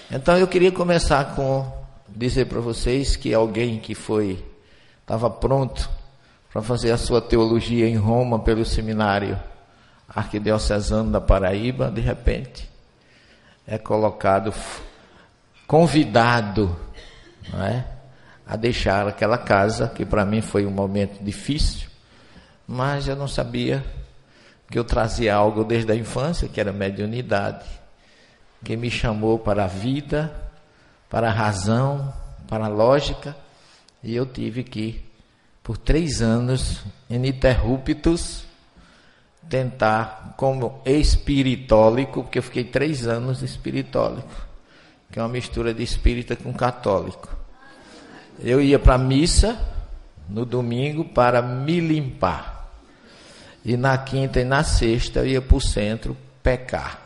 Então eu queria começar com dizer para vocês que alguém que estava pronto para fazer a sua teologia em Roma pelo seminário arquidiocesano da Paraíba, de repente é colocado, convidado, não é, a deixar aquela casa, que para mim foi um momento difícil, mas eu não sabia que eu trazia algo desde a infância, que era mediunidade, que me chamou para a vida, para a razão, para a lógica, e eu tive que, por 3 anos ininterruptos, tentar como espiritólico, porque eu fiquei 3 anos espiritólico, que é uma mistura de espírita com católico. Eu ia para a missa no domingo para me limpar, e na quinta e na sexta eu ia para o centro pecar.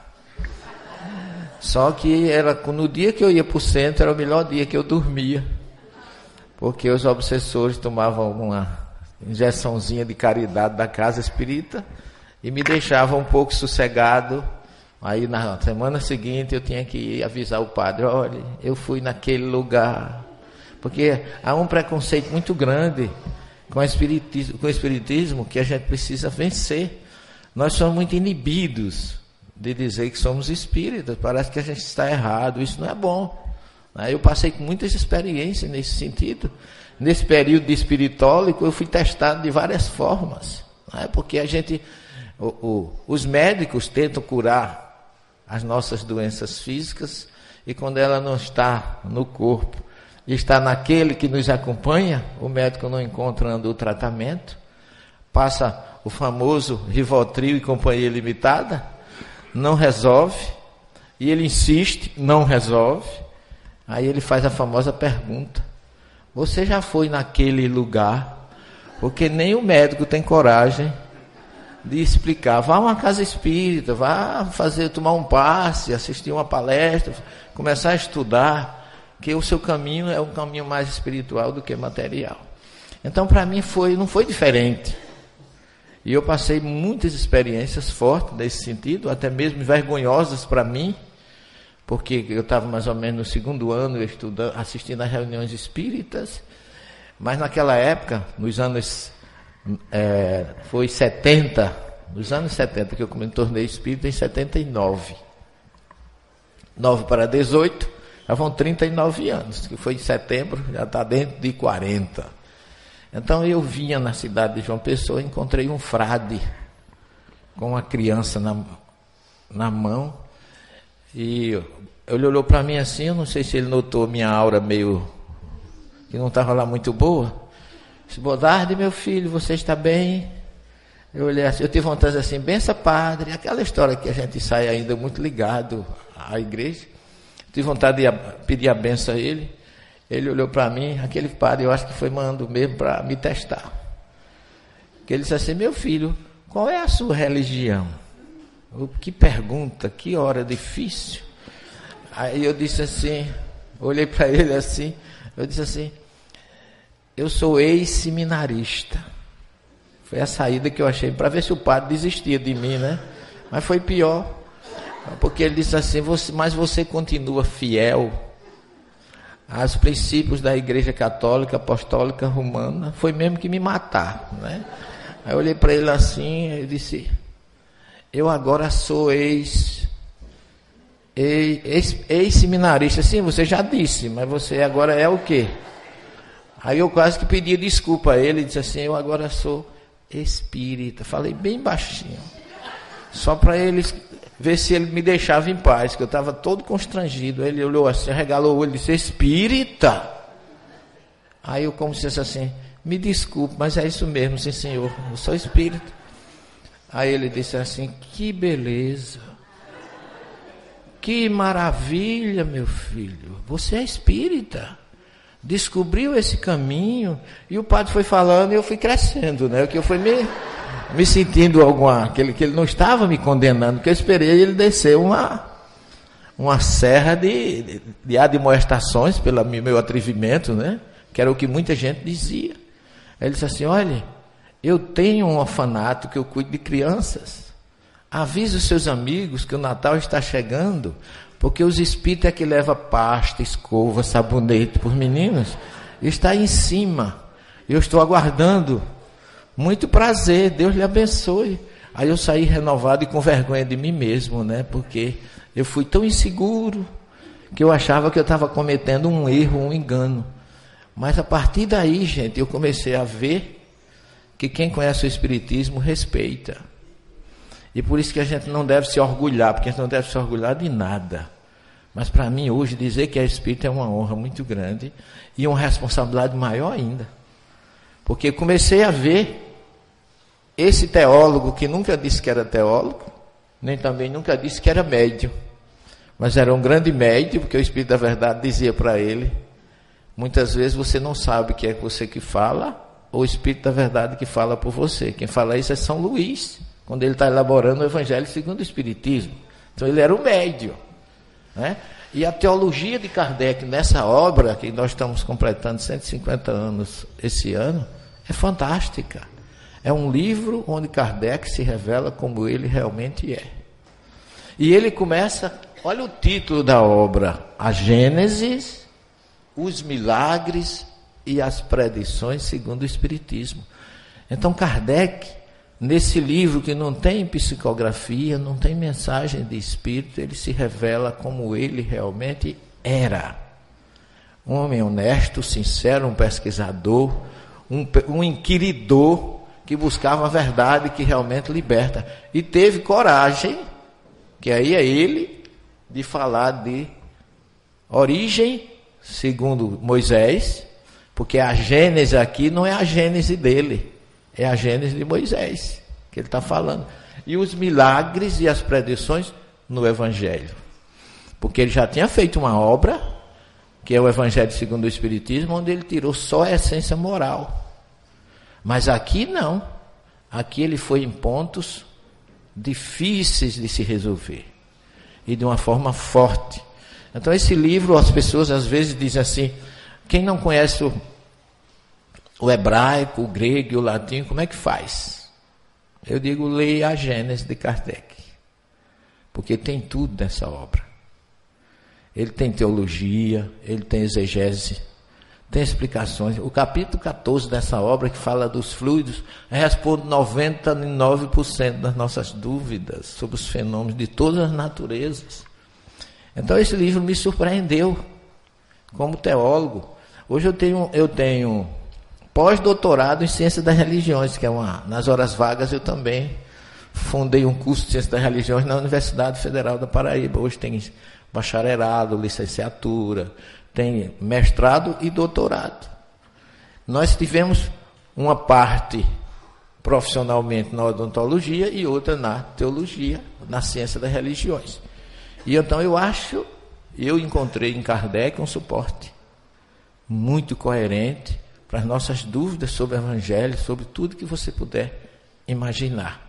Só que no dia que eu ia para o centro era o melhor dia que eu dormia, porque os obsessores tomavam uma injeçãozinha de caridade da casa espírita e me deixavam um pouco sossegado. Aí na semana seguinte eu tinha que ir avisar o padre: olha, eu fui naquele lugar. Porque há um preconceito muito grande com o espiritismo que a gente precisa vencer. Nós somos muito inibidos de dizer que somos espíritas, parece que a gente está errado, isso não é bom. Eu passei com muitas experiências nesse sentido. Nesse período de espiritólico eu fui testado de várias formas, porque a gente, os médicos tentam curar as nossas doenças físicas, e quando ela não está no corpo, está naquele que nos acompanha, o médico não encontrando o tratamento, passa o famoso Rivotril e Companhia Limitada, não resolve, e ele insiste, não resolve. Aí ele faz a famosa pergunta: você já foi naquele lugar? Porque nem o médico tem coragem de explicar. Vá a uma casa espírita, vá tomar um passe, assistir uma palestra, começar a estudar, que o seu caminho é um caminho mais espiritual do que material. Então para mim não foi diferente. E eu passei muitas experiências fortes nesse sentido, até mesmo vergonhosas para mim, porque eu estava mais ou menos no 2º ano estudando, assistindo às reuniões espíritas, mas naquela época, nos anos 70, nos anos 70, que eu me tornei espírita em 79, 9 para 18, já vão 39 anos, que foi em setembro, já está dentro de 40. Então eu vinha na cidade de João Pessoa, encontrei um frade com uma criança na mão, e ele olhou para mim assim, eu não sei se ele notou minha aura meio, que não estava lá muito boa. Disse: boa tarde, meu filho, você está bem? Eu olhei assim, eu tive vontade assim: benção, padre, aquela história que a gente sai ainda muito ligado à igreja. Tive vontade de pedir a benção a ele. Ele olhou para mim, aquele padre, eu acho que foi mandando mesmo para me testar. Que ele disse assim: meu filho, qual é a sua religião? Que pergunta, que hora difícil. Aí eu disse assim, olhei para ele assim, eu disse assim: eu sou ex-seminarista. Foi a saída que eu achei, para ver se o padre desistia de mim, né? Mas foi pior, porque ele disse assim: mas você continua fiel aos princípios da Igreja Católica Apostólica Romana. Foi mesmo que me matar, né? Aí eu olhei para ele assim e disse: eu agora sou ex-seminarista. Sim, você já disse, mas você agora é o quê? Aí eu quase que pedi desculpa a ele, disse assim: eu agora sou espírita. Falei bem baixinho, só para ele ver se ele me deixava em paz, que eu estava todo constrangido. Ele olhou assim, regalou o olho e disse: espírita? Aí eu, como se disse assim: me desculpe, mas é isso mesmo, sim senhor, eu sou espírita. Aí ele disse assim: que beleza, que maravilha, meu filho, você é espírita, descobriu esse caminho. E o padre foi falando e eu fui crescendo, né? Que eu fui me sentindo que ele não estava me condenando, porque eu esperei ele descer uma serra de admoestações pelo meu atrevimento, né? Que era o que muita gente dizia. Ele disse assim: olha, eu tenho um orfanato que eu cuido de crianças, avise os seus amigos que o Natal está chegando, Porque os espíritos é que leva pasta, escova, sabonete para os meninos. Está em cima. Eu estou aguardando. Muito prazer, Deus lhe abençoe. Aí eu saí renovado e com vergonha de mim mesmo, né? Porque eu fui tão inseguro que eu achava que eu estava cometendo um erro, um engano. Mas a partir daí, gente, eu comecei a ver que quem conhece o Espiritismo respeita. E por isso que a gente não deve se orgulhar, porque a gente não deve se orgulhar de nada. Mas para mim hoje dizer que é espírita é uma honra muito grande e uma responsabilidade maior ainda. Porque eu comecei a ver esse teólogo que nunca disse que era teólogo, nem também nunca disse que era médium. Mas era um grande médium, porque o Espírito da Verdade dizia para ele, muitas vezes você não sabe que é você que fala, ou o Espírito da Verdade que fala por você. Quem fala isso é São Luís, quando ele está elaborando o Evangelho segundo o Espiritismo. Então ele era o médium, né? E a teologia de Kardec nessa obra, que nós estamos completando 150 anos esse ano, é fantástica. É um livro onde Kardec se revela como ele realmente é. E ele começa, olha o título da obra, a Gênesis, os milagres e as predições segundo o Espiritismo. Então Kardec, nesse livro que não tem psicografia, não tem mensagem de espírito, ele se revela como ele realmente era. Um homem honesto, sincero, um pesquisador, um inquiridor, que buscava a verdade que realmente liberta. E teve coragem, que aí é ele, de falar de origem, segundo Moisés, porque a Gênese aqui não é a Gênese dele, é a Gênese de Moisés, que ele está falando. E os milagres e as predições no Evangelho. Porque ele já tinha feito uma obra, que é o Evangelho segundo o Espiritismo, onde ele tirou só a essência moral. Mas aqui não. Aqui ele foi em pontos difíceis de se resolver. E de uma forma forte. Então esse livro, as pessoas às vezes dizem assim, quem não conhece o hebraico, o grego e o latim, como é que faz? Eu digo, leia a Gênesis de Kardec. Porque tem tudo nessa obra. Ele tem teologia, ele tem exegese, tem explicações. O capítulo 14 dessa obra, que fala dos fluidos, responde 99% das nossas dúvidas sobre os fenômenos de todas as naturezas. Então esse livro me surpreendeu como teólogo. Hoje eu tenho pós-doutorado em Ciência das Religiões, que é nas horas vagas eu também fundei um curso de Ciência das Religiões na Universidade Federal da Paraíba. Hoje tem bacharelado, licenciatura, tem mestrado e doutorado. Nós tivemos uma parte profissionalmente na odontologia e outra na teologia, na ciência das religiões. E então eu encontrei em Kardec um suporte muito coerente para as nossas dúvidas sobre o Evangelho, sobre tudo que você puder imaginar.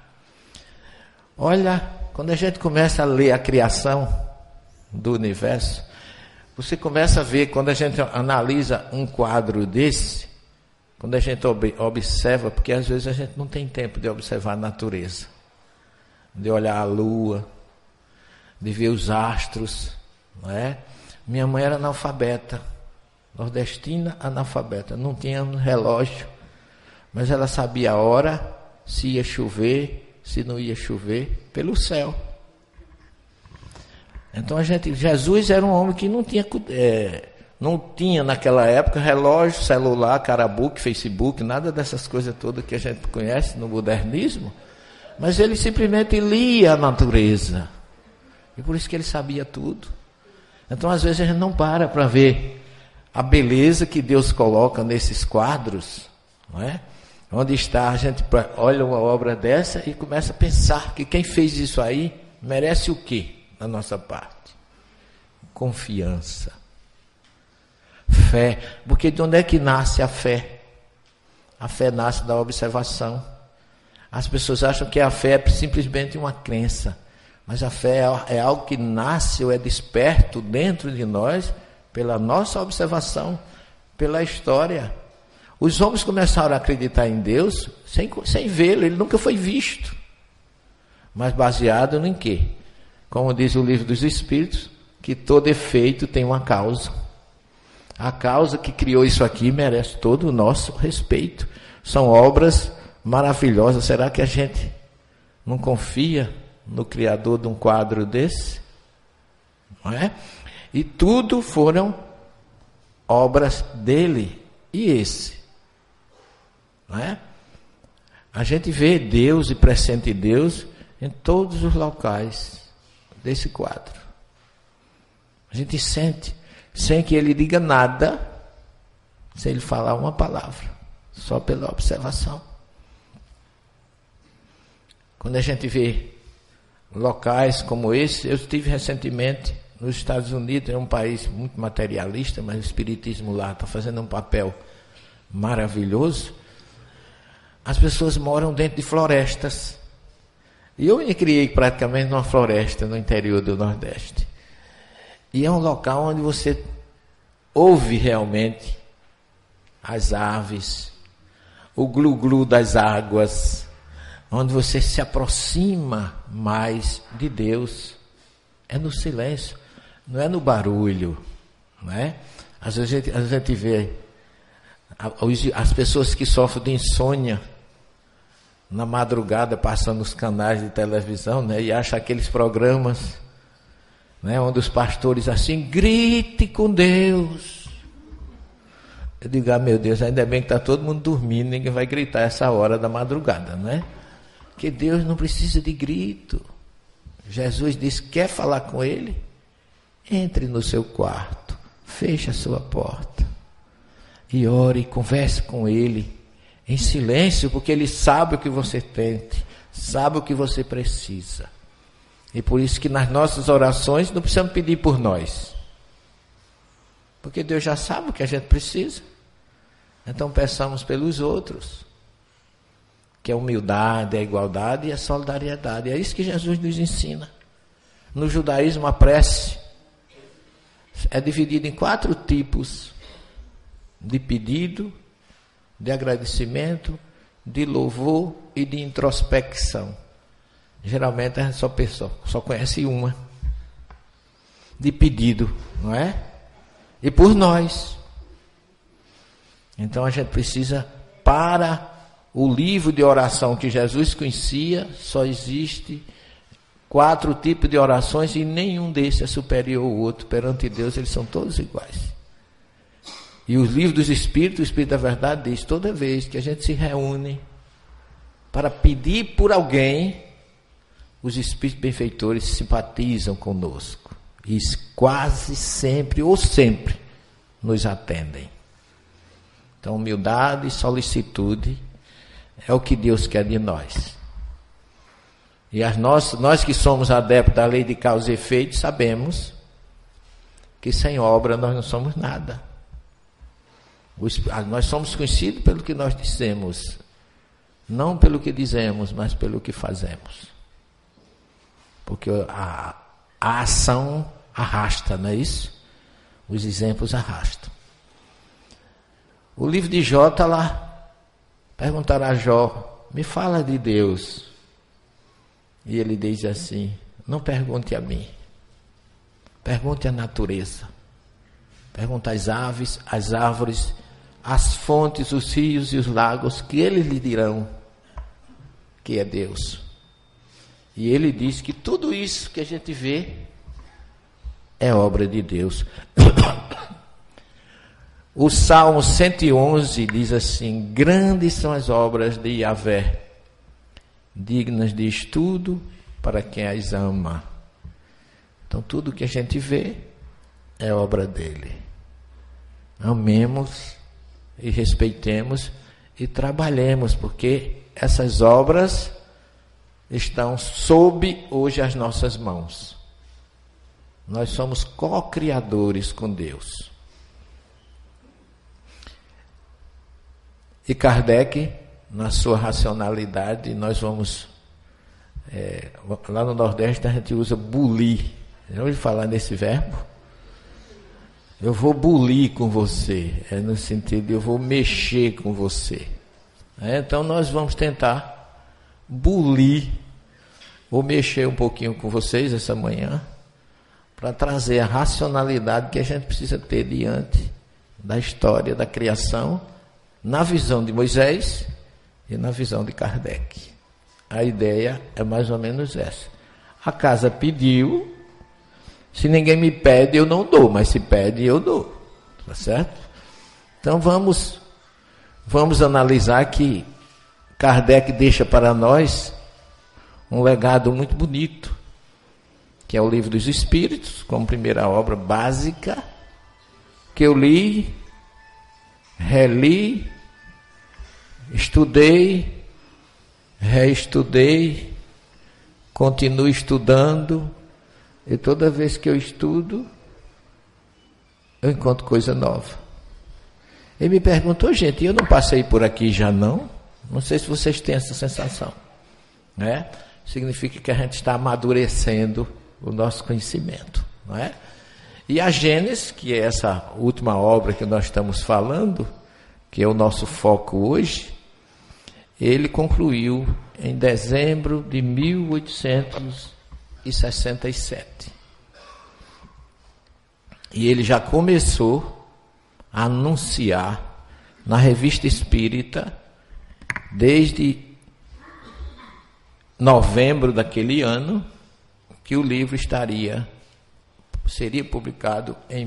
Olha, quando a gente começa a ler a criação do universo, você começa a ver, quando a gente analisa um quadro desse, quando a gente observa, porque às vezes a gente não tem tempo de observar a natureza, de olhar a lua, de ver os astros, não é? Minha mãe era analfabeta, nordestina analfabeta, não tinha um relógio, mas ela sabia a hora, se ia chover, se não ia chover, pelo céu. Então Jesus era um homem que não tinha naquela época relógio, celular, carabook, Facebook, nada dessas coisas todas que a gente conhece no modernismo, mas ele simplesmente lia a natureza, e por isso que ele sabia tudo. Então às vezes a gente não para ver a beleza que Deus coloca nesses quadros, não é? Onde está, a gente olha uma obra dessa e começa a pensar que quem fez isso aí merece o quê da nossa parte? Confiança, fé. Porque de onde é que nasce a fé? A fé nasce da observação. As pessoas acham que a fé é simplesmente uma crença, mas a fé é algo que nasce ou é desperto dentro de nós pela nossa observação, pela história. Os homens começaram a acreditar em Deus sem vê-lo, ele nunca foi visto. Mas baseado em quê? Como diz o Livro dos Espíritos, que todo efeito tem uma causa. A causa que criou isso aqui merece todo o nosso respeito. São obras maravilhosas. Será que a gente não confia no Criador de um quadro desse? Não é? E tudo foram obras dele. E esse? Não é? A gente vê Deus e pressente Deus em todos os locais desse quadro. A gente sente, sem que ele diga nada, sem ele falar uma palavra, só pela observação. Quando a gente vê locais como esse, eu estive recentemente nos Estados Unidos, é um país muito materialista, mas o espiritismo lá está fazendo um papel maravilhoso. As pessoas moram dentro de florestas. E eu me criei praticamente numa floresta no interior do Nordeste. E é um local onde você ouve realmente as aves, o glu-glu das águas, onde você se aproxima mais de Deus. É no silêncio, não é no barulho, não é? Às vezes a gente vê as pessoas que sofrem de insônia na madrugada passando nos canais de televisão, né, e acha aqueles programas, né, onde os pastores assim, grite com Deus. Eu digo, meu Deus, ainda bem que está todo mundo dormindo, ninguém vai gritar essa hora da madrugada, né? Porque Deus não precisa de grito. Jesus disse, quer falar com Ele? Entre no seu quarto, feche a sua porta e ore, converse com Ele em silêncio, porque Ele sabe o que você tem, sabe o que você precisa. E por isso que nas nossas orações não precisamos pedir por nós, porque Deus já sabe o que a gente precisa. Então peçamos pelos outros, que é a humildade, a igualdade e a solidariedade. É isso que Jesus nos ensina. No judaísmo a prece é dividida em 4 tipos: de pedido, de agradecimento, de louvor e de introspecção. Geralmente a gente só conhece uma. De pedido, não é? E por nós. Então a gente precisa, para o livro de oração que Jesus conhecia, só existe 4 tipos de orações e nenhum desses é superior ao outro. Perante Deus eles são todos iguais. E os livros dos Espíritos, o Espírito da Verdade diz, toda vez que a gente se reúne para pedir por alguém, os Espíritos benfeitores simpatizam conosco. E quase sempre, ou sempre, nos atendem. Então, humildade e solicitude é o que Deus quer de nós. E nós que somos adeptos da lei de causa e efeito, sabemos que sem obra nós não somos nada. Nós somos conhecidos pelo que nós dissemos, não pelo que dizemos, mas pelo que fazemos. Porque a ação arrasta, não é isso? Os exemplos arrastam. O livro de Jó está lá. Perguntaram a Jó, me fala de Deus. E ele diz assim, não pergunte a mim, pergunte à natureza. Pergunta às aves, às árvores, às fontes, os rios e os lagos, que eles lhe dirão que é Deus. E ele diz que tudo isso que a gente vê é obra de Deus. O Salmo 111 diz assim, grandes são as obras de Yahvé, dignas de estudo para quem as ama. Então tudo que a gente vê é obra dele. Amemos e respeitemos e trabalhemos, porque essas obras estão sob hoje as nossas mãos. Nós somos co-criadores com Deus. E Kardec, na sua racionalidade, nós vamos... lá no Nordeste a gente usa bulir. Já ouviu falar nesse verbo? Eu vou bulir com você. É no sentido de eu vou mexer com você. Então nós vamos tentar bulir, ou mexer um pouquinho com vocês essa manhã, para trazer a racionalidade que a gente precisa ter diante da história da criação, na visão de Moisés e na visão de Kardec. A ideia é mais ou menos essa. A casa pediu, se ninguém me pede, eu não dou, mas se pede, eu dou. Tá certo? Então vamos analisar que Kardec deixa para nós um legado muito bonito, que é o Livro dos Espíritos, como primeira obra básica, que eu li, reli, estudei, reestudei, continuo estudando, e toda vez que eu estudo, eu encontro coisa nova. Ele me perguntou, gente, eu não passei por aqui já não? Não sei se vocês têm essa sensação, né? Significa que a gente está amadurecendo o nosso conhecimento, não é? E a Gênesis, que é essa última obra que nós estamos falando, que é o nosso foco hoje, ele concluiu em dezembro de 1867. E ele já começou a anunciar na Revista Espírita, desde novembro daquele ano, que o livro seria publicado em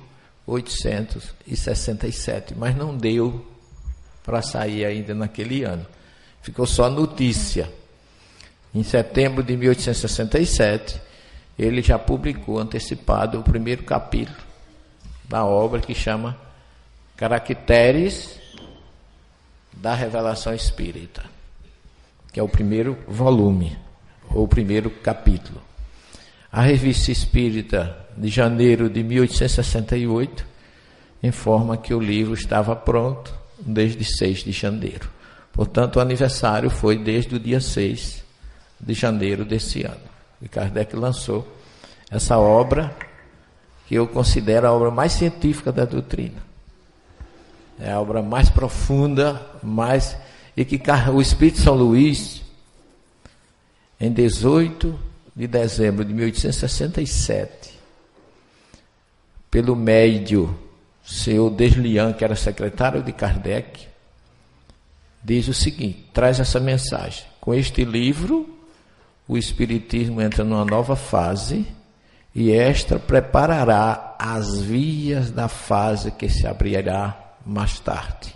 1867, mas não deu para sair ainda naquele ano. Ficou só notícia. Em setembro de 1867, ele já publicou antecipado o primeiro capítulo da obra que chama Caracteres da Revelação Espírita, que é o primeiro volume, ou o primeiro capítulo. A Revista Espírita de janeiro de 1868 informa que o livro estava pronto desde 6 de janeiro. Portanto, o aniversário foi desde o dia 6 de janeiro desse ano. E Kardec lançou essa obra, que eu considero a obra mais científica da doutrina. É a obra mais profunda, e que o Espírito São Luís, em 18 de dezembro de 1867, pelo médio seu Deslian, que era secretário de Kardec, diz o seguinte, traz essa mensagem: com este livro, o Espiritismo entra numa nova fase, e esta preparará as vias da fase que se abrirá mais tarde.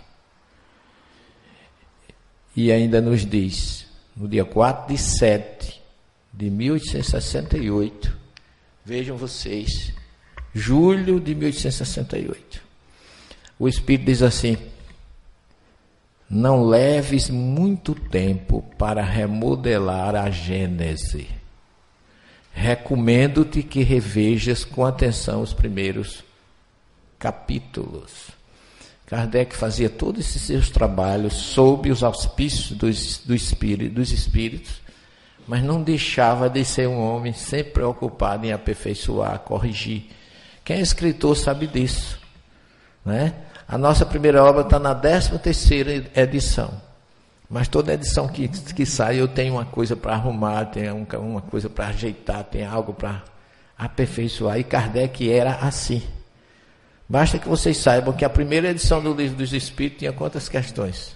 E ainda nos diz, no dia 4/7 de 1868, vejam vocês, julho de 1868, o Espírito diz assim: não leves muito tempo para remodelar a Gênese. Recomendo-te que revejas com atenção os primeiros capítulos. Kardec fazia todos esses seus trabalhos sob os auspícios dos espíritos, mas não deixava de ser um homem sempre preocupado em aperfeiçoar, corrigir. Quem é escritor sabe disso, né? A nossa primeira obra está na 13ª edição, mas toda edição que sai eu tenho uma coisa para arrumar, tenho uma coisa para ajeitar, tem algo para aperfeiçoar, e Kardec era assim. Basta que vocês saibam que a primeira edição do Livro dos Espíritos tinha quantas questões?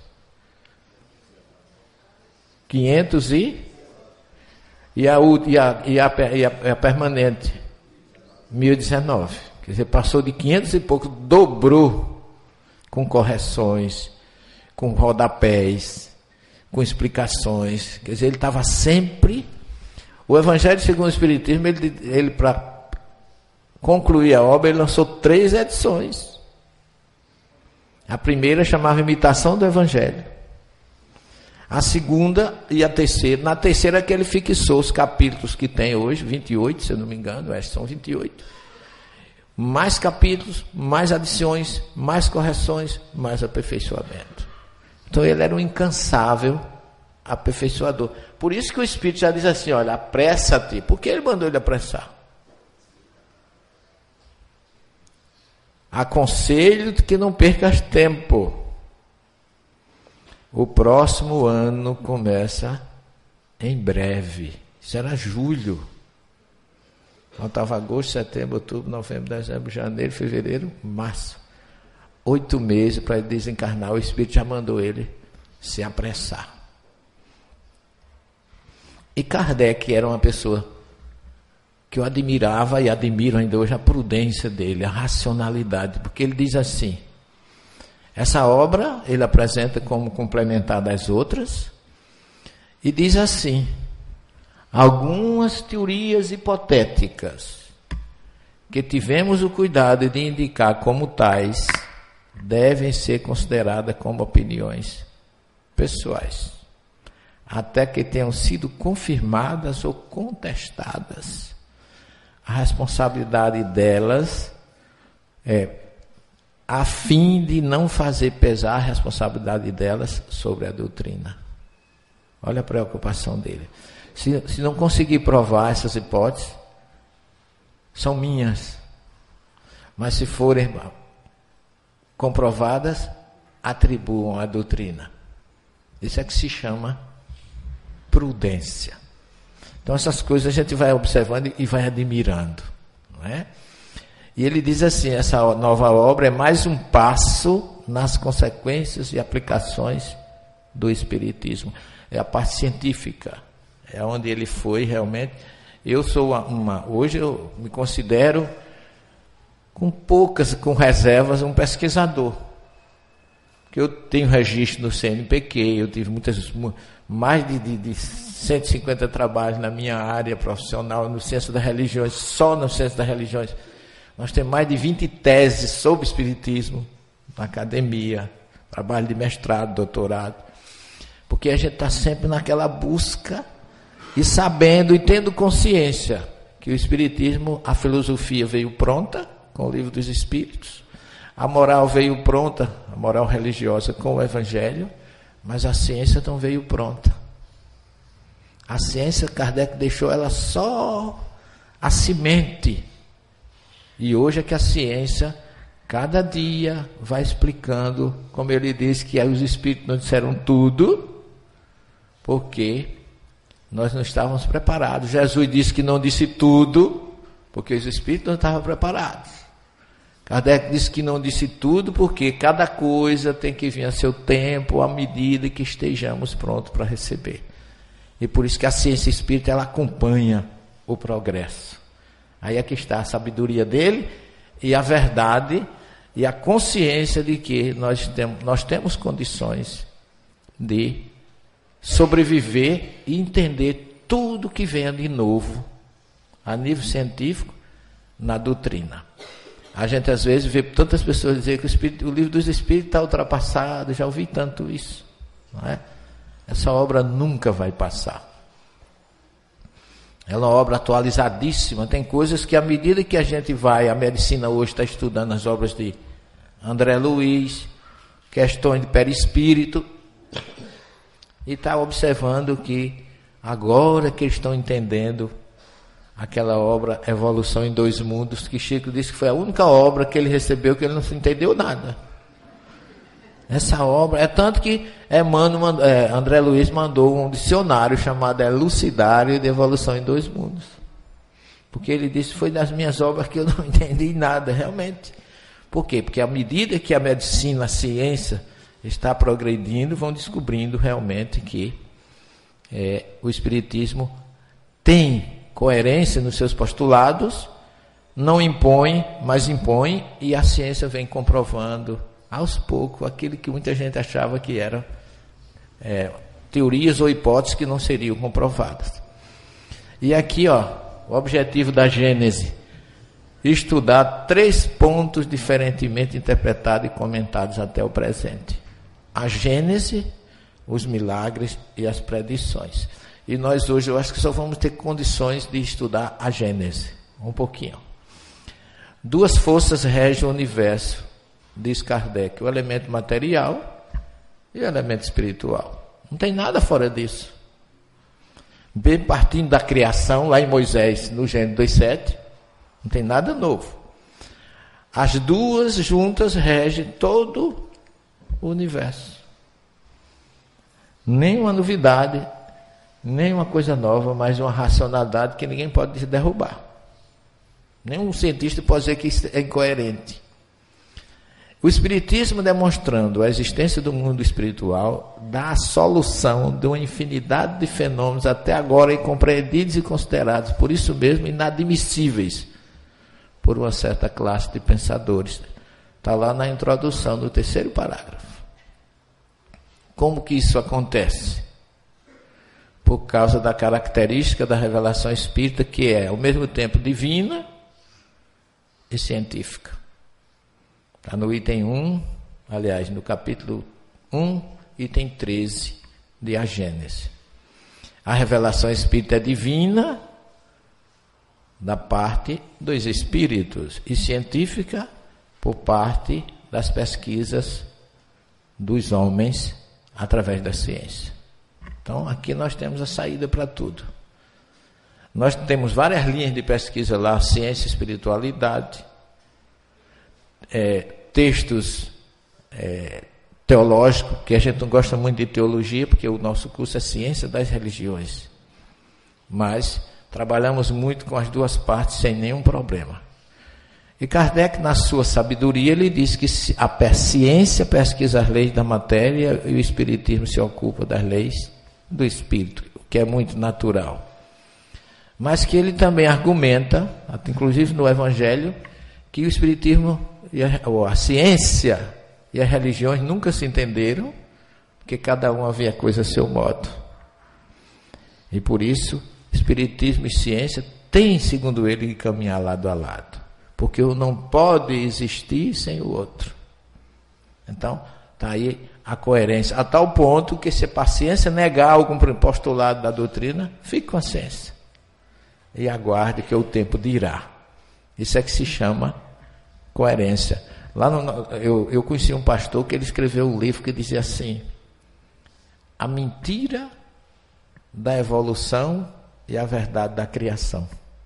500 e a permanente 1019. Quer dizer, passou de 500 e pouco, dobrou, com correções, com rodapés, com explicações. Quer dizer, ele estava sempre... O Evangelho segundo o Espiritismo, ele para concluir a obra, ele lançou 3 edições. A primeira chamava Imitação do Evangelho. A segunda e a terceira. Na terceira é que ele fixou os capítulos que tem hoje, 28, se eu não me engano, são 28. Mais capítulos, mais adições, mais correções, mais aperfeiçoamento. Então ele era um incansável aperfeiçoador. Por isso que o Espírito já diz assim, olha, apressa-te. Por que ele mandou ele apressar? Aconselho-te que não percas tempo. O próximo ano começa em breve. Isso era julho. Faltava agosto, setembro, outubro, novembro, dezembro, janeiro, fevereiro, março. 8 meses para ele desencarnar. O Espírito já mandou ele se apressar. E Kardec era uma pessoa que eu admirava e admiro ainda hoje a prudência dele, a racionalidade, porque ele diz assim, essa obra ele apresenta como complementar das outras, e diz assim, algumas teorias hipotéticas que tivemos o cuidado de indicar como tais, devem ser consideradas como opiniões pessoais, até que tenham sido confirmadas ou contestadas. A responsabilidade delas a fim de não fazer pesar a responsabilidade delas sobre a doutrina. Olha a preocupação dele. Se não conseguir provar essas hipóteses, são minhas. Mas se forem comprovadas, atribuam à doutrina. Isso é que se chama prudência. Então essas coisas a gente vai observando e vai admirando, não é? E ele diz assim, essa nova obra é mais um passo nas consequências e aplicações do Espiritismo. É a parte científica, é onde ele foi realmente. Eu sou hoje eu me considero com reservas, um pesquisador. Que eu tenho registro no CNPq, eu tive mais de 150 trabalhos na minha área profissional, no Ciência das Religiões, só no Ciência das Religiões. Nós temos mais de 20 teses sobre Espiritismo na academia, trabalho de mestrado, doutorado, porque a gente está sempre naquela busca e sabendo e tendo consciência que o Espiritismo, a filosofia veio pronta com o Livro dos Espíritos, a moral veio pronta, a moral religiosa com o Evangelho, mas a ciência não veio pronta. A ciência, Kardec deixou ela só a semente. E hoje é que a ciência, cada dia, vai explicando, como ele disse, que os Espíritos não disseram tudo, porque nós não estávamos preparados. Jesus disse que não disse tudo, porque os Espíritos não estavam preparados. Kardec disse que não disse tudo, porque cada coisa tem que vir a seu tempo, à medida que estejamos prontos para receber. E por isso que a ciência espírita, ela acompanha o progresso. Aí é que está a sabedoria dele e a verdade e a consciência de que nós temos condições de sobreviver e entender tudo que venha de novo, a nível científico, na doutrina. A gente às vezes vê tantas pessoas dizer que o Livro dos Espíritos está ultrapassado, já ouvi tanto isso, não é? Essa obra nunca vai passar. Ela é uma obra atualizadíssima, tem coisas que à medida que a gente vai, a medicina hoje está estudando as obras de André Luiz, questões de perispírito, e está observando que agora que eles estão entendendo aquela obra Evolução em Dois Mundos, que Chico disse que foi a única obra que ele recebeu que ele não entendeu nada. Essa obra, é tanto que André Luiz mandou um dicionário chamado Elucidário de Evolução em Dois Mundos. Porque ele disse que foi das minhas obras que eu não entendi nada, realmente. Por quê? Porque à medida que a medicina, a ciência está progredindo, vão descobrindo realmente que o Espiritismo tem coerência nos seus postulados, não impõe, mas impõe, e a ciência vem comprovando aos poucos aquilo que muita gente achava que eram teorias ou hipóteses que não seriam comprovadas. E aqui, o objetivo da Gênese, estudar 3 pontos diferentemente interpretados e comentados até o presente. A Gênese, os milagres e as predições. E nós hoje, eu acho que só vamos ter condições de estudar a Gênese, um pouquinho. 2 forças regem o universo, diz Kardec, o elemento material e o elemento espiritual. Não tem nada fora disso. Bem partindo da criação, lá em Moisés, no Gênesis 2:7, não tem nada novo. As 2 juntas regem todo o universo. Nenhuma novidade, nenhuma coisa nova, mas uma racionalidade que ninguém pode derrubar. Nenhum cientista pode dizer que isso é incoerente. O Espiritismo, demonstrando a existência do mundo espiritual, dá a solução de uma infinidade de fenômenos até agora incompreendidos e considerados, por isso mesmo, inadmissíveis por uma certa classe de pensadores. Está lá na introdução do 3º parágrafo. Como que isso acontece? Por causa da característica da revelação espírita, que é, ao mesmo tempo, divina e científica. Está no item 1, aliás, no capítulo 1, item 13 de A Gênese. A revelação espírita é divina, da parte dos espíritos, e científica, por parte das pesquisas dos homens, através da ciência. Então, aqui nós temos a saída para tudo. Nós temos várias linhas de pesquisa lá, ciência e espiritualidade, textos teológicos, que a gente não gosta muito de teologia, porque o nosso curso é ciência das religiões. Mas trabalhamos muito com as duas partes sem nenhum problema. E Kardec, na sua sabedoria, ele diz que a ciência pesquisa as leis da matéria e o espiritismo se ocupa das leis do espírito, o que é muito natural. Mas que ele também argumenta, inclusive no Evangelho, que o espiritismo e a ciência e as religiões nunca se entenderam, porque cada um vê a coisa a seu modo. E por isso, espiritismo e ciência têm, segundo ele, que caminhar lado a lado, porque um não pode existir sem o outro. Então, está aí a coerência, a tal ponto que, se a ciência negar algum postulado da doutrina, fique com a ciência e aguarde que o tempo dirá. Isso é que se chama coerência. Lá eu conheci um pastor que ele escreveu um livro que dizia assim: a mentira da evolução e a verdade da criação.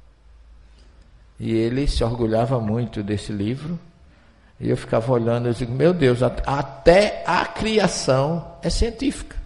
E ele se orgulhava muito desse livro, e eu ficava olhando, eu digo, meu Deus, até a criação é científica.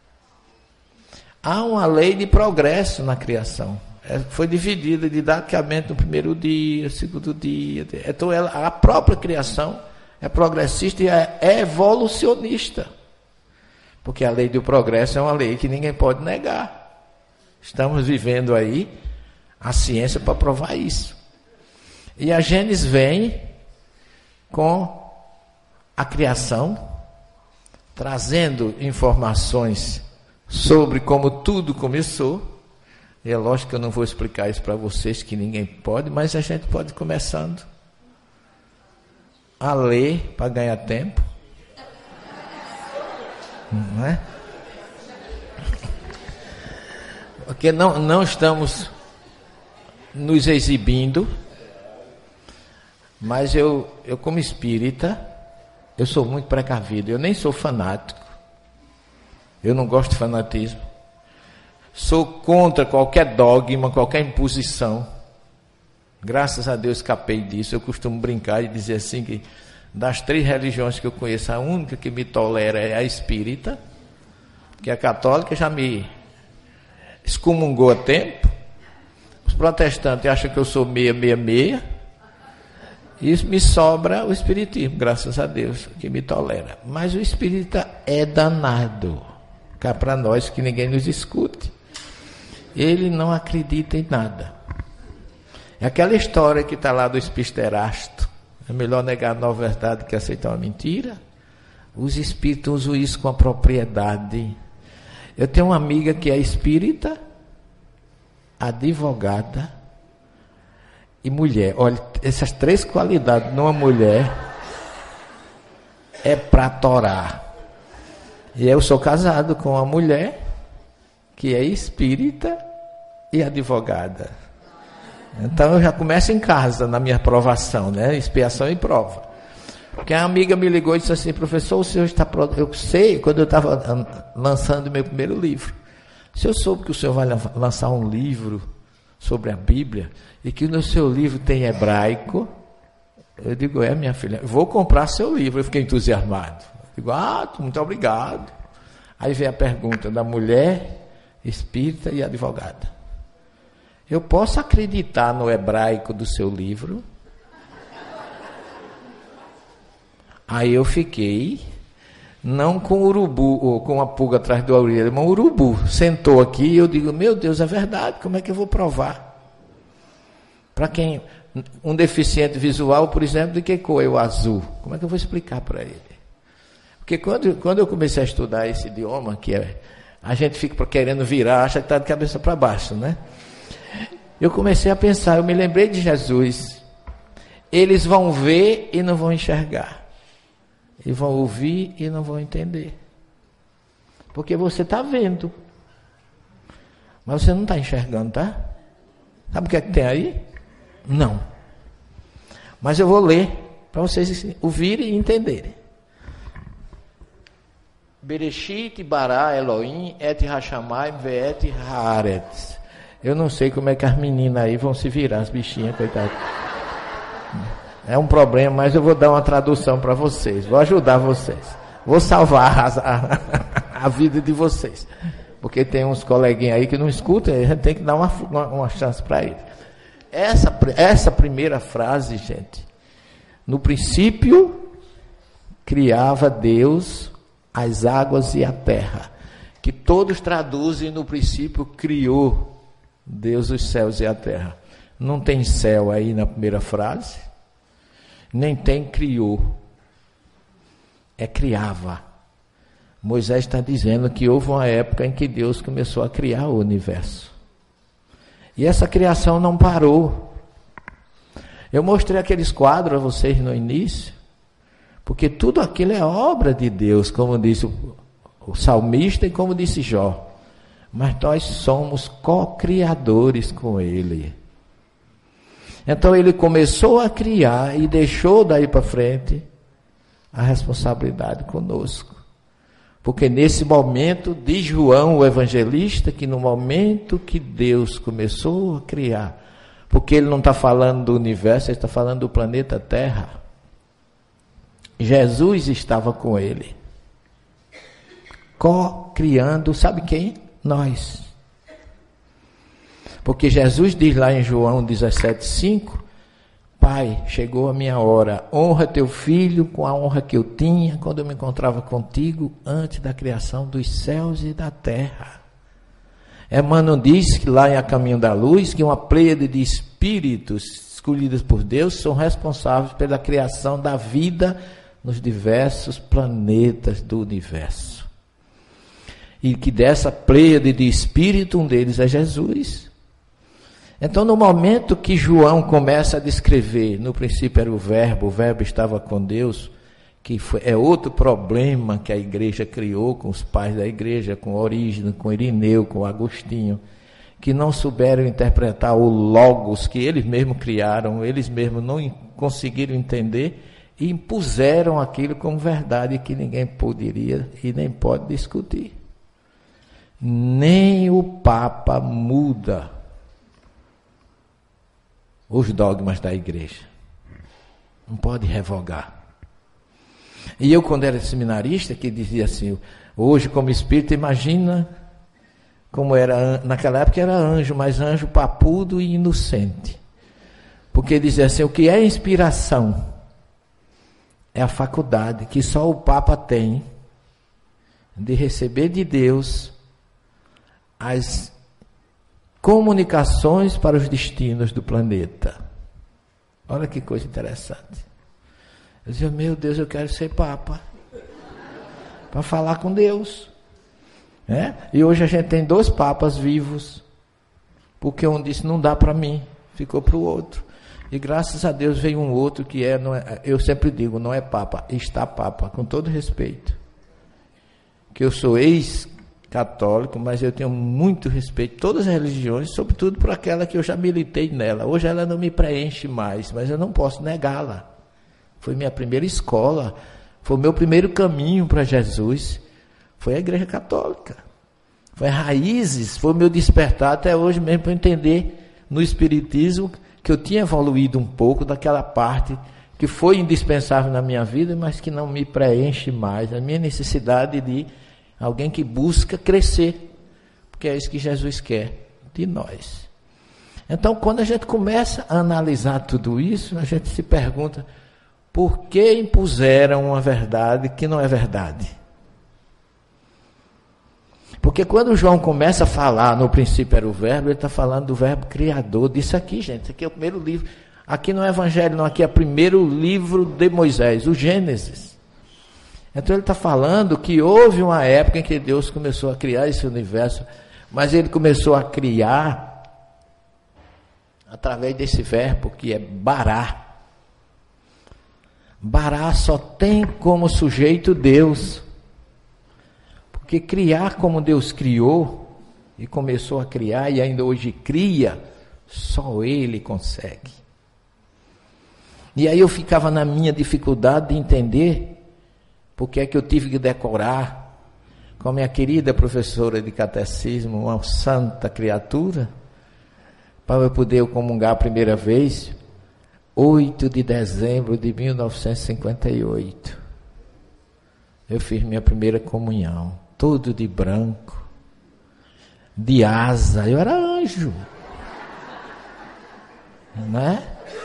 Há uma lei de progresso na criação. Foi dividida didaticamente no primeiro dia, segundo dia. Então a própria criação é progressista e é evolucionista. Porque a lei do progresso é uma lei que ninguém pode negar. Estamos vivendo aí a ciência para provar isso. E a Gênesis vem com a criação, trazendo informações sobre como tudo começou. E é lógico que eu não vou explicar isso para vocês, que ninguém pode, mas a gente pode ir começando a ler para ganhar tempo. Não é? Porque não estamos nos exibindo, mas eu como espírita, eu sou muito precavido, eu nem sou fanático, eu não gosto de fanatismo. Sou contra qualquer dogma, qualquer imposição. Graças a Deus escapei disso. Eu costumo brincar e dizer assim que das 3 religiões que eu conheço, a única que me tolera é a espírita, que a católica já me excomungou a tempo. Os protestantes acham que eu sou meia. E me sobra o espiritismo, graças a Deus, que me tolera. Mas o espírita é danado. Cá para nós que ninguém nos escute. Ele não acredita em nada. É aquela história que está lá do Espírito Erasto. É melhor negar a nova verdade que aceitar uma mentira. Os espíritos usam isso com a propriedade. Eu tenho uma amiga que é espírita, advogada e mulher. Olha, essas 3 qualidades numa mulher é para torar. E eu sou casado com uma mulher que é espírita e advogada. Então eu já começo em casa, na minha provação, né? Expiação e prova. Porque a amiga me ligou e disse assim: professor, o senhor está pronto? Eu sei, quando eu estava lançando meu primeiro livro, se eu soube que o senhor vai lançar um livro sobre a Bíblia, e que no seu livro tem hebraico, eu digo, minha filha, vou comprar seu livro. Eu fiquei entusiasmado. Eu digo, muito obrigado. Aí vem a pergunta da mulher espírita e advogada. Eu posso acreditar no hebraico do seu livro? Aí eu fiquei, não com o urubu, ou com a pulga atrás da orelha, mas o urubu sentou aqui e eu digo, meu Deus, é verdade, como é que eu vou provar? Para quem, um deficiente visual, por exemplo, de que cor é o azul? Como é que eu vou explicar para ele? Porque quando eu comecei a estudar esse idioma, que a gente fica querendo virar, acha que está de cabeça para baixo, né? Eu comecei a pensar, eu me lembrei de Jesus. Eles vão ver e não vão enxergar. E vão ouvir e não vão entender. Porque você está vendo. Mas você não está enxergando, tá? Sabe o que é que tem aí? Não. Mas eu vou ler para vocês ouvirem e entenderem. Bereshit bara Elohim et hashamayim ve'et haaretz. Eu não sei como é que as meninas aí vão se virar, as bichinhas, coitadas. É um problema, mas eu vou dar uma tradução para vocês. Vou ajudar vocês. Vou salvar a vida de vocês. Porque tem uns coleguinhas aí que não escutam, a gente tem que dar uma chance para eles. Essa primeira frase, gente. No princípio, criava Deus as águas e a terra. Que todos traduzem no princípio, criou Deus os céus e a terra. Não tem céu aí na primeira frase, nem tem criou. É criava. Moisés está dizendo que houve uma época em que Deus começou a criar o universo. E essa criação não parou. Eu mostrei aqueles quadros a vocês no início, porque tudo aquilo é obra de Deus, como disse o salmista e como disse Jó. Mas nós somos co-criadores com Ele. Então Ele começou a criar e deixou daí para frente a responsabilidade conosco. Porque nesse momento, diz João, o evangelista, que no momento que Deus começou a criar, porque Ele não está falando do universo, Ele está falando do planeta Terra. Jesus estava com Ele. Co-criando, sabe quem? Nós. Porque Jesus diz lá em João 17,5, Pai, chegou a minha hora, honra teu filho com a honra que eu tinha quando eu me encontrava contigo antes da criação dos céus e da terra. Emmanuel diz que lá em A Caminho da Luz, que uma pleiade de espíritos escolhidos por Deus são responsáveis pela criação da vida nos diversos planetas do universo. E que dessa pleiade de espírito, um deles é Jesus. Então, no momento que João começa a descrever, no princípio era o verbo estava com Deus, que é outro problema que a igreja criou com os pais da igreja, com Orígenes, com Irineu, com Agostinho, que não souberam interpretar o logos que eles mesmos criaram, eles mesmos não conseguiram entender e impuseram aquilo como verdade que ninguém poderia e nem pode discutir. Nem o Papa muda os dogmas da igreja. Não pode revogar. E eu, quando era seminarista, que dizia assim, hoje como espírita, imagina como era, naquela época era anjo, mas anjo papudo e inocente. Porque dizia assim, o que é inspiração? É a faculdade que só o Papa tem de receber de Deus as comunicações para os destinos do planeta. Olha que coisa interessante. Eu dizia, meu Deus, eu quero ser Papa para falar com Deus. E hoje a gente tem 2 papas vivos, porque um disse, não dá para mim, ficou para o outro. E graças a Deus veio um outro que não é, eu sempre digo, não é Papa, está Papa, com todo respeito. Que eu sou ex-católico, mas eu tenho muito respeito por todas as religiões, sobretudo por aquela que eu já militei nela. Hoje ela não me preenche mais, mas eu não posso negá-la. Foi minha primeira escola, foi o meu primeiro caminho para Jesus, foi a Igreja Católica. Foi raízes, foi o meu despertar até hoje mesmo para entender no Espiritismo que eu tinha evoluído um pouco daquela parte que foi indispensável na minha vida, mas que não me preenche mais. A minha necessidade de alguém que busca crescer, porque é isso que Jesus quer de nós. Então, quando a gente começa a analisar tudo isso, a gente se pergunta, por que impuseram uma verdade que não é verdade? Porque quando João começa a falar, no princípio era o verbo, ele está falando do verbo criador, disso aqui, gente, isso aqui é o primeiro livro, aqui não é evangelho, não, aqui é o primeiro livro de Moisés, o Gênesis. Então ele está falando que houve uma época em que Deus começou a criar esse universo, mas ele começou a criar através desse verbo que é bará. Bará só tem como sujeito Deus. Porque criar como Deus criou, e começou a criar, e ainda hoje cria, só Ele consegue. E aí eu ficava na minha dificuldade de entender, porque é que eu tive que decorar, com a minha querida professora de catecismo, uma santa criatura, para eu poder comungar a primeira vez, 8 de dezembro de 1958. Eu fiz minha primeira comunhão. Todo de branco, de asa, eu era anjo, né?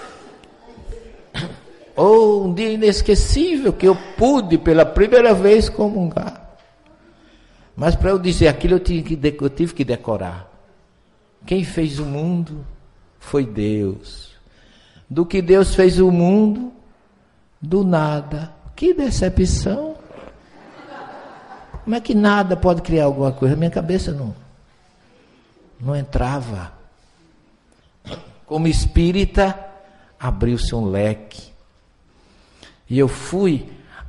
Ou um dia inesquecível que eu pude pela primeira vez comungar. Mas para eu dizer aquilo eu tive que decorar. Quem fez o mundo foi Deus. Do que Deus fez o mundo, do nada. Que decepção! Como é que nada pode criar alguma coisa? Minha cabeça não entrava. Como espírita, abriu-se um leque. E eu fui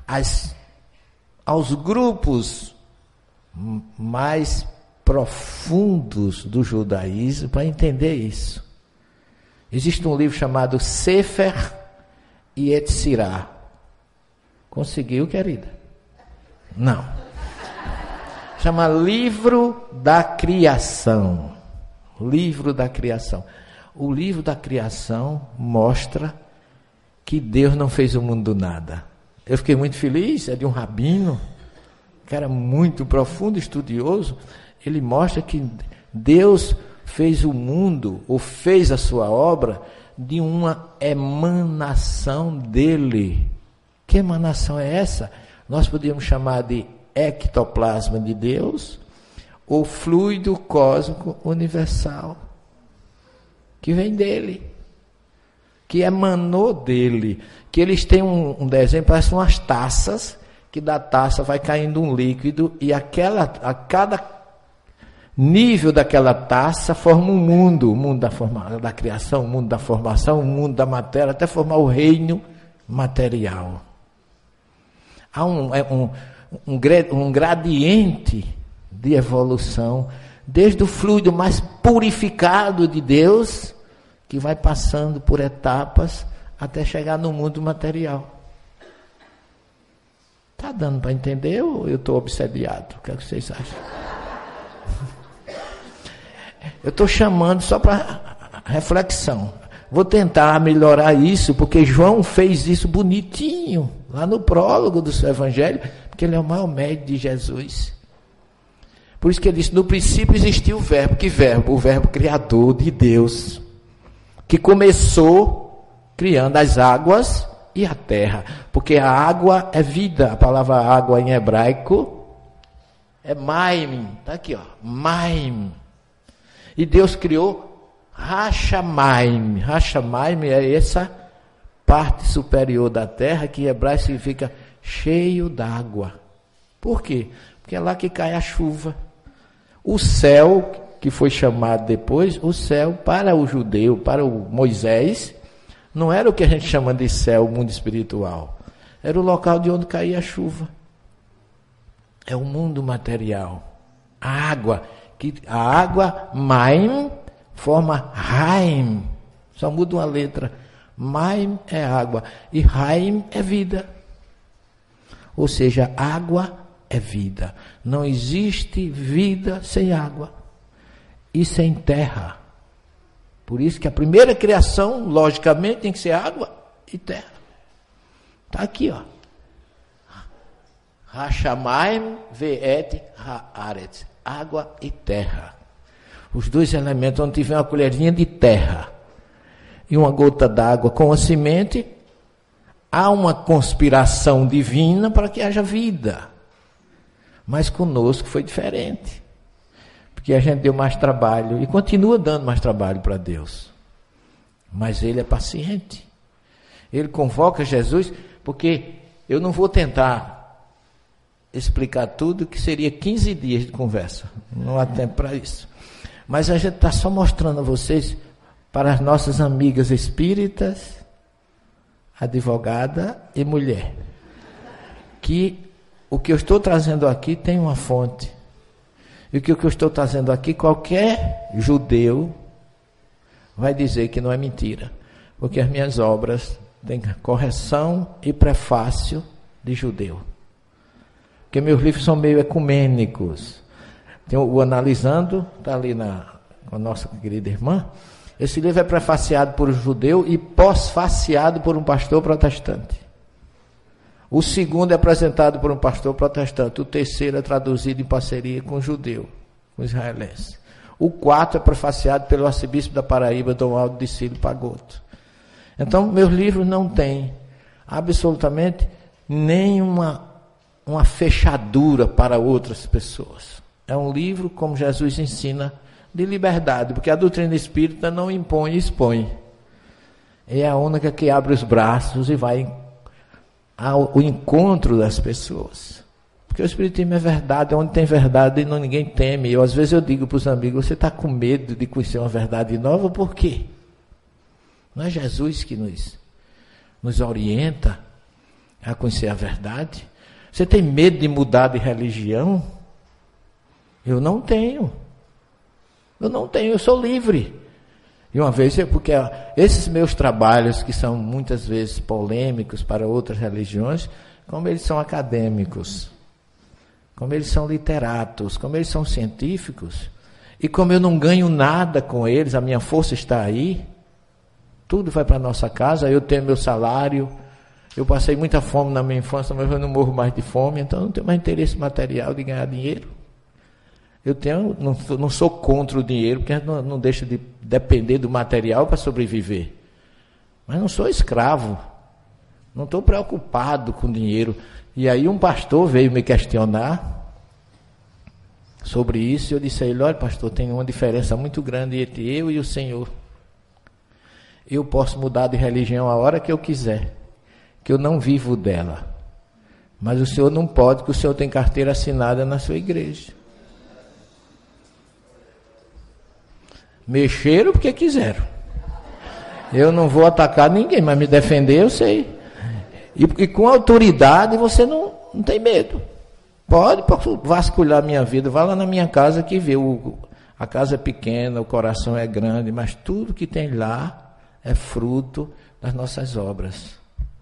aos grupos mais profundos do judaísmo para entender isso. Existe um livro chamado Sefer Yetzirah. Conseguiu, querida? Não. Chama Livro da Criação. Livro da Criação. O livro da criação mostra que Deus não fez o mundo do nada. Eu fiquei muito feliz, é de um rabino, um cara muito profundo, estudioso. Ele mostra que Deus fez o mundo, ou fez a sua obra, de uma emanação dele. Que emanação é essa? Nós podíamos chamar de ectoplasma de Deus, ou fluido cósmico universal, que vem dele, que emanou dele, que eles têm um desenho, parece umas taças, que da taça vai caindo um líquido, e a cada nível daquela taça forma um mundo, o mundo da criação, o mundo da formação, o mundo da matéria, até formar o reino material. Há um gradiente de evolução, desde o fluido mais purificado de Deus, que vai passando por etapas até chegar no mundo material. Está dando para entender ou eu estou obsediado? O que é que vocês acham? Eu estou chamando só para reflexão. Vou tentar melhorar isso, porque João fez isso bonitinho, lá no prólogo do seu evangelho, porque ele é o maior médico de Jesus. Por isso que ele disse, no princípio existiu o verbo. Que verbo? O verbo criador de Deus, que começou criando as águas e a terra, porque a água é vida. A palavra água em hebraico é maim, está aqui, ó, maim. E Deus criou Hashamaim. Hashamaim é essa parte superior da terra, que em hebraico significa cheio d'água. Por quê? Porque é lá que cai a chuva. O céu, que foi chamado depois, o céu para o judeu, para o Moisés, não era o que a gente chama de céu, o mundo espiritual. Era o local de onde caía a chuva. É o mundo material. A água, maim, forma Haim. Só muda uma letra. Maim é água e Haim é vida. Ou seja, água é vida. Não existe vida sem água e sem terra. Por isso que a primeira criação, logicamente, tem que ser água e terra. Está aqui, ó. Hashamaim ve'et haaretz. Água e terra. Os 2 elementos, onde tiver uma colherinha de terra e uma gota d'água com a semente, há uma conspiração divina para que haja vida. Mas conosco foi diferente. Porque a gente deu mais trabalho e continua dando mais trabalho para Deus. Mas Ele é paciente. Ele convoca Jesus, porque eu não vou tentar explicar tudo, que seria 15 dias de conversa. Não há tempo para isso. Mas a gente está só mostrando a vocês, para as nossas amigas espíritas, advogada e mulher, que o que eu estou trazendo aqui tem uma fonte. E o que eu estou trazendo aqui, qualquer judeu vai dizer que não é mentira. Porque as minhas obras têm correção e prefácio de judeu. Porque meus livros são meio ecumênicos. Tem o Analisando, está ali com a nossa querida irmã. Esse livro é prefaciado por um judeu e pós-faciado por um pastor protestante. O segundo é apresentado por um pastor protestante. O terceiro é traduzido em parceria com o judeu, com o israelense. O quarto é prefaciado pelo arcebispo da Paraíba, Dom Aldo de Cílio Pagoto. Então, meus livros não têm absolutamente nenhuma fechadura para outras pessoas. É um livro, como Jesus ensina, de liberdade, porque a doutrina espírita não impõe e expõe. É a única que abre os braços e vai ao encontro das pessoas. Porque o espiritismo é verdade, onde tem verdade ninguém teme. Às vezes eu digo para os amigos, você está com medo de conhecer uma verdade nova, por quê? Não é Jesus que nos orienta a conhecer a verdade? Você tem medo de mudar de religião? Eu não tenho. Eu sou livre. E uma vez, porque esses meus trabalhos, que são muitas vezes polêmicos para outras religiões, como eles são acadêmicos, como eles são literatos, como eles são científicos, e como eu não ganho nada com eles, a minha força está aí, tudo vai para a nossa casa, eu tenho meu salário, eu passei muita fome na minha infância, mas eu não morro mais de fome, então eu não tenho mais interesse material de ganhar dinheiro. Não sou contra o dinheiro, porque não deixa de depender do material para sobreviver. Mas não sou escravo. Não estou preocupado com dinheiro. E aí um pastor veio me questionar sobre isso, e eu disse a ele, olha pastor, tem uma diferença muito grande entre eu e o Senhor. Eu posso mudar de religião a hora que eu quiser, que eu não vivo dela. Mas o Senhor não pode, porque o Senhor tem carteira assinada na sua igreja. Mexeram porque quiseram. Eu não vou atacar ninguém, mas me defender eu sei. E com autoridade você não tem medo. Pode vasculhar minha vida, vá lá na minha casa que vê. A casa é pequena, o coração é grande, mas tudo que tem lá é fruto das nossas obras.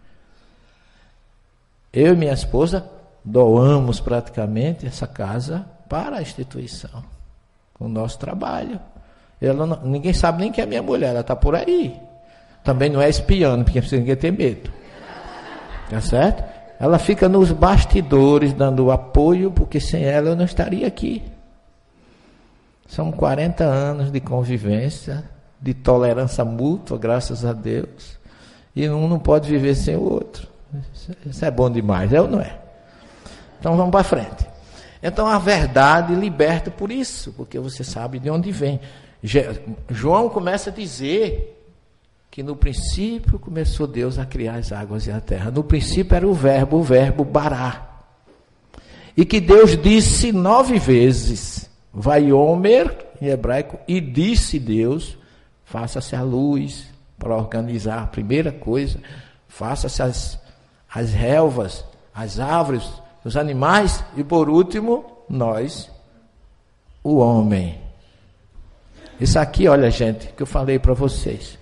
Eu e minha esposa doamos praticamente essa casa para a instituição, com o nosso trabalho. Ninguém sabe nem que é minha mulher, ela está por aí. Também não é espiando, porque precisa ninguém ter medo. Tá certo? Ela fica nos bastidores dando apoio, porque sem ela eu não estaria aqui. São 40 anos de convivência, de tolerância mútua, graças a Deus. E um não pode viver sem o outro. Isso é bom demais, é ou não é? Então vamos para frente. Então a verdade liberta por isso, porque você sabe de onde vem. João começa a dizer que no princípio começou Deus a criar as águas e a terra. No princípio era o verbo bará. E que Deus disse 9 vezes, Vaiomer, em hebraico, e disse Deus, faça-se a luz, para organizar a primeira coisa, faça-se as relvas, as árvores, os animais, e por último, nós, o homem. Isso aqui, olha gente, que eu falei para vocês.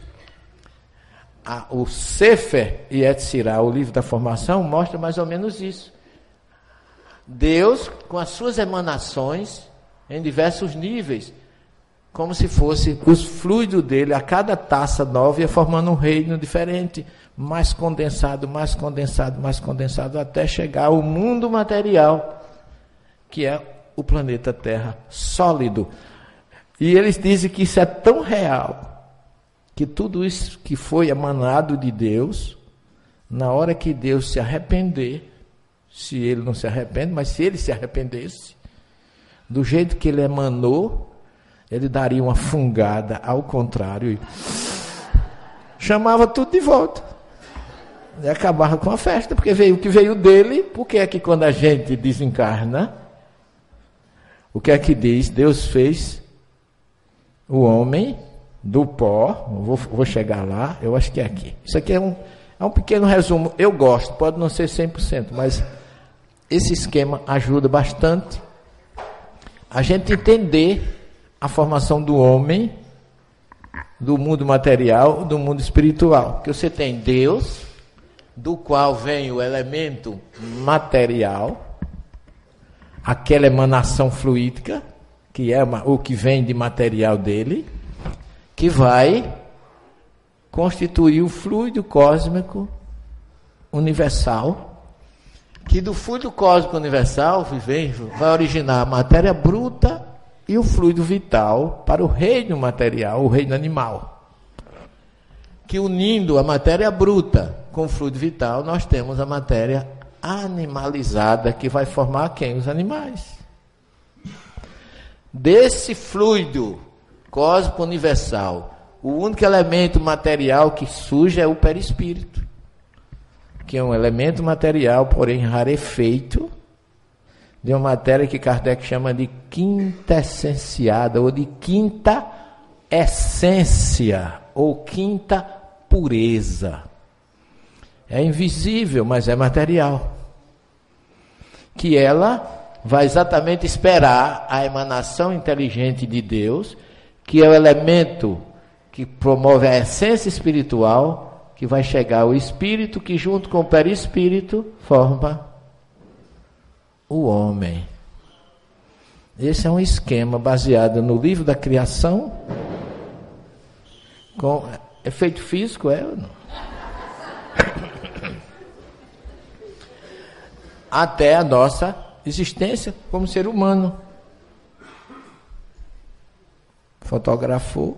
O Sefer Yetzirah, o livro da formação, mostra mais ou menos isso. Deus, com as suas emanações, em diversos níveis, como se fosse os fluidos dele, a cada taça nova ia formando um reino diferente, mais condensado, mais condensado, mais condensado, até chegar ao mundo material, que é o planeta Terra sólido. E eles dizem que isso é tão real, que tudo isso que foi emanado de Deus, na hora que Deus se arrepender, se ele não se arrepende, mas se ele se arrependesse, do jeito que ele emanou, ele daria uma fungada ao contrário e chamava tudo de volta. E acabava com a festa, porque veio o que veio dele. Porque é que quando a gente desencarna, o que é que diz? Deus fez o homem do pó. Vou chegar lá, eu acho que é aqui. Isso aqui é um pequeno resumo. Eu gosto, pode não ser 100%, mas esse esquema ajuda bastante a gente entender a formação do homem, do mundo material, do mundo espiritual. Porque você tem Deus, do qual vem o elemento material, aquela emanação fluídica, que é o que vem de material dele, que vai constituir o fluido cósmico universal, que do fluido cósmico universal vai originar a matéria bruta e o fluido vital para o reino material, o reino animal. Que unindo a matéria bruta com o fluido vital, nós temos a matéria animalizada, que vai formar quem? Os animais. Desse fluido cósmico universal, o único elemento material que surge é o perispírito, que é um elemento material, porém rarefeito, de uma matéria que Kardec chama de quintessenciada, ou de quinta essência, ou quinta pureza. É invisível, mas é material. Que ela vai exatamente esperar a emanação inteligente de Deus, que é o elemento que promove a essência espiritual, que vai chegar ao espírito, que junto com o perispírito forma o homem. Esse é um esquema baseado no livro da criação, com efeito físico, é ou não? Até a nossa existência como ser humano. Fotografou.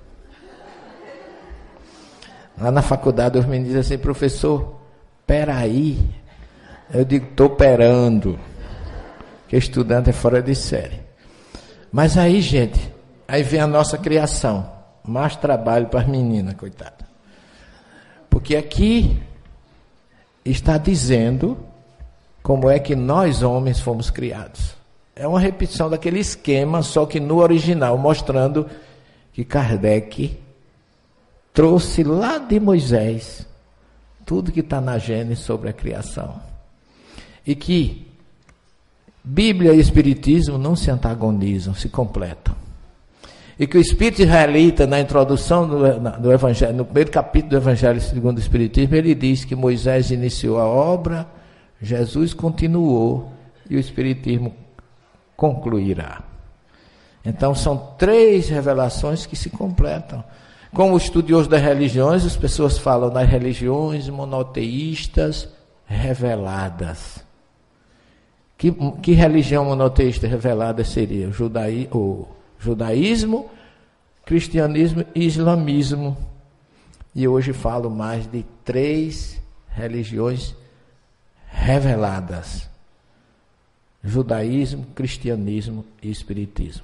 Lá na faculdade os meninos dizem assim: professor, peraí. Eu digo, estou perando. Que estudante é fora de série. Mas aí, gente, aí vem a nossa criação. Mais trabalho para as meninas, coitada. Porque aqui está dizendo como é que nós homens fomos criados. É uma repetição daquele esquema, só que no original, mostrando que Kardec trouxe lá de Moisés tudo que está na Gênesis sobre a criação. E que Bíblia e Espiritismo não se antagonizam, se completam. E que o Espírito Israelita, na introdução do Evangelho, no primeiro capítulo do Evangelho segundo o Espiritismo, ele diz que Moisés iniciou a obra, Jesus continuou e o Espiritismo concluirá. Então são 3 revelações que se completam. Como estudiosos das religiões, as pessoas falam das religiões monoteístas reveladas. Que religião monoteísta revelada seria? O judaísmo, cristianismo e islamismo. E hoje falo mais de 3 religiões reveladas: judaísmo, cristianismo e espiritismo.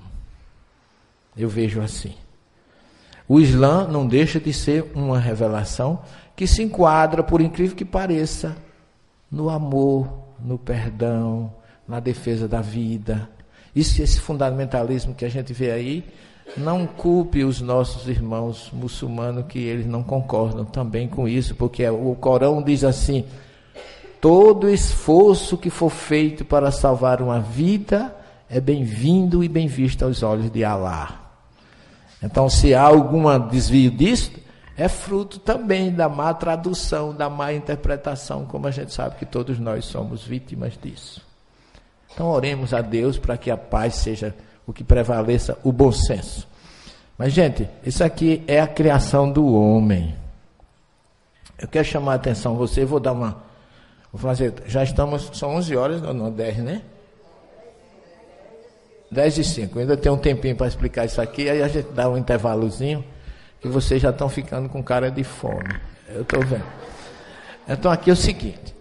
Eu vejo assim. O Islã não deixa de ser uma revelação que se enquadra, por incrível que pareça, no amor, no perdão, na defesa da vida. Esse fundamentalismo que a gente vê aí, não culpe os nossos irmãos muçulmanos que eles não concordam também com isso, porque o Corão diz assim: todo esforço que for feito para salvar uma vida é bem-vindo e bem visto aos olhos de Alá. Então, se há algum desvio disso, é fruto também da má tradução, da má interpretação, como a gente sabe que todos nós somos vítimas disso. Então, oremos a Deus para que a paz seja o que prevaleça, o bom senso. Mas, gente, isso aqui é a criação do homem. Eu quero chamar a atenção, vou fazer, já estamos, são 11 horas, não 10, né? 10:05. Ainda tem um tempinho para explicar isso aqui, aí a gente dá um intervalozinho, que vocês já estão ficando com cara de fome. Eu estou vendo. Então aqui é o seguinte.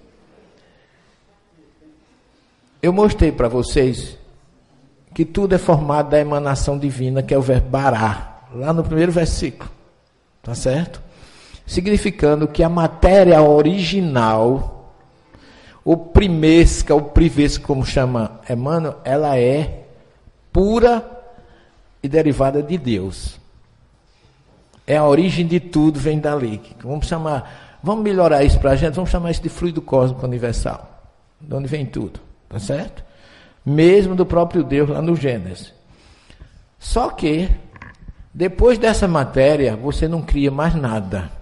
Eu mostrei para vocês que tudo é formado da emanação divina, que é o verbo bará, lá no primeiro versículo. Tá certo? Significando que a matéria original, o primesca, o privesca, como chama Emmanuel, ela é pura e derivada de Deus. É a origem de tudo, vem dali. Vamos melhorar isso para a gente, vamos chamar isso de fluido cósmico universal, de onde vem tudo, tá certo? Mesmo do próprio Deus lá no Gênesis. Só que, depois dessa matéria, você não cria mais nada.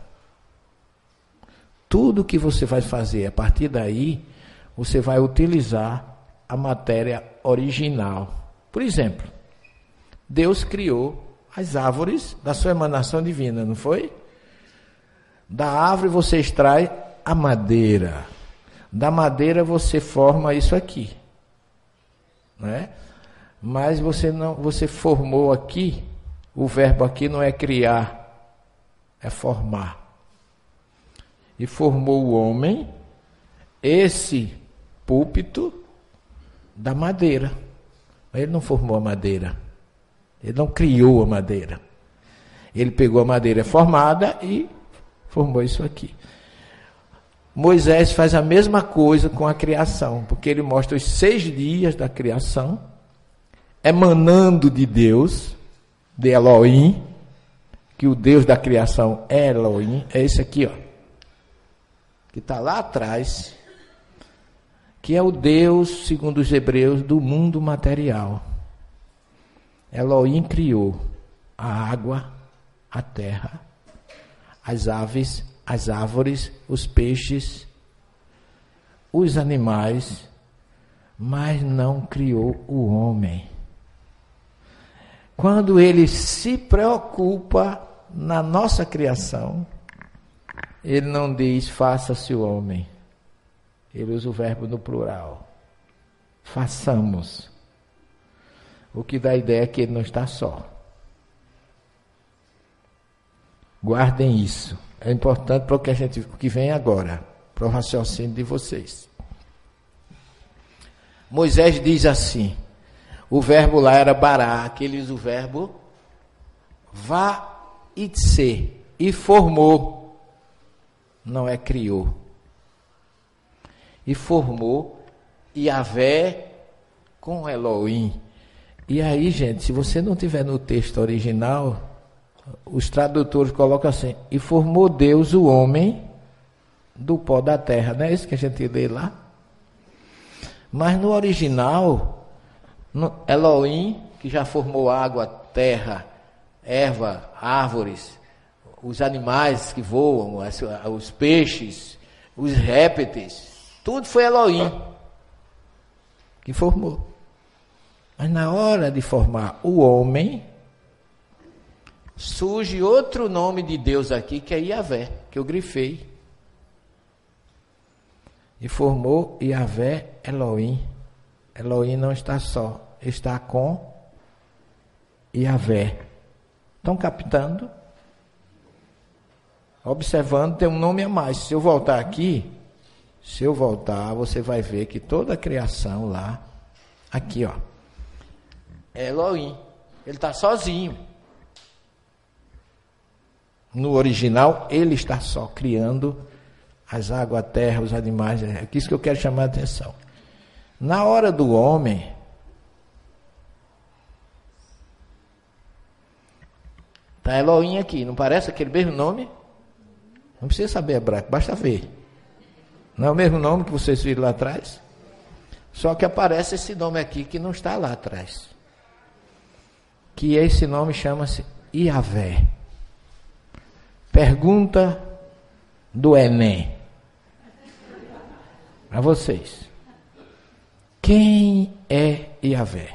Tudo que você vai fazer a partir daí, você vai utilizar a matéria original. Por exemplo, Deus criou as árvores da sua emanação divina, não foi? Da árvore você extrai a madeira. Da madeira você forma isso aqui. Né? Mas você formou aqui, o verbo aqui não é criar, é formar. E formou o homem, esse púlpito, da madeira. Mas ele não formou a madeira. Ele não criou a madeira. Ele pegou a madeira formada e formou isso aqui. Moisés faz a mesma coisa com a criação, porque ele mostra os 6 dias da criação, emanando de Deus, de Elohim, que o Deus da criação é Elohim, é esse aqui, ó, que está lá atrás, que é o Deus, segundo os hebreus, do mundo material. Elohim criou a água, a terra, as aves, as árvores, os peixes, os animais, mas não criou o homem. Quando ele se preocupa na nossa criação, ele não diz faça-se o homem. Ele usa o verbo no plural. Façamos. O que dá a ideia é que ele não está só. Guardem isso. É importante para o que vem agora, para o raciocínio de vocês. Moisés diz assim, o verbo lá era bará, aqui ele usa o verbo va-itse, e formou, não é criou. E formou Yahvé com Elohim. E aí, gente, se você não tiver no texto original, os tradutores colocam assim, e formou Deus o homem do pó da terra, não é isso que a gente lê lá? Mas no original, no Elohim, que já formou água, terra, erva, árvores, os animais que voam, os peixes, os répteis, tudo foi Elohim que formou. Mas na hora de formar o homem, surge outro nome de Deus aqui, que é Yahvé, que eu grifei. E formou Yahvé Elohim. Elohim não está só, está com Yahvé. Estão captando? Observando, tem um nome a mais. Se eu voltar aqui, você vai ver que toda a criação lá, aqui ó, é Elohim. Ele está sozinho. No original, ele está só criando as águas, a terra, os animais. É isso que eu quero chamar a atenção. Na hora do homem, está Elohim aqui. Não parece aquele mesmo nome? Não precisa saber hebraico, basta ver. Não é o mesmo nome que vocês viram lá atrás? Só que aparece esse nome aqui que não está lá atrás. Que esse nome chama-se Yahvé. Pergunta do Enem. Para vocês. Quem é Yahvé?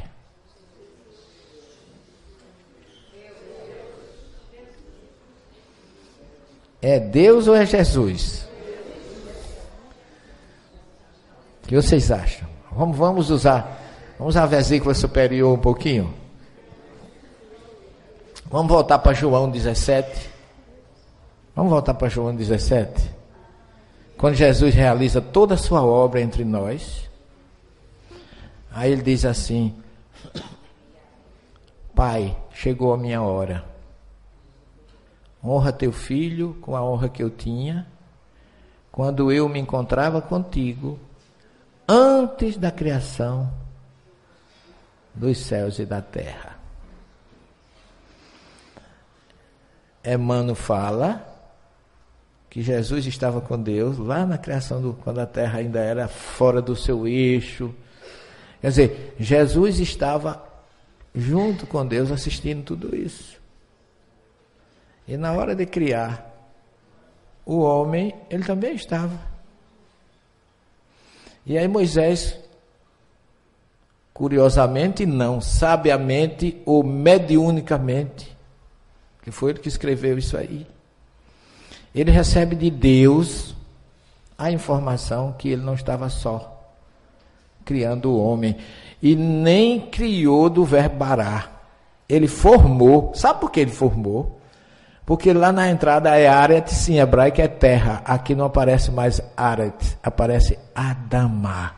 É Deus ou é Jesus? O que vocês acham? Vamos usar Vamos à vesícula superior um pouquinho. Vamos voltar para João 17. Vamos voltar para João 17. Quando Jesus realiza toda a sua obra entre nós, aí ele diz assim: Pai, chegou a minha hora. Honra teu filho com a honra que eu tinha quando eu me encontrava contigo antes da criação dos céus e da terra. Emmanuel fala que Jesus estava com Deus lá na criação, quando a terra ainda era fora do seu eixo. Quer dizer, Jesus estava junto com Deus assistindo tudo isso. E na hora de criar o homem, ele também estava. E aí Moisés, curiosamente não, sabiamente ou mediunicamente, que foi ele que escreveu isso aí, ele recebe de Deus a informação que ele não estava só criando o homem, e nem criou do verbo bará. Ele formou. Sabe por que ele formou? Porque lá na entrada é Aret, sim, hebraico é terra. Aqui não aparece mais Aret, aparece Adamá.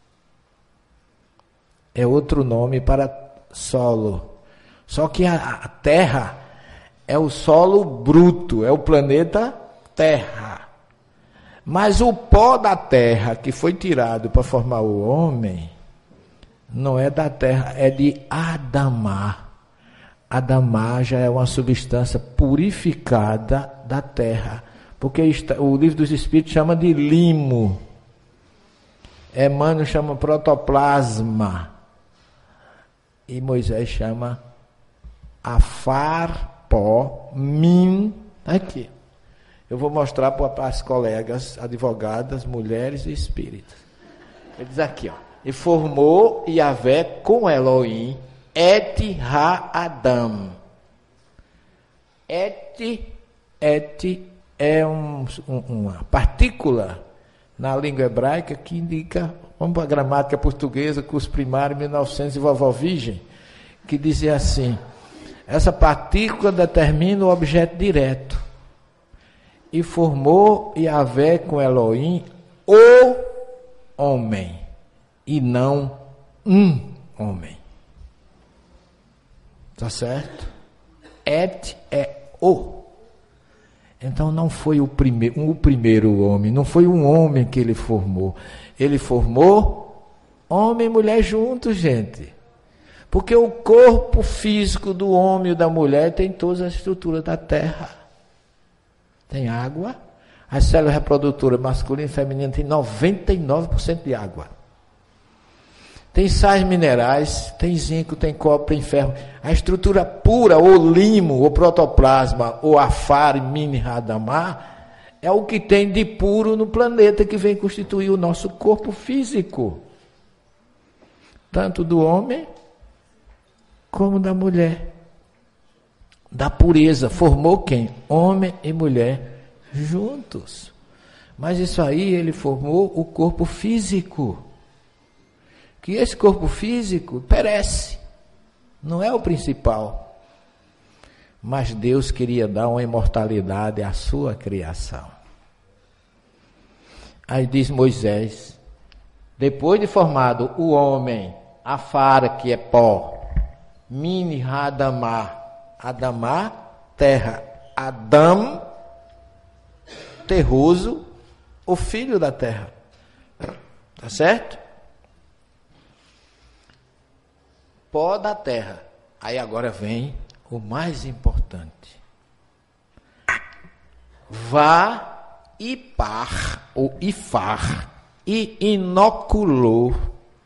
É outro nome para solo. Só que a terra é o solo bruto, é o planeta Terra. Mas o pó da terra que foi tirado para formar o homem, não é da terra, é de Adamá. Adamá já é uma substância purificada da terra, porque o livro dos Espíritos chama de limo, Emmanuel chama protoplasma, e Moisés chama afar, pó, min. Aqui, eu vou mostrar para as colegas, advogadas, mulheres e espíritas. Ele diz aqui, ó: e formou Yahvé com Elohim Et ha-Adam. Et é uma partícula na língua hebraica que indica, vamos para a gramática portuguesa, curso primário 1900 e vovó virgem, que dizia assim: essa partícula determina o objeto direto. E formou Yahvé com Elohim o homem, e não um homem. Tá certo? Et é o. Então não foi o primeiro homem, não foi um homem que ele formou. Ele formou homem e mulher juntos, gente. Porque o corpo físico do homem e da mulher tem todas as estruturas da terra. Tem água. A célula reprodutora masculina e feminina tem 99% de água. Tem sais minerais, tem zinco, tem cobre, tem ferro. A estrutura pura, ou limo, ou protoplasma, ou afar, mini, radamá, é o que tem de puro no planeta que vem constituir o nosso corpo físico. Tanto do homem como da mulher. Da pureza. Formou quem? Homem e mulher juntos. Mas isso aí ele formou o corpo físico. Que esse corpo físico perece, não é o principal. Mas Deus queria dar uma imortalidade à sua criação. Aí diz Moisés, depois de formado o homem, afara, que é pó, mini radamá, Adamá, terra, Adam, terroso, o filho da terra. Tá certo? Pó da terra. Aí agora vem o mais importante. Vá ipar, ou ifar, e inoculou,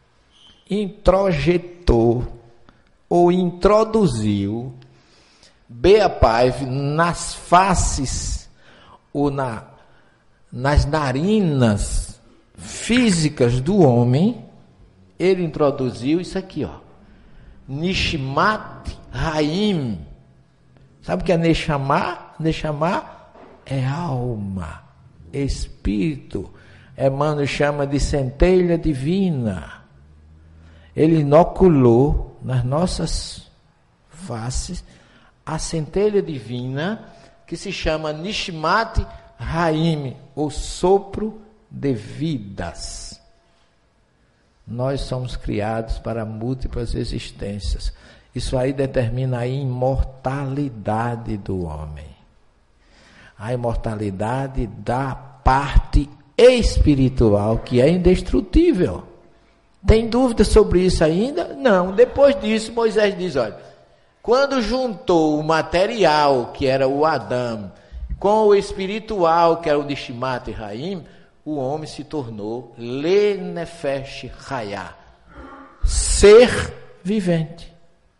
introjetou, ou introduziu, Beapaiv nas faces, ou nas narinas físicas do homem, ele introduziu isso aqui, ó. Nishmat Haim. Sabe o que é Neshama? Neshama é alma, espírito. Emmanuel chama de centelha divina. ele inoculou nas nossas faces a centelha divina que se chama Nishmat Haim, o sopro de vidas. Nós somos criados para múltiplas existências. Isso aí determina a imortalidade do homem. A imortalidade da parte espiritual, que é indestrutível. Tem dúvida sobre isso ainda? Não. Depois disso, Moisés diz, olha, quando juntou o material, que era o Adão, com o espiritual, que era o Nishmat Haim, o homem se tornou Le Nefesh Hayah, ser vivente.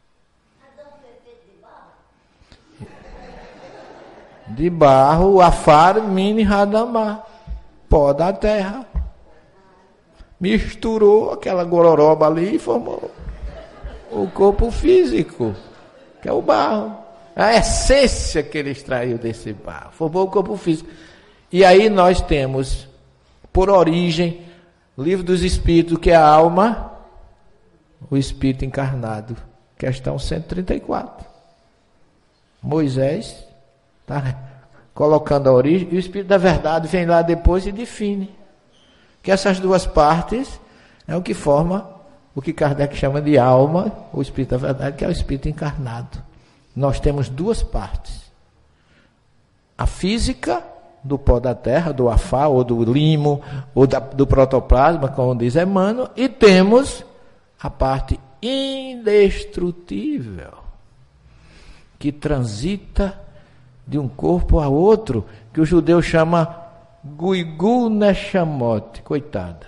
De barro, Afar Mini Hadamah, pó da terra. Misturou aquela gororoba ali e formou o corpo físico, que é o barro. A essência que ele extraiu desse barro, formou o corpo físico. E aí nós temos, por origem, o livro dos Espíritos, que é a alma, o Espírito encarnado, questão 134. Moisés está colocando a origem, e o Espírito da Verdade vem lá depois e define que essas duas partes é o que forma o que Kardec chama de alma, o Espírito da Verdade, que é o Espírito encarnado. Nós temos duas partes. A física do pó da terra, do afá, ou do limo, ou do protoplasma, como diz Emmanuel, e temos a parte indestrutível, que transita de um corpo a outro, que o judeu chama Guigu Neshamot, coitada.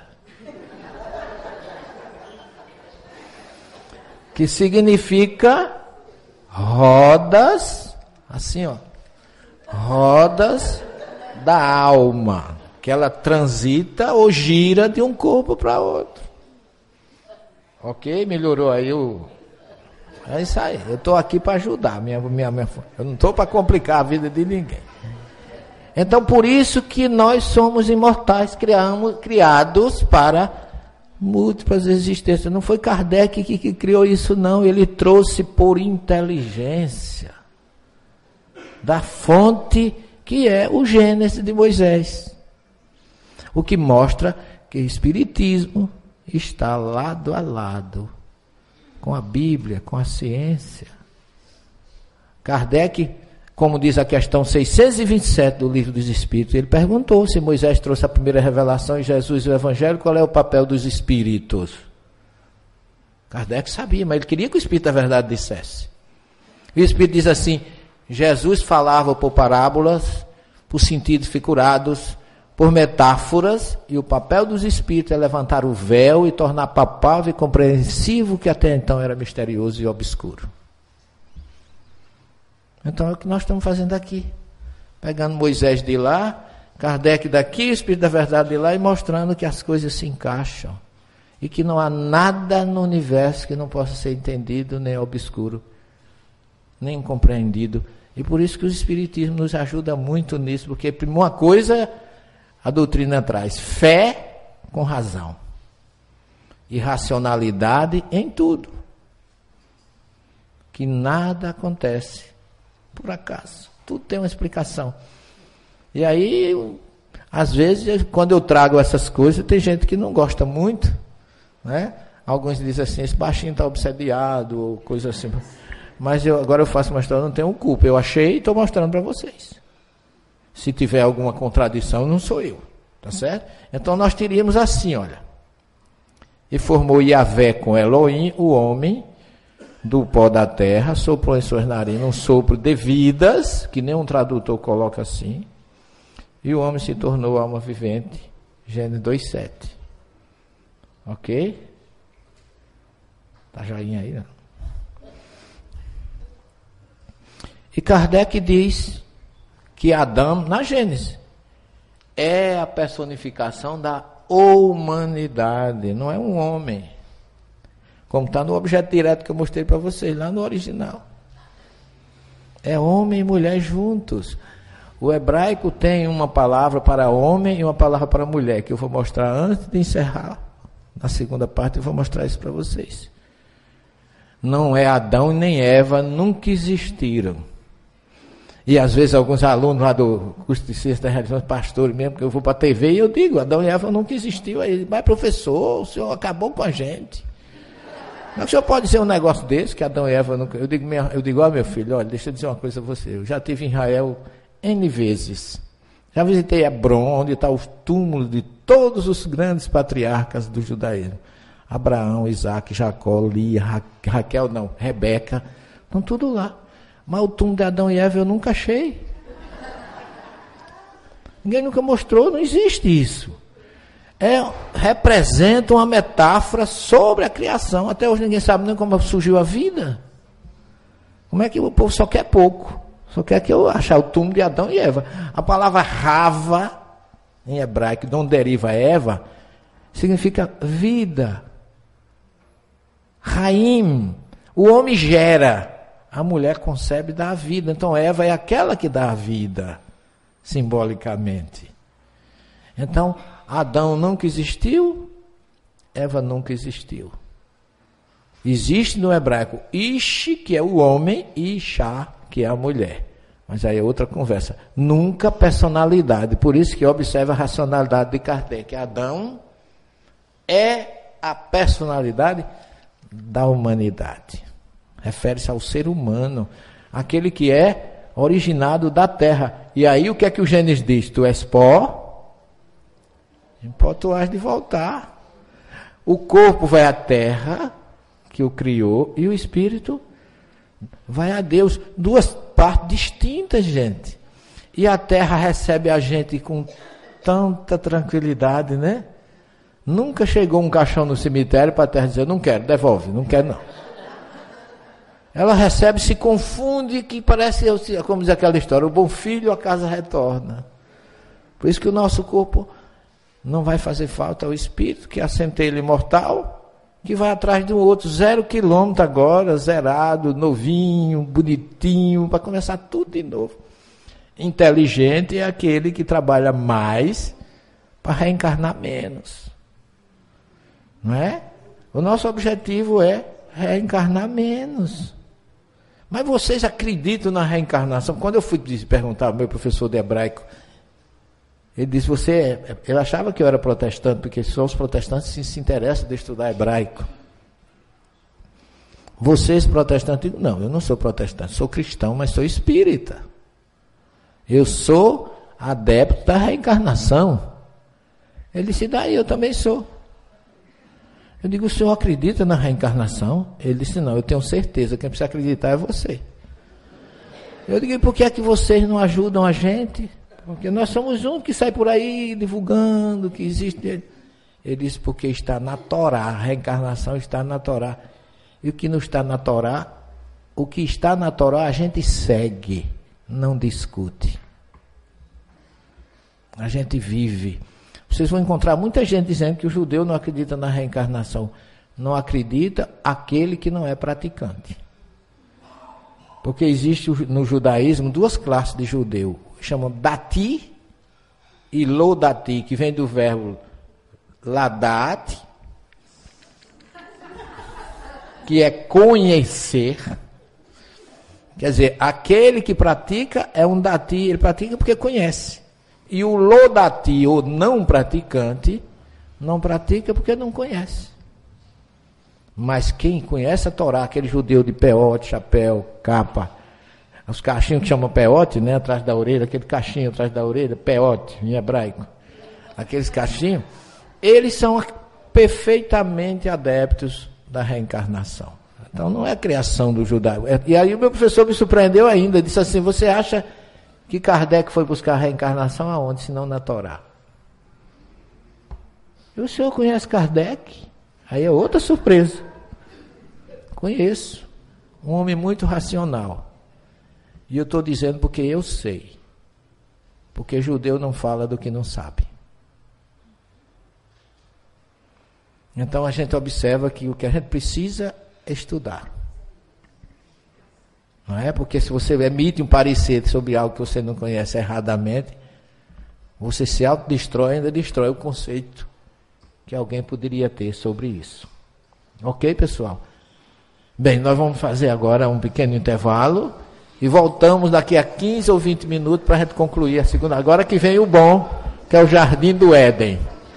Que significa rodas, assim ó, rodas da alma, que ela transita ou gira de um corpo para outro. Ok? Melhorou aí o... É isso aí, eu estou aqui para ajudar, eu não estou para complicar a vida de ninguém. Então, por isso que nós somos imortais, criados para múltiplas existências. Não foi Kardec que criou isso, não. Ele trouxe por inteligência da fonte que é o Gênesis de Moisés. O que mostra que o Espiritismo está lado a lado com a Bíblia, com a ciência. Kardec, como diz a questão 627 do Livro dos Espíritos, ele perguntou se Moisés trouxe a primeira revelação em Jesus e o Evangelho, qual é o papel dos Espíritos? Kardec sabia, mas ele queria que o Espírito da Verdade dissesse. E o Espírito diz assim, Jesus falava por parábolas, por sentidos figurados, por metáforas, e o papel dos Espíritos é levantar o véu e tornar palpável e compreensível o que até então era misterioso e obscuro. Então é o que nós estamos fazendo aqui. Pegando Moisés de lá, Kardec daqui, o Espírito da Verdade de lá, e mostrando que as coisas se encaixam. E que não há nada no universo que não possa ser entendido, nem obscuro, nem compreendido. E por isso que o Espiritismo nos ajuda muito nisso, porque uma coisa a doutrina traz, fé com razão. E racionalidade em tudo. Que nada acontece por acaso. Tudo tem uma explicação. E aí, às vezes, quando eu trago essas coisas, tem gente que não gosta muito, né? Alguns dizem assim, esse baixinho está obsediado, ou coisa assim. Mas agora eu faço uma história, não tenho culpa. Eu achei e estou mostrando para vocês. Se tiver alguma contradição, não sou eu. Tá certo? Então nós teríamos assim, olha. E formou Yahvé com Elohim, o homem, do pó da terra, soprou em suas narinas um sopro de vidas, que nenhum tradutor coloca assim, e o homem se tornou alma vivente, Gênesis 2,7. Ok? Tá joinha aí, não? E Kardec diz que Adão, na Gênesis, é a personificação da humanidade, não é um homem. Como está no objeto direto que eu mostrei para vocês, lá no original. É homem e mulher juntos. O hebraico tem uma palavra para homem e uma palavra para mulher, que eu vou mostrar antes de encerrar Na segunda parte eu vou mostrar isso para vocês. Não é Adão nem Eva, nunca existiram. E às vezes alguns alunos lá do curso de ciência da religião, pastores mesmo, que eu vou para a TV e eu digo, Adão e Eva nunca existiu. Aí, mas professor, o senhor acabou com a gente. Mas o senhor pode dizer um negócio desse, que Adão e Eva nunca... Eu digo, meu filho, olha, deixa eu dizer uma coisa a você. Eu já estive em Israel N vezes. Já visitei Hebron, onde está o túmulo de todos os grandes patriarcas do judaísmo. Abraão, Isaac, Jacó, Lia, Raquel, não, Rebeca. Estão tudo lá. Mas o túmulo de Adão e Eva eu nunca achei. Ninguém nunca mostrou, não existe isso. Representa uma metáfora sobre a criação. Até hoje ninguém sabe nem como surgiu a vida. Como é que o povo só quer pouco? Só quer que eu achar o túmulo de Adão e Eva. A palavra Rava, em hebraico, de onde deriva Eva, significa vida. Raim. O homem gera. A mulher concebe e dá a vida. Então Eva é aquela que dá a vida, simbolicamente. Então, Adão nunca existiu, Eva nunca existiu. Existe no hebraico Ish, que é o homem, e Isha, que é a mulher. Mas aí é outra conversa. Nunca personalidade. Por isso que observa a racionalidade de Kardec. Adão é a personalidade da humanidade. Refere-se ao ser humano, aquele que é originado da terra. E aí o que é que o Gênesis diz? Tu és pó, em pó tu has de voltar. O corpo vai à terra, que o criou, e o espírito vai a Deus. Duas partes distintas, gente. E a terra recebe a gente com tanta tranquilidade, né? Nunca chegou um caixão no cemitério para a terra dizer, não quero, devolve, não quero não. Ela recebe, se confunde, que parece, como diz aquela história, o bom filho a casa retorna. Por isso que o nosso corpo não vai fazer falta ao espírito, que é a centelha imortal, que vai atrás do outro, 0 quilômetro agora, zerado, novinho, bonitinho, para começar tudo de novo. Inteligente é aquele que trabalha mais para reencarnar menos. Não é? O nosso objetivo é reencarnar menos. Mas vocês acreditam na reencarnação? Quando eu fui perguntar ao meu professor de hebraico, ele disse, ele achava que eu era protestante, porque só os protestantes se interessam de estudar hebraico. Vocês protestantes? Não, eu não sou protestante, sou cristão, mas sou espírita. Eu sou adepto da reencarnação. Ele disse, daí eu também sou. Eu digo, o senhor acredita na reencarnação? Ele disse, não, eu tenho certeza, quem precisa acreditar é você. Eu digo, por que é que vocês não ajudam a gente? Porque nós somos um que sai por aí divulgando que existe. Ele disse, porque está na Torá, a reencarnação está na Torá. E o que não está na Torá, o que está na Torá a gente segue, não discute. A gente vive. Vocês vão encontrar muita gente dizendo que o judeu não acredita na reencarnação. Não acredita aquele que não é praticante. Porque existe no judaísmo duas classes de judeu. Chamam dati e lo dati, que vem do verbo ladat, que é conhecer. Quer dizer, aquele que pratica é um dati, ele pratica porque conhece. E o lodati, ou não praticante, não pratica porque não conhece. Mas quem conhece a Torá, aquele judeu de peote, chapéu, capa, os cachinhos que chamam peote, né, atrás da orelha, aquele cachinho atrás da orelha, peote, em hebraico. Aqueles cachinhos, eles são perfeitamente adeptos da reencarnação. Então não é a criação do judaísmo. E aí o meu professor me surpreendeu ainda, disse assim, você acha que Kardec foi buscar a reencarnação aonde, se não na Torá? E o senhor conhece Kardec? Aí é outra surpresa. Conheço. Um homem muito racional. E eu estou dizendo porque eu sei. Porque judeu não fala do que não sabe. Então a gente observa que o que a gente precisa é estudar. Não é? Porque se você emite um parecer sobre algo que você não conhece erradamente, você se autodestrói e ainda destrói o conceito que alguém poderia ter sobre isso. Ok, pessoal? Bem, nós vamos fazer agora um pequeno intervalo e voltamos daqui a 15 ou 20 minutos para a gente concluir a segunda. Agora que vem o bom, que é o Jardim do Éden.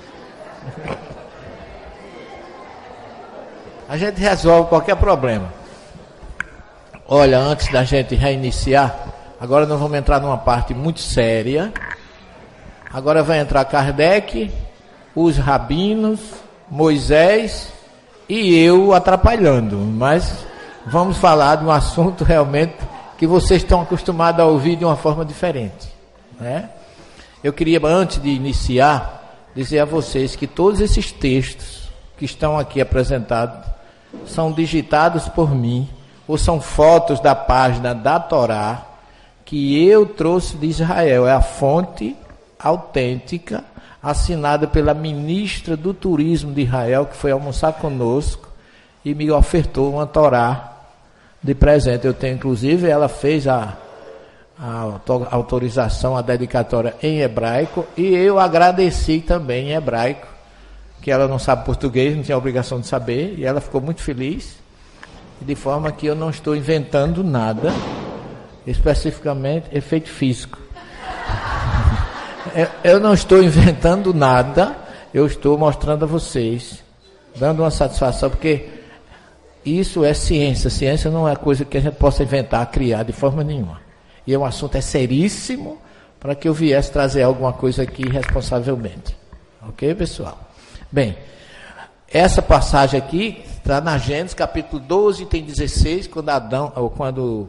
A gente resolve qualquer problema. Olha, antes da gente reiniciar, agora nós vamos entrar numa parte muito séria. Agora vai entrar Kardec, os rabinos, Moisés e eu atrapalhando. Mas vamos falar de um assunto realmente que vocês estão acostumados a ouvir de uma forma diferente, né? Eu queria, antes de iniciar, dizer a vocês que todos esses textos que estão aqui apresentados são digitados por mim, ou são fotos da página da Torá que eu trouxe de Israel. É a fonte autêntica, assinada pela ministra do turismo de Israel, que foi almoçar conosco e me ofertou uma Torá de presente. Eu tenho, inclusive, ela fez a autorização, a dedicatória em hebraico, e eu agradeci também em hebraico, que ela não sabe português, não tinha obrigação de saber, e ela ficou muito feliz, de forma que eu não estou inventando nada, especificamente efeito físico. Eu não estou inventando nada, eu estou mostrando a vocês, dando uma satisfação, porque isso é ciência. Ciência não é coisa que a gente possa inventar, criar de forma nenhuma. E o assunto é seríssimo para que eu viesse trazer alguma coisa aqui responsavelmente. Ok, pessoal? Bem, essa passagem aqui está na Gênesis, capítulo 12, tem 16, quando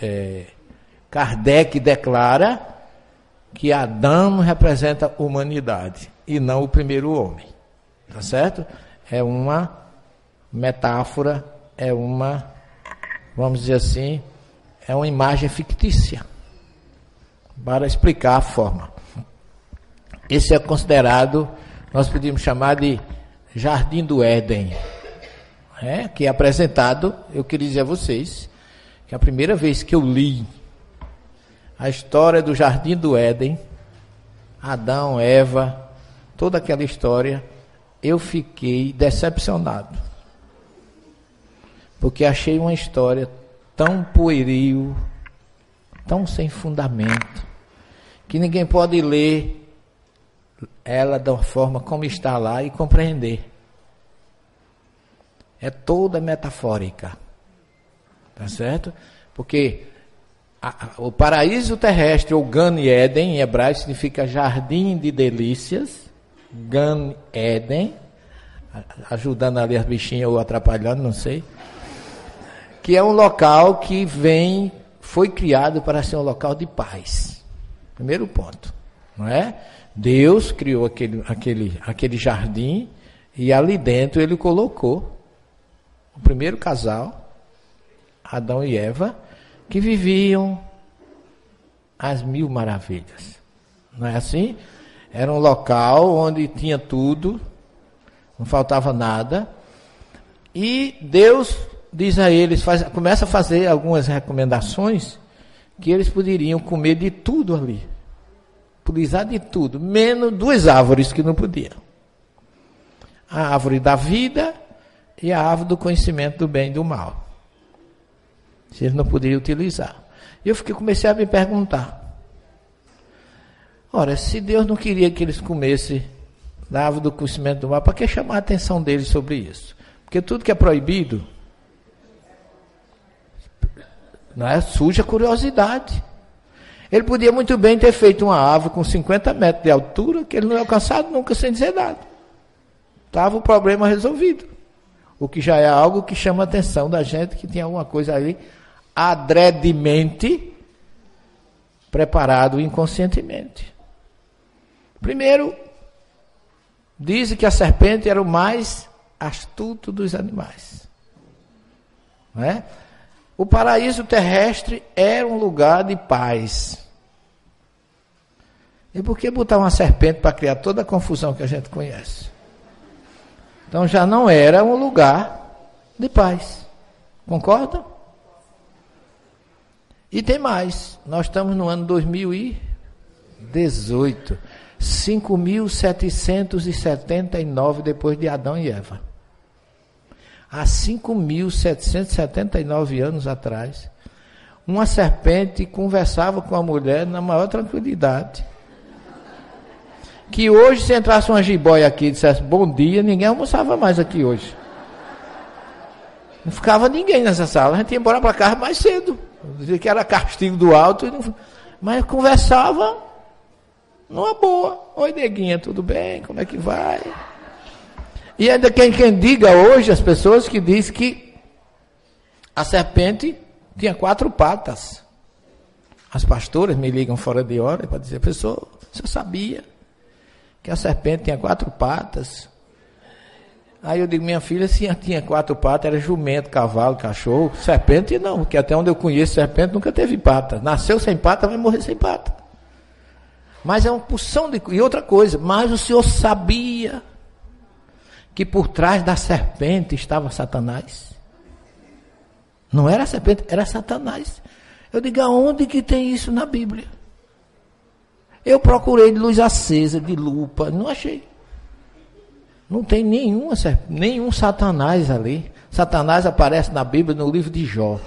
Kardec declara que Adão representa a humanidade e não o primeiro homem. Tá certo? É uma metáfora, vamos dizer assim, é uma imagem fictícia para explicar a forma. Esse é considerado, nós podíamos chamar de Jardim do Éden, que é apresentado. Eu queria dizer a vocês que a primeira vez que eu li a história do Jardim do Éden, Adão, Eva, toda aquela história, eu fiquei decepcionado, porque achei uma história tão pueril, tão sem fundamento, que ninguém pode ler ela da forma como está lá e compreender. É toda metafórica, tá certo? Porque o paraíso terrestre, ou Gan Eden, em hebraico significa jardim de delícias, Gan Eden, ajudando ali as bichinhas ou atrapalhando, não sei, que é um local que foi criado para ser um local de paz. Primeiro ponto, não é? Deus criou aquele jardim e ali dentro ele colocou o primeiro casal, Adão e Eva, que viviam as mil maravilhas. Não é assim? Era um local onde tinha tudo, não faltava nada, e Deus diz a eles, começa a fazer algumas recomendações, que eles poderiam comer de tudo ali, utilizar de tudo, menos duas árvores que não podiam. A árvore da vida e a árvore do conhecimento do bem e do mal. Se eles não poderiam utilizar. E eu comecei a me perguntar, ora, se Deus não queria que eles comessem da árvore do conhecimento do mal, para que chamar a atenção deles sobre isso? Porque tudo que é proibido, não é, suja a curiosidade. Ele podia muito bem ter feito uma árvore com 50 metros de altura, que ele não é alcançado nunca sem dizer nada. Estava o problema resolvido. O que já é algo que chama a atenção da gente, que tem alguma coisa ali adredemente preparado inconscientemente. Primeiro, dizem que a serpente era o mais astuto dos animais. Não é? O paraíso terrestre era um lugar de paz. E por que botar uma serpente para criar toda a confusão que a gente conhece? Então já não era um lugar de paz. Concorda? E tem mais. Nós estamos no ano 2018. 5.779 depois de Adão e Eva. Há 5.779 anos atrás, uma serpente conversava com a mulher na maior tranquilidade. Que hoje, se entrasse uma jiboia aqui e dissesse bom dia, ninguém almoçava mais aqui hoje. Não ficava ninguém nessa sala, a gente ia embora para casa mais cedo. Dizia que era castigo do alto, mas conversava numa boa. Oi, neguinha, tudo bem? Como é que vai? E ainda quem diga hoje, as pessoas que dizem que a serpente tinha 4 patas. As pastoras me ligam fora de hora para dizer, professor, você sabia que a serpente tinha 4 patas? Aí eu digo, minha filha, se tinha 4 patas, era jumento, cavalo, cachorro. Serpente não, porque até onde eu conheço, serpente nunca teve pata. Nasceu sem pata, vai morrer sem pata. Mas é uma porção de... E outra coisa, mas o Senhor sabia que por trás da serpente estava Satanás. Não era a serpente, era Satanás. Eu digo, aonde que tem isso na Bíblia? Eu procurei de luz acesa, de lupa, não achei. Não tem nenhum Satanás ali. Satanás aparece na Bíblia no livro de Jó,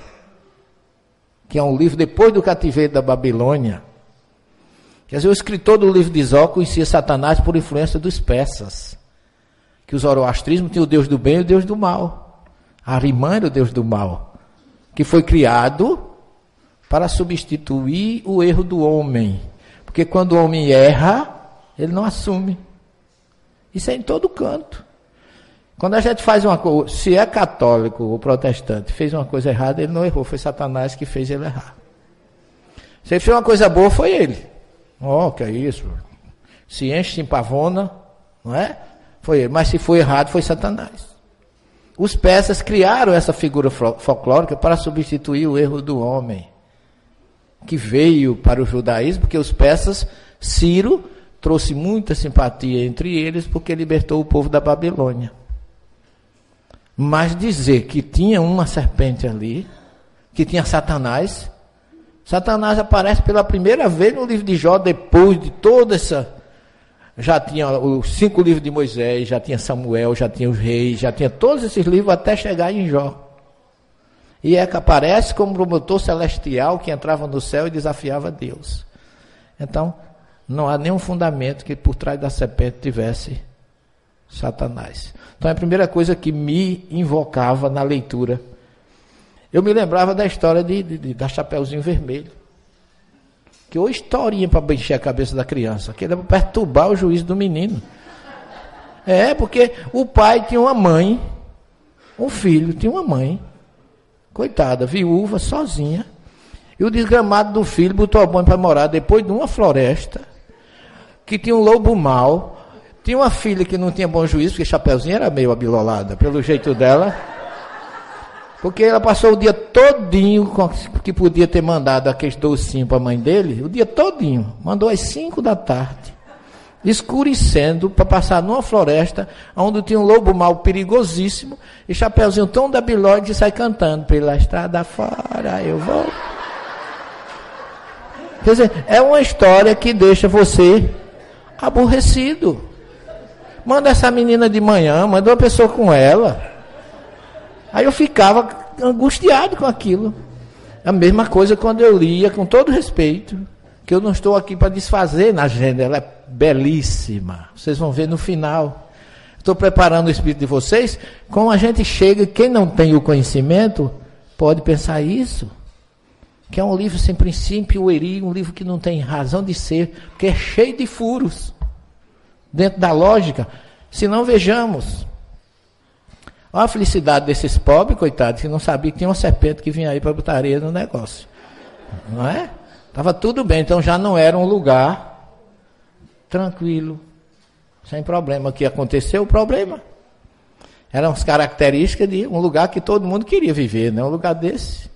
que é um livro depois do cativeiro da Babilônia. Quer dizer, o escritor do livro de Jó conhecia Satanás por influência dos persas, que o zoroastrismo tinha o Deus do bem e o Deus do mal. Arimã era o Deus do mal, que foi criado para substituir o erro do homem. Porque quando o homem erra, ele não assume. Isso é em todo canto. Quando a gente faz uma coisa, se é católico ou protestante, fez uma coisa errada, ele não errou, foi Satanás que fez ele errar. Se ele fez uma coisa boa, foi ele. Que é isso? Se enche, se empavona, não é? Foi ele. Mas se foi errado, foi Satanás. Os persas criaram essa figura folclórica para substituir o erro do homem, que veio para o judaísmo, porque os persas, Ciro trouxe muita simpatia entre eles, porque libertou o povo da Babilônia. Mas dizer que tinha uma serpente ali, que tinha Satanás aparece pela primeira vez no livro de Jó, depois de toda essa... Já tinha os 5 livros de Moisés, já tinha Samuel, já tinha os reis, já tinha todos esses livros até chegar em Jó. E é que aparece como promotor celestial que entrava no céu e desafiava Deus. Então, não há nenhum fundamento que por trás da serpente tivesse Satanás. Então, é a primeira coisa que me invocava na leitura. Eu me lembrava da história da Chapeuzinho Vermelho. Que ou historinha para encher a cabeça da criança, que era para perturbar o juízo do menino. Porque o pai tinha uma mãe, um filho tinha uma mãe, coitada, viúva, sozinha. E o desgramado do filho botou a mãe para morar depois de uma floresta, que tinha um lobo mau, tinha uma filha que não tinha bom juízo, porque Chapeuzinho era meio abilolada, pelo jeito dela, porque ela passou o dia todinho, que podia ter mandado aqueles docinhos para a mãe dele, o dia todinho, mandou às 5 da tarde, escurecendo, para passar numa floresta, onde tinha um lobo mau perigosíssimo, e Chapeuzinho tão debilóide sai cantando, pela estrada fora eu vou. Quer dizer, é uma história que deixa você aborrecido. Manda essa menina de manhã, manda uma pessoa com ela. Aí eu ficava angustiado com aquilo. A mesma coisa quando eu lia, com todo respeito, que eu não estou aqui para desfazer na agenda, ela é belíssima. Vocês vão ver no final. Estou preparando o espírito de vocês, como a gente chega, quem não tem o conhecimento, pode pensar isso. Que é um livro sem princípio, um livro que não tem razão de ser, porque é cheio de furos, dentro da lógica. Se não, vejamos. Olha a felicidade desses pobres, coitados, que não sabiam que tinha uma serpente que vinha aí para botar areia no negócio. Não é? Estava tudo bem, então já não era um lugar tranquilo, sem problema. O que aconteceu? O problema. Eram as características de um lugar que todo mundo queria viver, não é um lugar desse.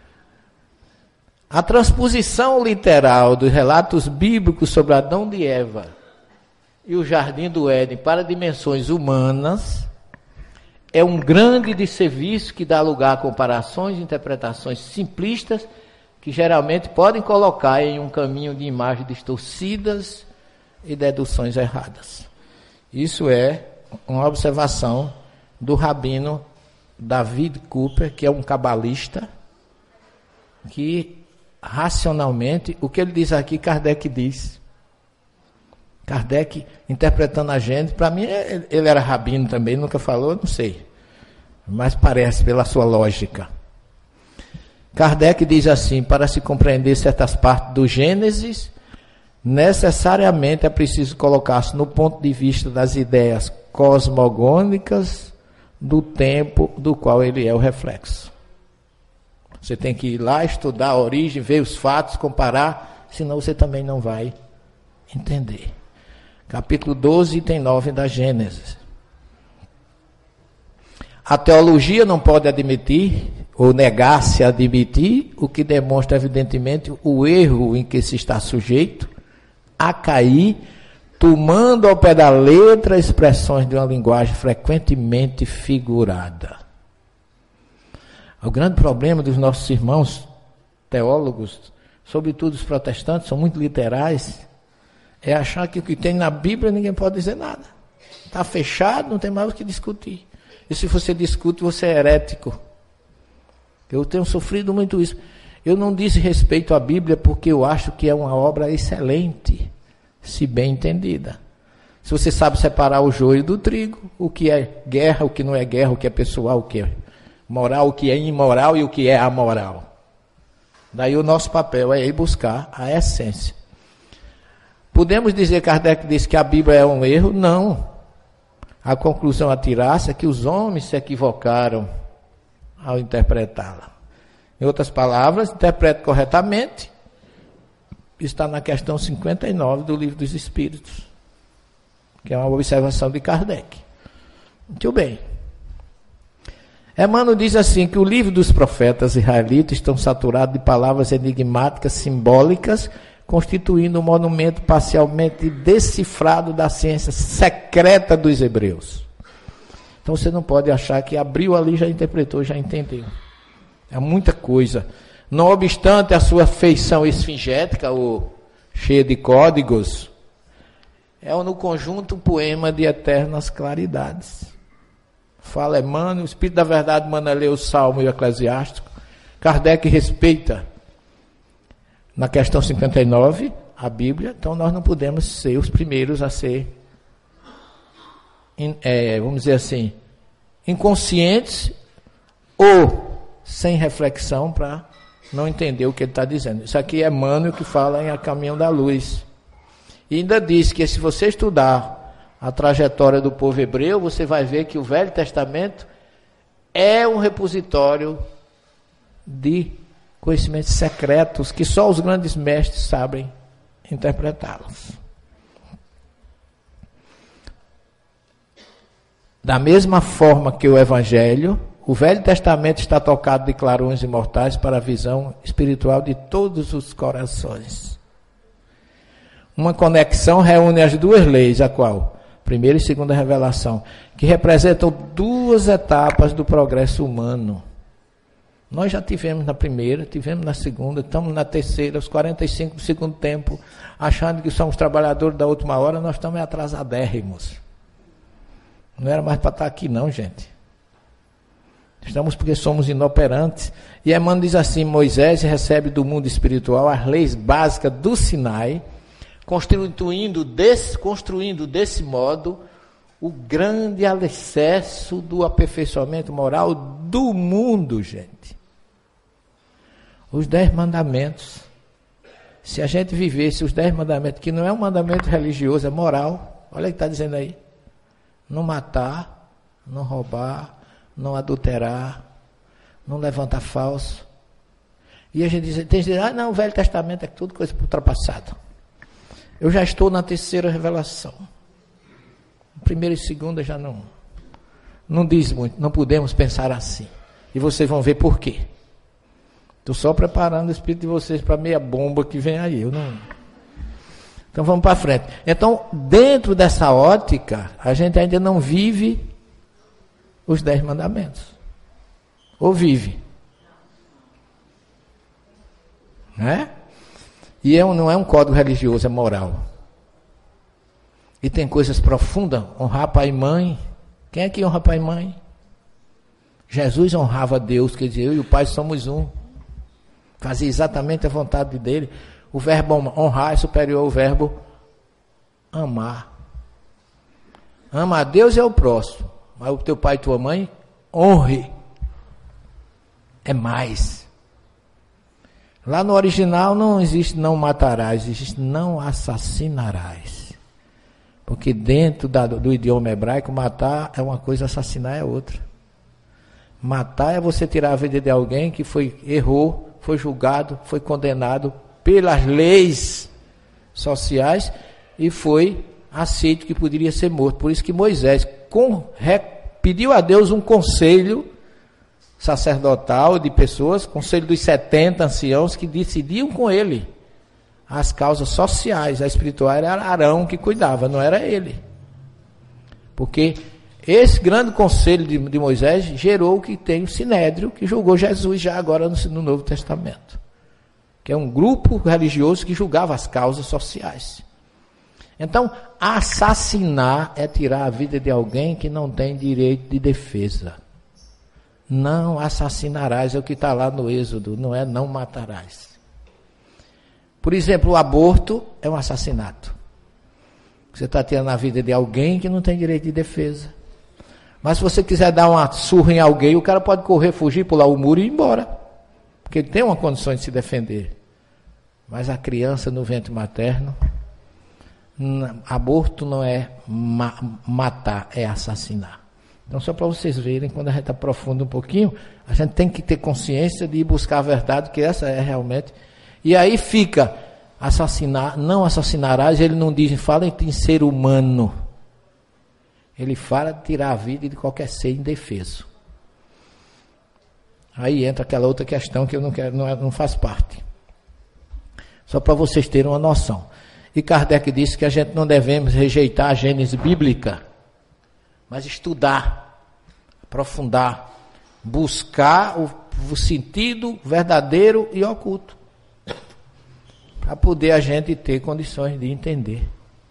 A transposição literal dos relatos bíblicos sobre Adão e Eva e o Jardim do Éden para dimensões humanas é um grande desserviço que dá lugar a comparações e interpretações simplistas que geralmente podem colocar em um caminho de imagens distorcidas e deduções erradas. Isso é uma observação do rabino David Cooper, que é um cabalista, que racionalmente, o que ele diz aqui, Kardec diz. Kardec, interpretando a gente, para mim, ele era rabino também, nunca falou, não sei. Mas parece, pela sua lógica. Kardec diz assim, para se compreender certas partes do Gênesis, necessariamente é preciso colocar-se no ponto de vista das ideias cosmogônicas do tempo do qual ele é o reflexo. Você tem que ir lá, estudar a origem, ver os fatos, comparar, senão você também não vai entender. Capítulo 12, item 9 da Gênesis. A teologia não pode admitir, ou negar-se a admitir, o que demonstra evidentemente o erro em que se está sujeito a cair, tomando ao pé da letra expressões de uma linguagem frequentemente figurada. O grande problema dos nossos irmãos teólogos, sobretudo os protestantes, são muito literais, é achar que o que tem na Bíblia ninguém pode dizer nada. Está fechado, não tem mais o que discutir. E se você discute, você é herético. Eu tenho sofrido muito isso. Eu não disse respeito à Bíblia porque eu acho que é uma obra excelente, se bem entendida. Se você sabe separar o joio do trigo, o que é guerra, o que não é guerra, o que é pessoal, o que é moral, o que é imoral e o que é amoral. Daí o nosso papel é ir buscar a essência. Podemos dizer, Kardec disse que a Bíblia é um erro? Não. A conclusão a tirar-se é que os homens se equivocaram ao interpretá-la. Em outras palavras, interprete corretamente. Está na questão 59 do Livro dos Espíritos, que é uma observação de Kardec. Muito bem. Emmanuel diz assim, que o livro dos profetas israelitas estão saturados de palavras enigmáticas, simbólicas, constituindo um monumento parcialmente decifrado da ciência secreta dos hebreus. Então você não pode achar que abriu ali, já interpretou, já entendeu. É muita coisa. Não obstante a sua feição esfingética, ou cheia de códigos, é no conjunto um poema de eternas claridades. Fala Emmanuel, o Espírito da Verdade manda ler o Salmo e o Eclesiástico. Kardec respeita, na questão 59, a Bíblia. Então nós não podemos ser os primeiros a ser, vamos dizer assim, inconscientes ou sem reflexão para não entender o que ele está dizendo. Isso aqui é Emmanuel que fala em A Caminho da Luz. E ainda diz que se você estudar a trajetória do povo hebreu, você vai ver que o Velho Testamento é um repositório de conhecimentos secretos que só os grandes mestres sabem interpretá-los. Da mesma forma que o Evangelho, o Velho Testamento está tocado de clarões imortais para a visão espiritual de todos os corações. Uma conexão reúne as duas leis, a qual? Primeira e segunda revelação, que representam duas etapas do progresso humano. Nós já tivemos na primeira, tivemos na segunda, estamos na terceira, os 45 do segundo tempo, achando que somos trabalhadores da última hora, nós estamos atrasadérrimos. Não era mais para estar aqui não, gente. Estamos porque somos inoperantes. E Emmanuel diz assim, Moisés recebe do mundo espiritual as leis básicas do Sinai, construindo desse modo o grande alicerce do aperfeiçoamento moral do mundo, gente. Os 10 mandamentos. Se a gente vivesse os 10 mandamentos, que não é um mandamento religioso, é moral. Olha o que está dizendo aí. Não matar, não roubar, não adulterar, não levantar falso. E a gente diz, tem gente que diz, não, o Velho Testamento é tudo coisa ultrapassada. Eu já estou na terceira revelação. Primeira e segunda já não diz muito, não podemos pensar assim. E vocês vão ver por quê. Estou só preparando o espírito de vocês para a meia bomba que vem aí. Então vamos para frente. Então, dentro dessa ótica, a gente ainda não vive os 10 mandamentos. Ou vive. Né? E não é um código religioso, é moral. E tem coisas profundas, honrar pai e mãe. Quem é que honra pai e mãe? Jesus honrava Deus, quer dizer, eu e o Pai somos um. Fazia exatamente a vontade dele. O verbo honrar é superior ao verbo amar. Ama a Deus e ao próximo. Mas o teu pai e tua mãe, honre. É mais. Lá no original não existe não matarás, existe não assassinarás. Porque dentro do idioma hebraico, matar é uma coisa, assassinar é outra. Matar é você tirar a vida de alguém que errou, foi julgado, foi condenado pelas leis sociais e foi aceito que poderia ser morto. Por isso que Moisés pediu a Deus um conselho sacerdotal de pessoas, conselho dos 70 anciãos que decidiam com ele as causas sociais. A espiritual era Arão que cuidava, não era ele. Porque esse grande conselho de Moisés gerou o que tem o Sinédrio, que julgou Jesus já agora no Novo Testamento. Que é um grupo religioso que julgava as causas sociais. Então, assassinar é tirar a vida de alguém que não tem direito de defesa. Não assassinarás, é o que está lá no Êxodo, não é não matarás. Por exemplo, o aborto é um assassinato. Você está tirando a vida de alguém que não tem direito de defesa. Mas se você quiser dar uma surra em alguém, o cara pode correr, fugir, pular o muro e ir embora. Porque ele tem uma condição de se defender. Mas a criança no ventre materno, aborto não é matar, é assassinar. Então, só para vocês verem, quando a gente aprofunda um pouquinho, a gente tem que ter consciência de ir buscar a verdade, que essa é realmente. E aí fica, assassinar, não assassinarás, ele não diz, fala em ser humano. Ele fala de tirar a vida de qualquer ser indefeso. Aí entra aquela outra questão que eu não quero, não faz parte. Só para vocês terem uma noção. E Kardec disse que a gente não devemos rejeitar a gênese bíblica, mas estudar, aprofundar, buscar o sentido verdadeiro e oculto, para poder a gente ter condições de entender.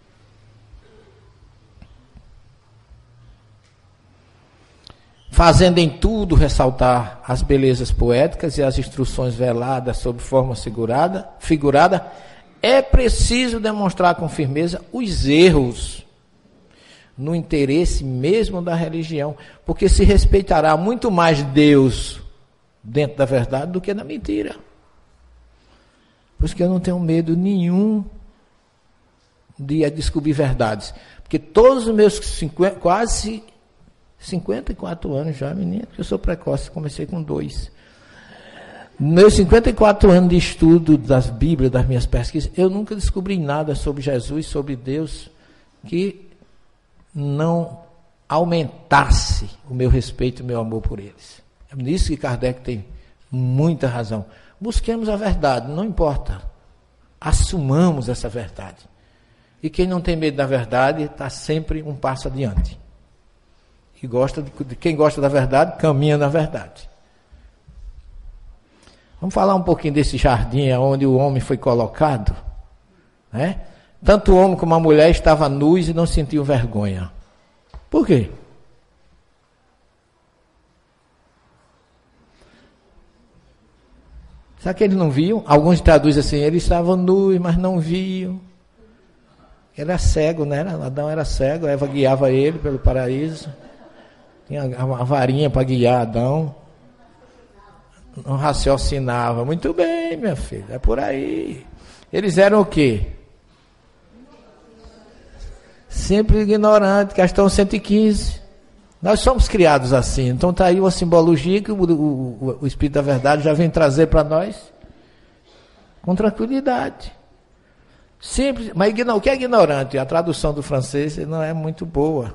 Fazendo em tudo ressaltar as belezas poéticas e as instruções veladas sob forma figurada, é preciso demonstrar com firmeza os erros no interesse mesmo da religião, porque se respeitará muito mais Deus dentro da verdade do que na mentira. Por isso que eu não tenho medo nenhum de descobrir verdades, porque todos os meus quase 54 anos já, menina, eu sou precoce, comecei com 2. Meus 54 anos de estudo das Bíblias, das minhas pesquisas, eu nunca descobri nada sobre Jesus, sobre Deus, que não aumentasse o meu respeito e o meu amor por eles. É nisso que Kardec tem muita razão. Busquemos a verdade, não importa. Assumamos essa verdade. E quem não tem medo da verdade está sempre um passo adiante. E quem gosta da verdade, caminha na verdade. Vamos falar um pouquinho desse jardim onde o homem foi colocado, né? Tanto o homem como a mulher estavam nus e não sentiam vergonha. Por quê? Será que eles não viam? Alguns traduzem assim, eles estavam nus, mas não viam. Ele era cego, né? Adão era cego, a Eva guiava ele pelo paraíso. Tinha uma varinha para guiar Adão. Não raciocinava. Muito bem, minha filha, é por aí. Eles eram o quê? Sempre ignorantes, questão 115. Nós somos criados assim. Então está aí uma simbologia que o Espírito da Verdade já vem trazer para nós com tranquilidade. Simples, mas o que é ignorante? A tradução do francês não é muito boa.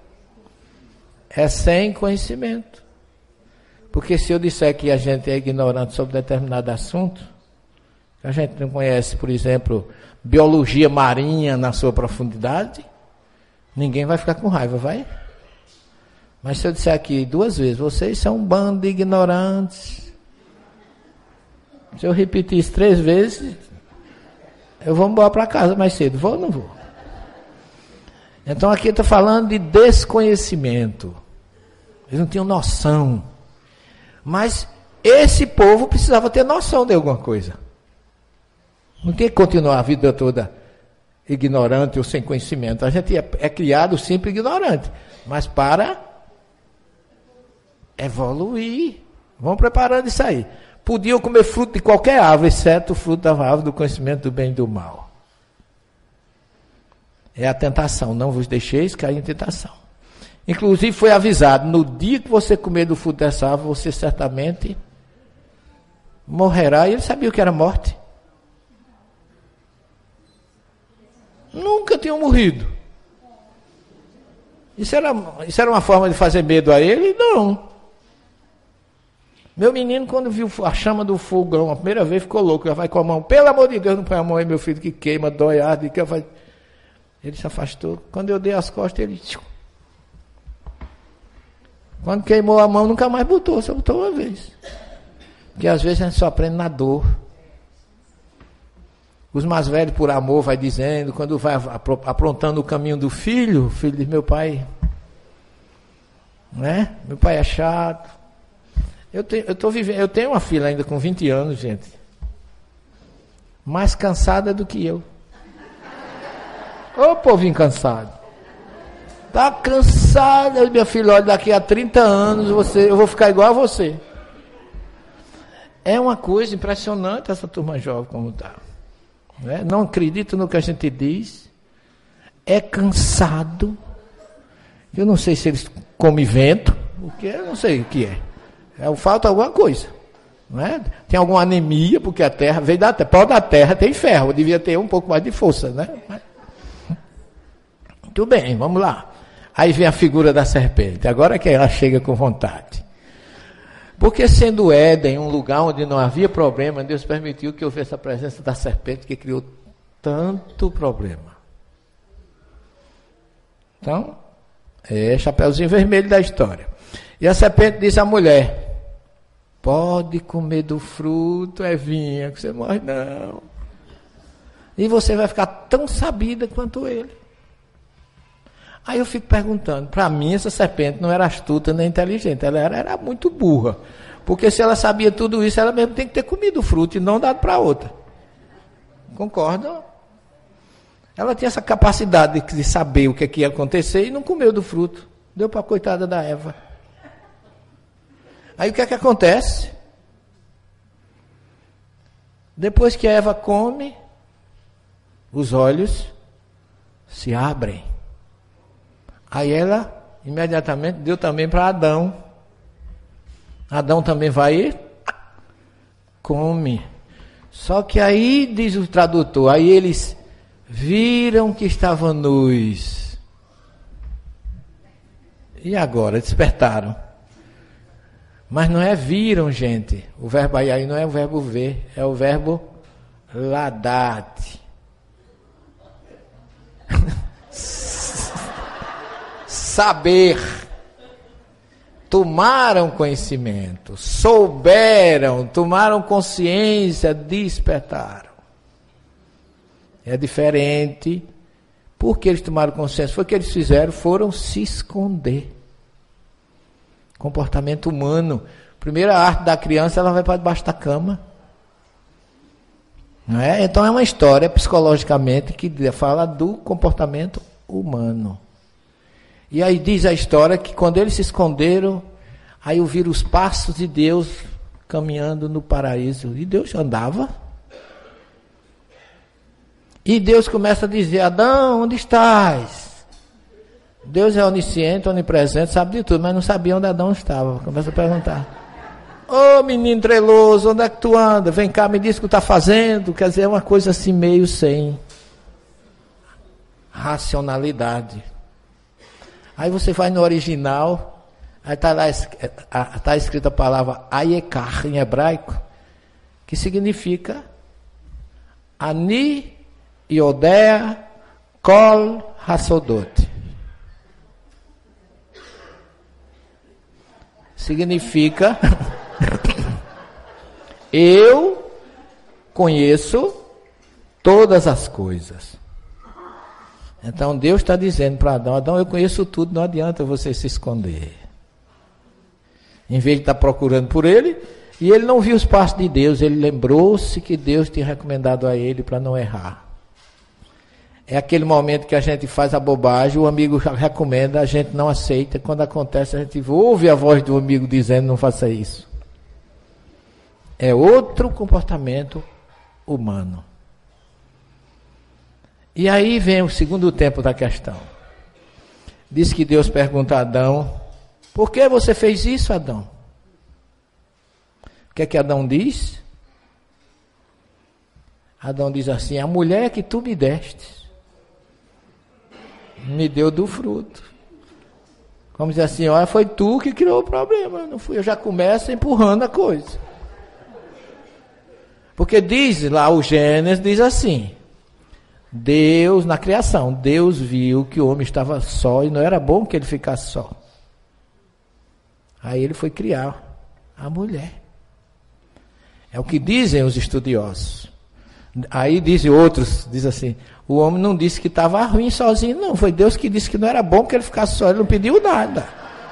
É sem conhecimento. Porque se eu disser que a gente é ignorante sobre determinado assunto, que a gente não conhece, por exemplo, biologia marinha na sua profundidade, ninguém vai ficar com raiva, vai? Mas se eu disser aqui 2 vezes, vocês são um bando de ignorantes. Se eu repetir isso 3 vezes, eu vou embora para casa mais cedo. Vou ou não vou? Então aqui está falando de desconhecimento. Eles não tinham noção. Mas esse povo precisava ter noção de alguma coisa. Não tem que continuar a vida toda ignorante ou sem conhecimento. A gente é criado sempre ignorante. Mas para evoluir. Vamos preparando isso aí. Podiam comer fruto de qualquer árvore, exceto o fruto da árvore do conhecimento do bem e do mal. É a tentação. Não vos deixeis cair em tentação. Inclusive foi avisado, no dia que você comer do fruto dessa árvore, você certamente morrerá. E ele sabia o que era morte. Nunca tinham morrido. Isso era uma forma de fazer medo a ele? Não. Meu menino, quando viu a chama do fogão a primeira vez, ficou louco. Já vai com a mão. Pelo amor de Deus, não põe a mão aí, meu filho, que queima, dói, arde. Ele se afastou. Quando eu dei as costas, ele... Quando queimou a mão, nunca mais botou. Só botou uma vez. Porque às vezes a gente só aprende na dor. Os mais velhos, por amor, vai dizendo. Quando vai aprontando o caminho do filho, o filho diz, meu pai... Né? Meu pai é chato. Eu tenho uma filha ainda com 20 anos, gente. Mais cansada do que eu. Ô povinho cansado. Tá cansada, minha filha, olha, daqui a 30 anos eu vou ficar igual a você. É uma coisa impressionante essa turma jovem como está. Né? Não acredito no que a gente diz. É cansado. Eu não sei se eles comem vento, porque eu não sei o que é. Falta alguma coisa. Não é? Tem alguma anemia, porque a terra veio da terra. Pau da terra tem ferro, devia ter um pouco mais de força, né? Muito bem, vamos lá. Aí vem a figura da serpente. Agora que ela chega com vontade. Porque sendo Éden um lugar onde não havia problema, Deus permitiu que houvesse a presença da serpente que criou tanto problema. Então, é chapeuzinho vermelho da história. E a serpente diz à mulher, pode comer do fruto, Evinha, que você morre não. E você vai ficar tão sabida quanto ele. Aí eu fico perguntando, para mim essa serpente não era astuta nem inteligente, ela era muito burra. Porque se ela sabia tudo isso, ela mesmo tem que ter comido o fruto e não dado para outra. Concordam? Ela tinha essa capacidade de saber o que ia acontecer e não comeu do fruto. Deu para a coitada da Eva. Aí o que é que acontece? Depois que a Eva come, os olhos se abrem. Aí ela imediatamente deu também para Adão. Adão também vai e come. Só que aí, diz o tradutor, aí eles viram que estavam nus. E agora? Despertaram. Mas não é viram, gente. O verbo aí não é o verbo ver, é o verbo ladate. Saber. Tomaram conhecimento, souberam, tomaram consciência, despertaram. É diferente. Por que eles tomaram consciência? Foi o que eles fizeram, foram se esconder. Comportamento humano. Primeira arte da criança, ela vai para debaixo da cama. Não é? Então é uma história psicologicamente que fala do comportamento humano. E aí diz a história que quando eles se esconderam, aí ouviram os passos de Deus caminhando no paraíso. E Deus andava. E Deus começa a dizer, Adão, onde estás? Deus é onisciente, onipresente, sabe de tudo, mas não sabia onde Adão estava. Começa a perguntar. Ô menino treloso, onde é que tu anda? Vem cá, me diz o que tu está fazendo. Quer dizer, é uma coisa assim meio sem racionalidade. Aí você vai no original, aí está lá tá escrita a palavra Ayekar em hebraico, que significa Ani Yodea Kol Hasodot. Significa eu conheço todas as coisas. Então Deus está dizendo para Adão: Adão, eu conheço tudo, não adianta você se esconder. Em vez de estar procurando por ele, e ele não viu os passos de Deus, ele lembrou-se que Deus tinha recomendado a ele para não errar. É aquele momento que a gente faz a bobagem, o amigo recomenda, a gente não aceita. Quando acontece, a gente ouve a voz do amigo dizendo: não faça isso. É outro comportamento humano. E aí vem o segundo tempo da questão. Diz que Deus pergunta a Adão: por que você fez isso, Adão? O que é que Adão diz? Adão diz assim: a mulher que tu me deste me deu do fruto. Como dizer assim: olha, foi tu que criou o problema, não fui eu. Já começa empurrando a coisa. Porque diz lá o Gênesis, diz assim: Deus, na criação, Deus viu que o homem estava só e não era bom que ele ficasse só. Aí ele foi criar a mulher. É o que dizem os estudiosos. Aí dizem outros, diz assim: o homem não disse que estava ruim sozinho, não. Foi Deus que disse que não era bom que ele ficasse só. Ele não pediu nada.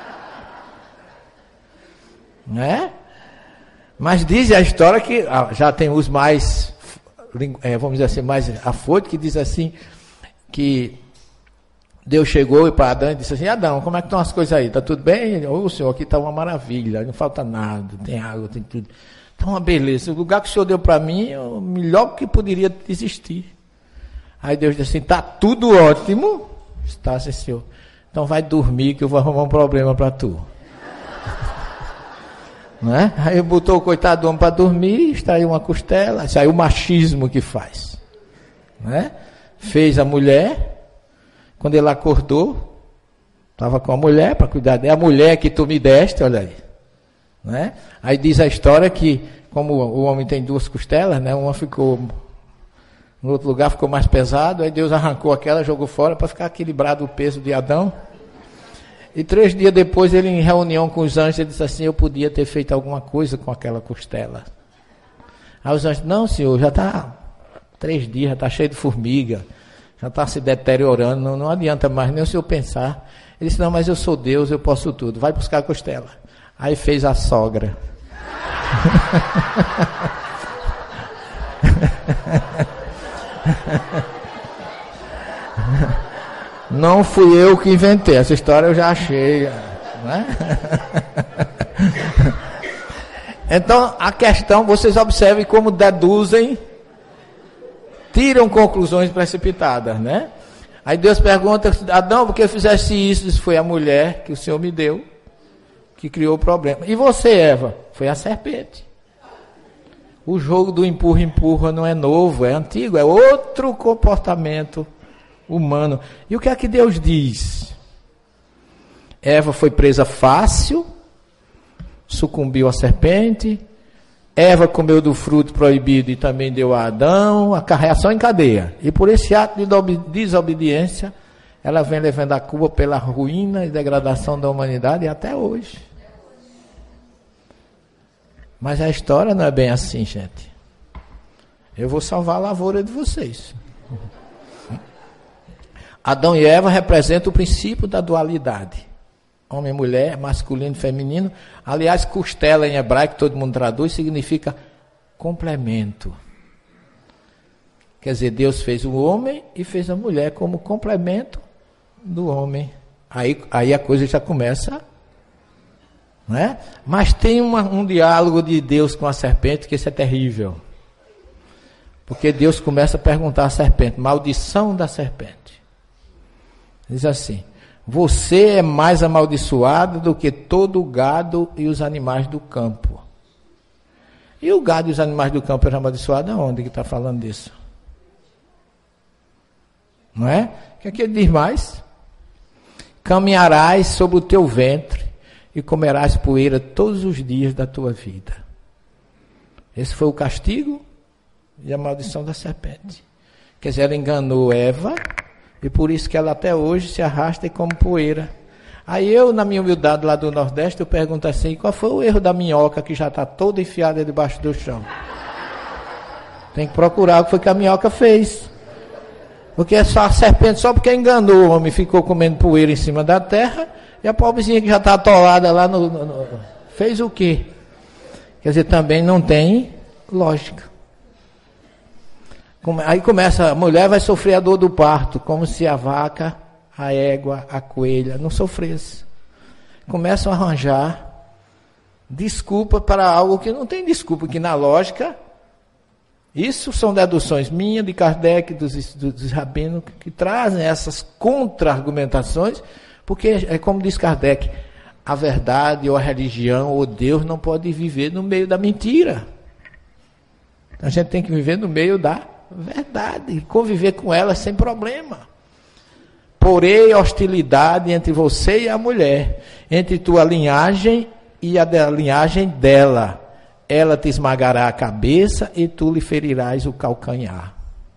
Né? Mas diz a história que já tem os mais, vamos dizer assim, mais afoito, que diz assim, que Deus chegou para Adão e disse assim: Adão, como é que estão as coisas aí? Está tudo bem? Ô, Senhor, aqui está uma maravilha, não falta nada, tem água, tem tudo. Está uma beleza. O lugar que o Senhor deu para mim é o melhor que poderia existir. Aí Deus disse assim: está tudo ótimo. Está, sim, Senhor. Então vai dormir que eu vou arrumar um problema para tu. Né? Aí botou o coitado do homem para dormir, extraiu uma costela, isso aí é o machismo que faz. Né? Fez a mulher, quando ele acordou, estava com a mulher para cuidar dela, a mulher que tu me deste, olha aí. Né? Aí diz a história que, como o homem tem duas costelas, né? Uma ficou, no outro lugar ficou mais pesado, aí Deus arrancou aquela, jogou fora para ficar equilibrado o peso de Adão. E 3 dias depois, ele em reunião com os anjos, ele disse assim: eu podia ter feito alguma coisa com aquela costela. Aí os anjos: não, Senhor, já está 3 dias, já está cheio de formiga, já está se deteriorando, não adianta mais nem o Senhor pensar. Ele disse: não, mas eu sou Deus, eu posso tudo, vai buscar a costela. Aí fez a sogra. Não fui eu que inventei, essa história eu já achei, né? Então, a questão, vocês observem como deduzem, tiram conclusões precipitadas, né? Aí Deus pergunta: Adão, por que fizeste isso? Isso foi a mulher que o Senhor me deu, que criou o problema. E você, Eva? Foi a serpente. O jogo do empurra-empurra não é novo, é antigo, é outro comportamento humano. E o que é que Deus diz? Eva foi presa fácil, sucumbiu à serpente. Eva comeu do fruto proibido e também deu a Adão, a reação em cadeia. E por esse ato de desobediência, ela vem levando a culpa pela ruína e degradação da humanidade até hoje. Mas a história não é bem assim, gente. Eu vou salvar a lavoura de vocês. Adão e Eva representam o princípio da dualidade. Homem e mulher, masculino e feminino. Aliás, costela em hebraico, todo mundo traduz, significa complemento. Quer dizer, Deus fez o homem e fez a mulher como complemento do homem. Aí a coisa já começa, né? Mas tem um diálogo de Deus com a serpente, que isso é terrível. Porque Deus começa a perguntar à serpente, maldição da serpente. Diz assim: você é mais amaldiçoado do que todo o gado e os animais do campo. E o gado e os animais do campo eram amaldiçoados aonde que está falando disso? Não é? O que é que ele diz mais? Caminharás sobre o teu ventre e comerás poeira todos os dias da tua vida. Esse foi o castigo e a maldição da serpente. Quer dizer, ela enganou Eva, e por isso que ela até hoje se arrasta e come poeira. Aí eu, na minha humildade lá do Nordeste, eu pergunto assim: qual foi o erro da minhoca que já está toda enfiada debaixo do chão? Tem que procurar o que foi que a minhoca fez. Porque a serpente, só porque enganou o homem, ficou comendo poeira em cima da terra, e a pobrezinha que já está atolada lá fez o quê? Quer dizer, também não tem lógica. Aí começa, a mulher vai sofrer a dor do parto, como se a vaca, a égua, a coelha não sofresse. Começam a arranjar desculpa para algo que não tem desculpa, que na lógica, isso são deduções minhas, de Kardec, dos rabinos, que trazem essas contra-argumentações, porque é como diz Kardec, a verdade ou a religião ou Deus não pode viver no meio da mentira. A gente tem que viver no meio da verdade, conviver com ela sem problema. Porém, hostilidade entre você e a mulher, entre tua linhagem e a da linhagem dela. Ela te esmagará a cabeça e tu lhe ferirás o calcanhar.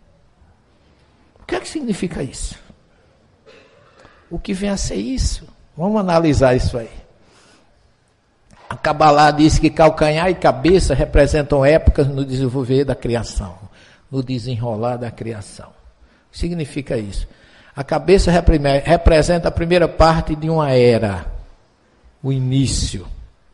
O que é que significa isso? O que vem a ser isso? Vamos analisar isso aí. A Kabbalah diz que calcanhar e cabeça representam épocas no desenvolver da criação, no desenrolar da criação. O que significa isso? A cabeça representa a primeira parte de uma era, o início.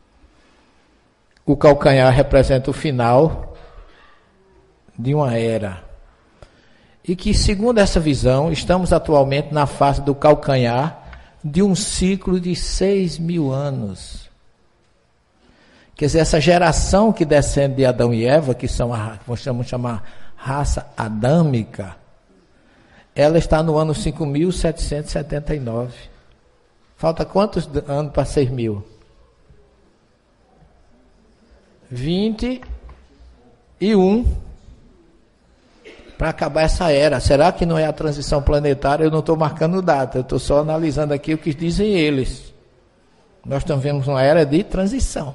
O calcanhar representa o final de uma era. E que, segundo essa visão, estamos atualmente na fase do calcanhar de um ciclo de 6.000 anos. Quer dizer, essa geração que descende de Adão e Eva, que são vamos chamar raça adâmica, ela está no ano 5.779. Falta quantos anos para 6.000? 21 para acabar essa era. Será que não é a transição planetária? Eu não estou marcando data, eu estou só analisando aqui o que dizem eles. Nós estamos vendo uma era de transição.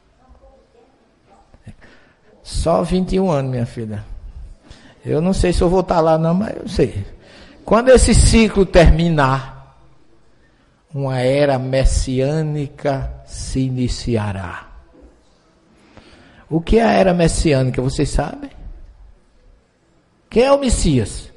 Só 21 anos, minha filha. Eu não sei se eu vou estar lá não, mas eu sei. Quando esse ciclo terminar, uma era messiânica se iniciará. O que é a era messiânica, vocês sabem? Quem é o Messias?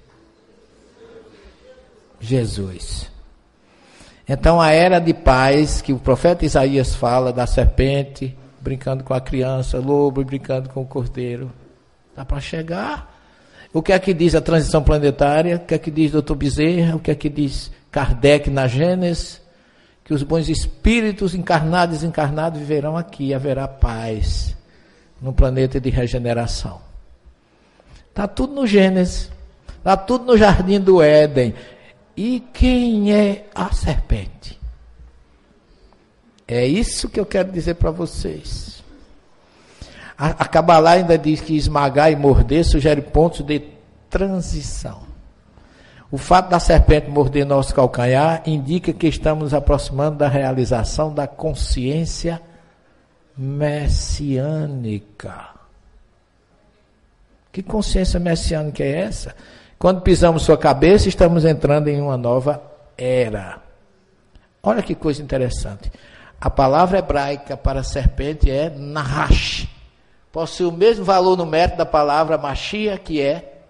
Jesus. Então a era de paz, que o profeta Isaías fala da serpente, brincando com a criança, lobo brincando com o cordeiro, está para chegar. O que é que diz a transição planetária? O que é que diz Dr. Bezerra? O que é que diz Kardec na Gênesis? Que os bons espíritos encarnados e desencarnados viverão aqui, haverá paz no planeta de regeneração. Está tudo no Gênesis, está tudo no Jardim do Éden. E quem é a serpente? É isso que eu quero dizer para vocês. A Kabbalah ainda diz que esmagar e morder sugere pontos de transição. O fato da serpente morder nosso calcanhar indica que estamos nos aproximando da realização da consciência messiânica. Que consciência messiânica é essa? Quando pisamos sua cabeça, estamos entrando em uma nova era. Olha que coisa interessante. A palavra hebraica para serpente é Nahash. Possui o mesmo valor numérico da palavra Mashiach, que é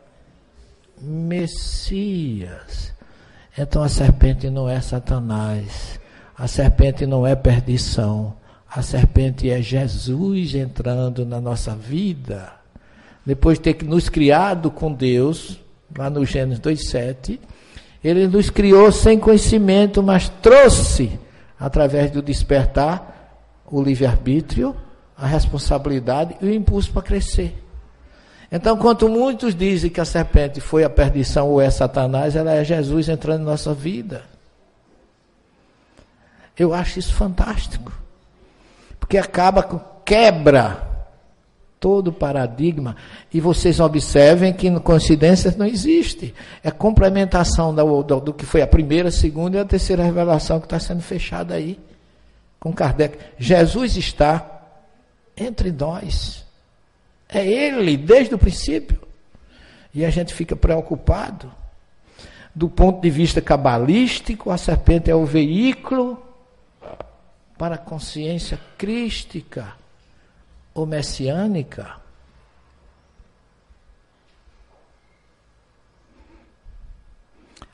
Messias. Então a serpente não é Satanás. A serpente não é perdição. A serpente é Jesus entrando na nossa vida. Depois de ter nos criado com Deus, lá no Gênesis 2,7, Ele nos criou sem conhecimento, mas trouxe, através do despertar, o livre-arbítrio, a responsabilidade e o impulso para crescer. Então, quanto muitos dizem que a serpente foi a perdição ou é Satanás, ela é Jesus entrando na nossa vida. Eu acho isso fantástico. Porque quebra todo o paradigma, e vocês observem que coincidências não existe. É complementação do que foi a primeira, a segunda e a terceira revelação que está sendo fechada aí, com Kardec. Jesus está entre nós. É Ele, desde o princípio. E a gente fica preocupado. Do ponto de vista cabalístico, a serpente é o veículo para a consciência crística ou messiânica.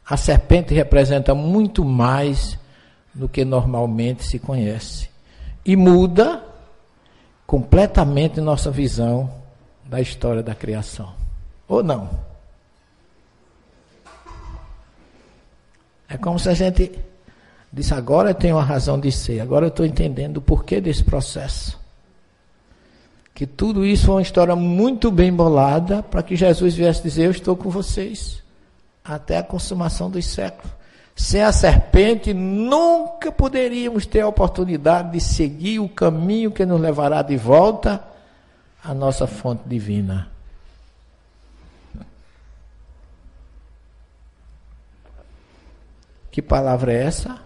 A serpente representa muito mais do que normalmente se conhece. E muda completamente nossa visão da história da criação. Ou não? É como se a gente disse, agora eu tenho a razão de ser, agora eu estou entendendo o porquê desse processo. Que tudo isso foi uma história muito bem bolada para que Jesus viesse dizer, eu estou com vocês até a consumação dos séculos. Sem a serpente, nunca poderíamos ter a oportunidade de seguir o caminho que nos levará de volta à nossa fonte divina. Que palavra é essa?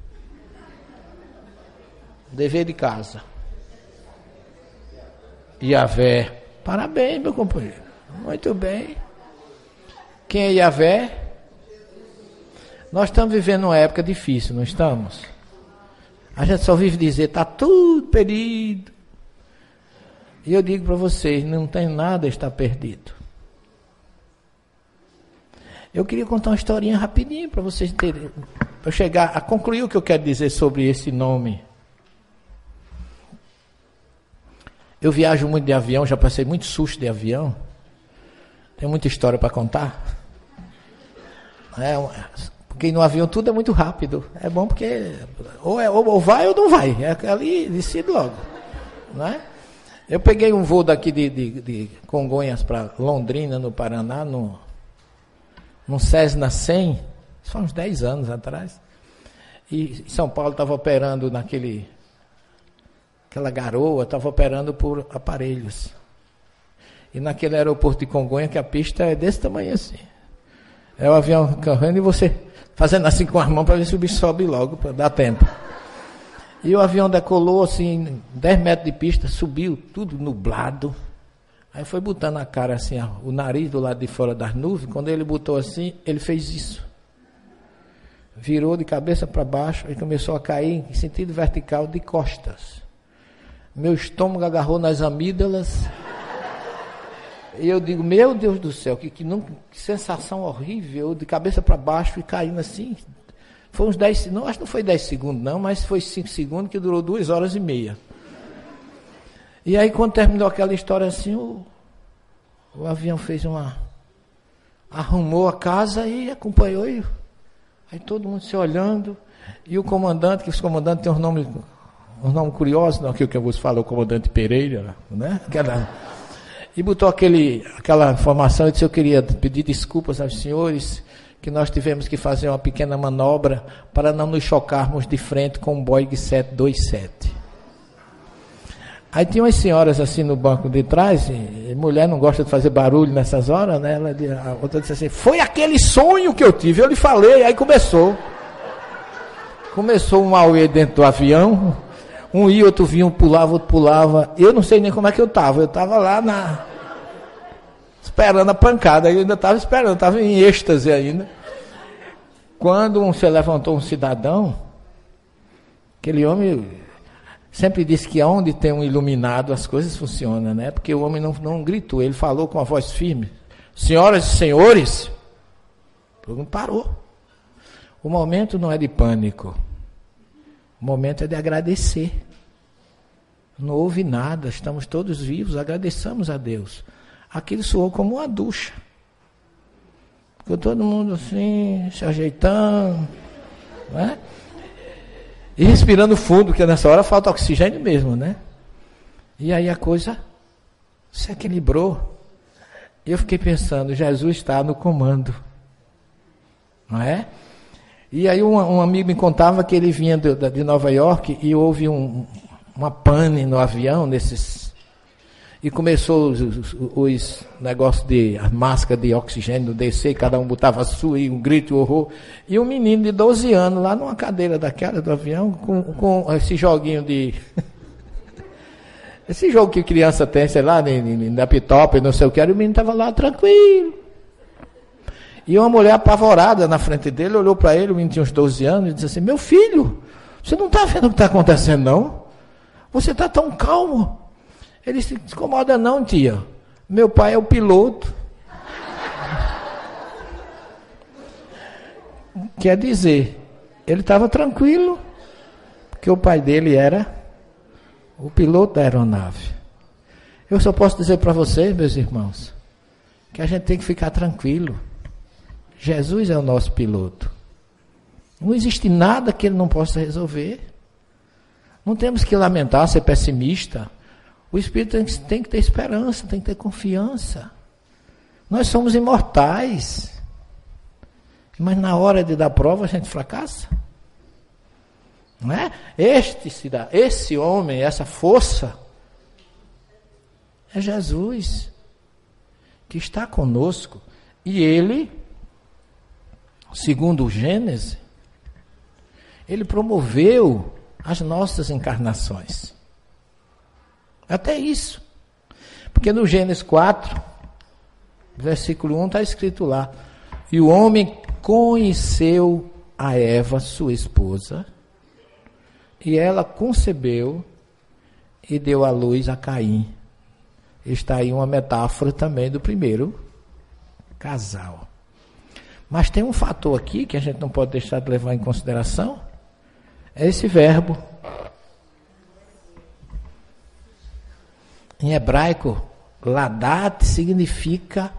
Dever de casa. Yahvé. Parabéns, meu companheiro. Muito bem. Quem é Yahvé? Nós estamos vivendo uma época difícil, não estamos? A gente só vive dizer, está tudo perdido. E eu digo para vocês, não tem nada está perdido. Eu queria contar uma historinha rapidinho para vocês terem, para eu chegar a concluir o que eu quero dizer sobre esse nome. Eu viajo muito de avião, já passei muito susto de avião. Tem muita história para contar. Porque no avião tudo é muito rápido. É bom porque ou vai ou não vai. É ali, decide logo. Não é? Eu peguei um voo daqui de Congonhas para Londrina, no Paraná, num Cessna 100, isso foi uns 10 anos atrás. E São Paulo estava operando aquela garoa, estava operando por aparelhos. E naquele aeroporto de Congonha, que a pista é desse tamanho assim. É o avião correndo e você fazendo assim com as mãos para ver se o bicho sobe logo, para dar tempo. E o avião decolou assim, 10 metros de pista, subiu, tudo nublado. Aí foi botando a cara assim, o nariz do lado de fora das nuvens. Quando ele botou assim, ele fez isso. Virou de cabeça para baixo e começou a cair em sentido vertical de costas. Meu estômago agarrou nas amígdalas. E eu digo, meu Deus do céu, que sensação horrível, de cabeça para baixo e caindo assim. Foi uns 10, não, acho que não foi 10 segundos não, mas foi 5 segundos que durou 2 horas e meia. E aí quando terminou aquela história assim, o avião fez arrumou a casa e acompanhou. Aí todo mundo se olhando, e o comandante, que os comandantes têm uns nomes curiosos, não aquilo que eu vos falo, o comandante Pereira, né? E botou aquela informação e disse, eu queria pedir desculpas aos senhores, que nós tivemos que fazer uma pequena manobra para não nos chocarmos de frente com um Boeing 727. Aí tinha umas senhoras assim no banco de trás, e mulher não gosta de fazer barulho nessas horas, né? A outra disse assim, foi aquele sonho que eu tive, eu lhe falei, aí começou um auê dentro do avião, um ia, outro vinha, um pulava, outro pulava, eu não sei nem como é que eu estava lá esperando a pancada, eu ainda estava esperando, estava em êxtase ainda, quando se levantou um cidadão, aquele homem sempre disse que onde tem um iluminado as coisas funcionam, né? Porque o homem não gritou, ele falou com a voz firme, senhoras e senhores, todo mundo parou. O momento não é de pânico, o momento é de agradecer. Não houve nada, estamos todos vivos, agradeçamos a Deus. Aquilo soou como uma ducha. Ficou todo mundo assim, se ajeitando, né? E respirando fundo, porque nessa hora falta oxigênio mesmo, né? E aí a coisa se equilibrou. E eu fiquei pensando, Jesus está no comando, não é? E aí um amigo me contava que ele vinha de Nova York e houve uma pane no avião, e começou os negócios a máscara de oxigênio descer, cada um botava a sua, e um grito e horror. E um menino de 12 anos, lá numa cadeira daquela do avião, com esse joguinho esse jogo que criança tem, sei lá, na laptop, não sei o que, era, o menino estava lá tranquilo. E uma mulher apavorada na frente dele, olhou para ele, o menino tinha uns 12 anos, e disse assim, meu filho, você não está vendo o que está acontecendo, não? Você está tão calmo. Ele se incomoda não, tia. Meu pai é o piloto. Quer dizer, ele estava tranquilo, porque o pai dele era o piloto da aeronave. Eu só posso dizer para vocês, meus irmãos, que a gente tem que ficar tranquilo. Jesus é o nosso piloto. Não existe nada que ele não possa resolver. Não temos que lamentar, ser pessimista. O espírito tem que ter esperança, tem que ter confiança. Nós somos imortais. Mas na hora de dar prova a gente fracassa. Não é? Esse homem, essa força, é Jesus, que está conosco. E ele, segundo o Gênesis, ele promoveu as nossas encarnações. Até isso. Porque no Gênesis 4, versículo 1, está escrito lá: e o homem conheceu a Eva, sua esposa, e ela concebeu e deu à luz a Caim. Está aí uma metáfora também do primeiro casal. Mas tem um fator aqui que a gente não pode deixar de levar em consideração, é esse verbo. Em hebraico, ladat significa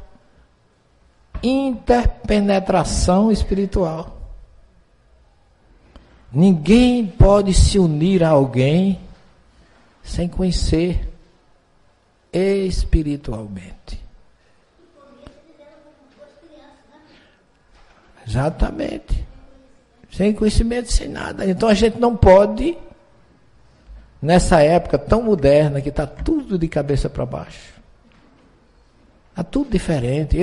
interpenetração espiritual. Ninguém pode se unir a alguém sem conhecer espiritualmente. Exatamente. Sem conhecimento, sem nada. Então a gente não pode, nessa época tão moderna, que está tudo de cabeça para baixo. Está tudo diferente.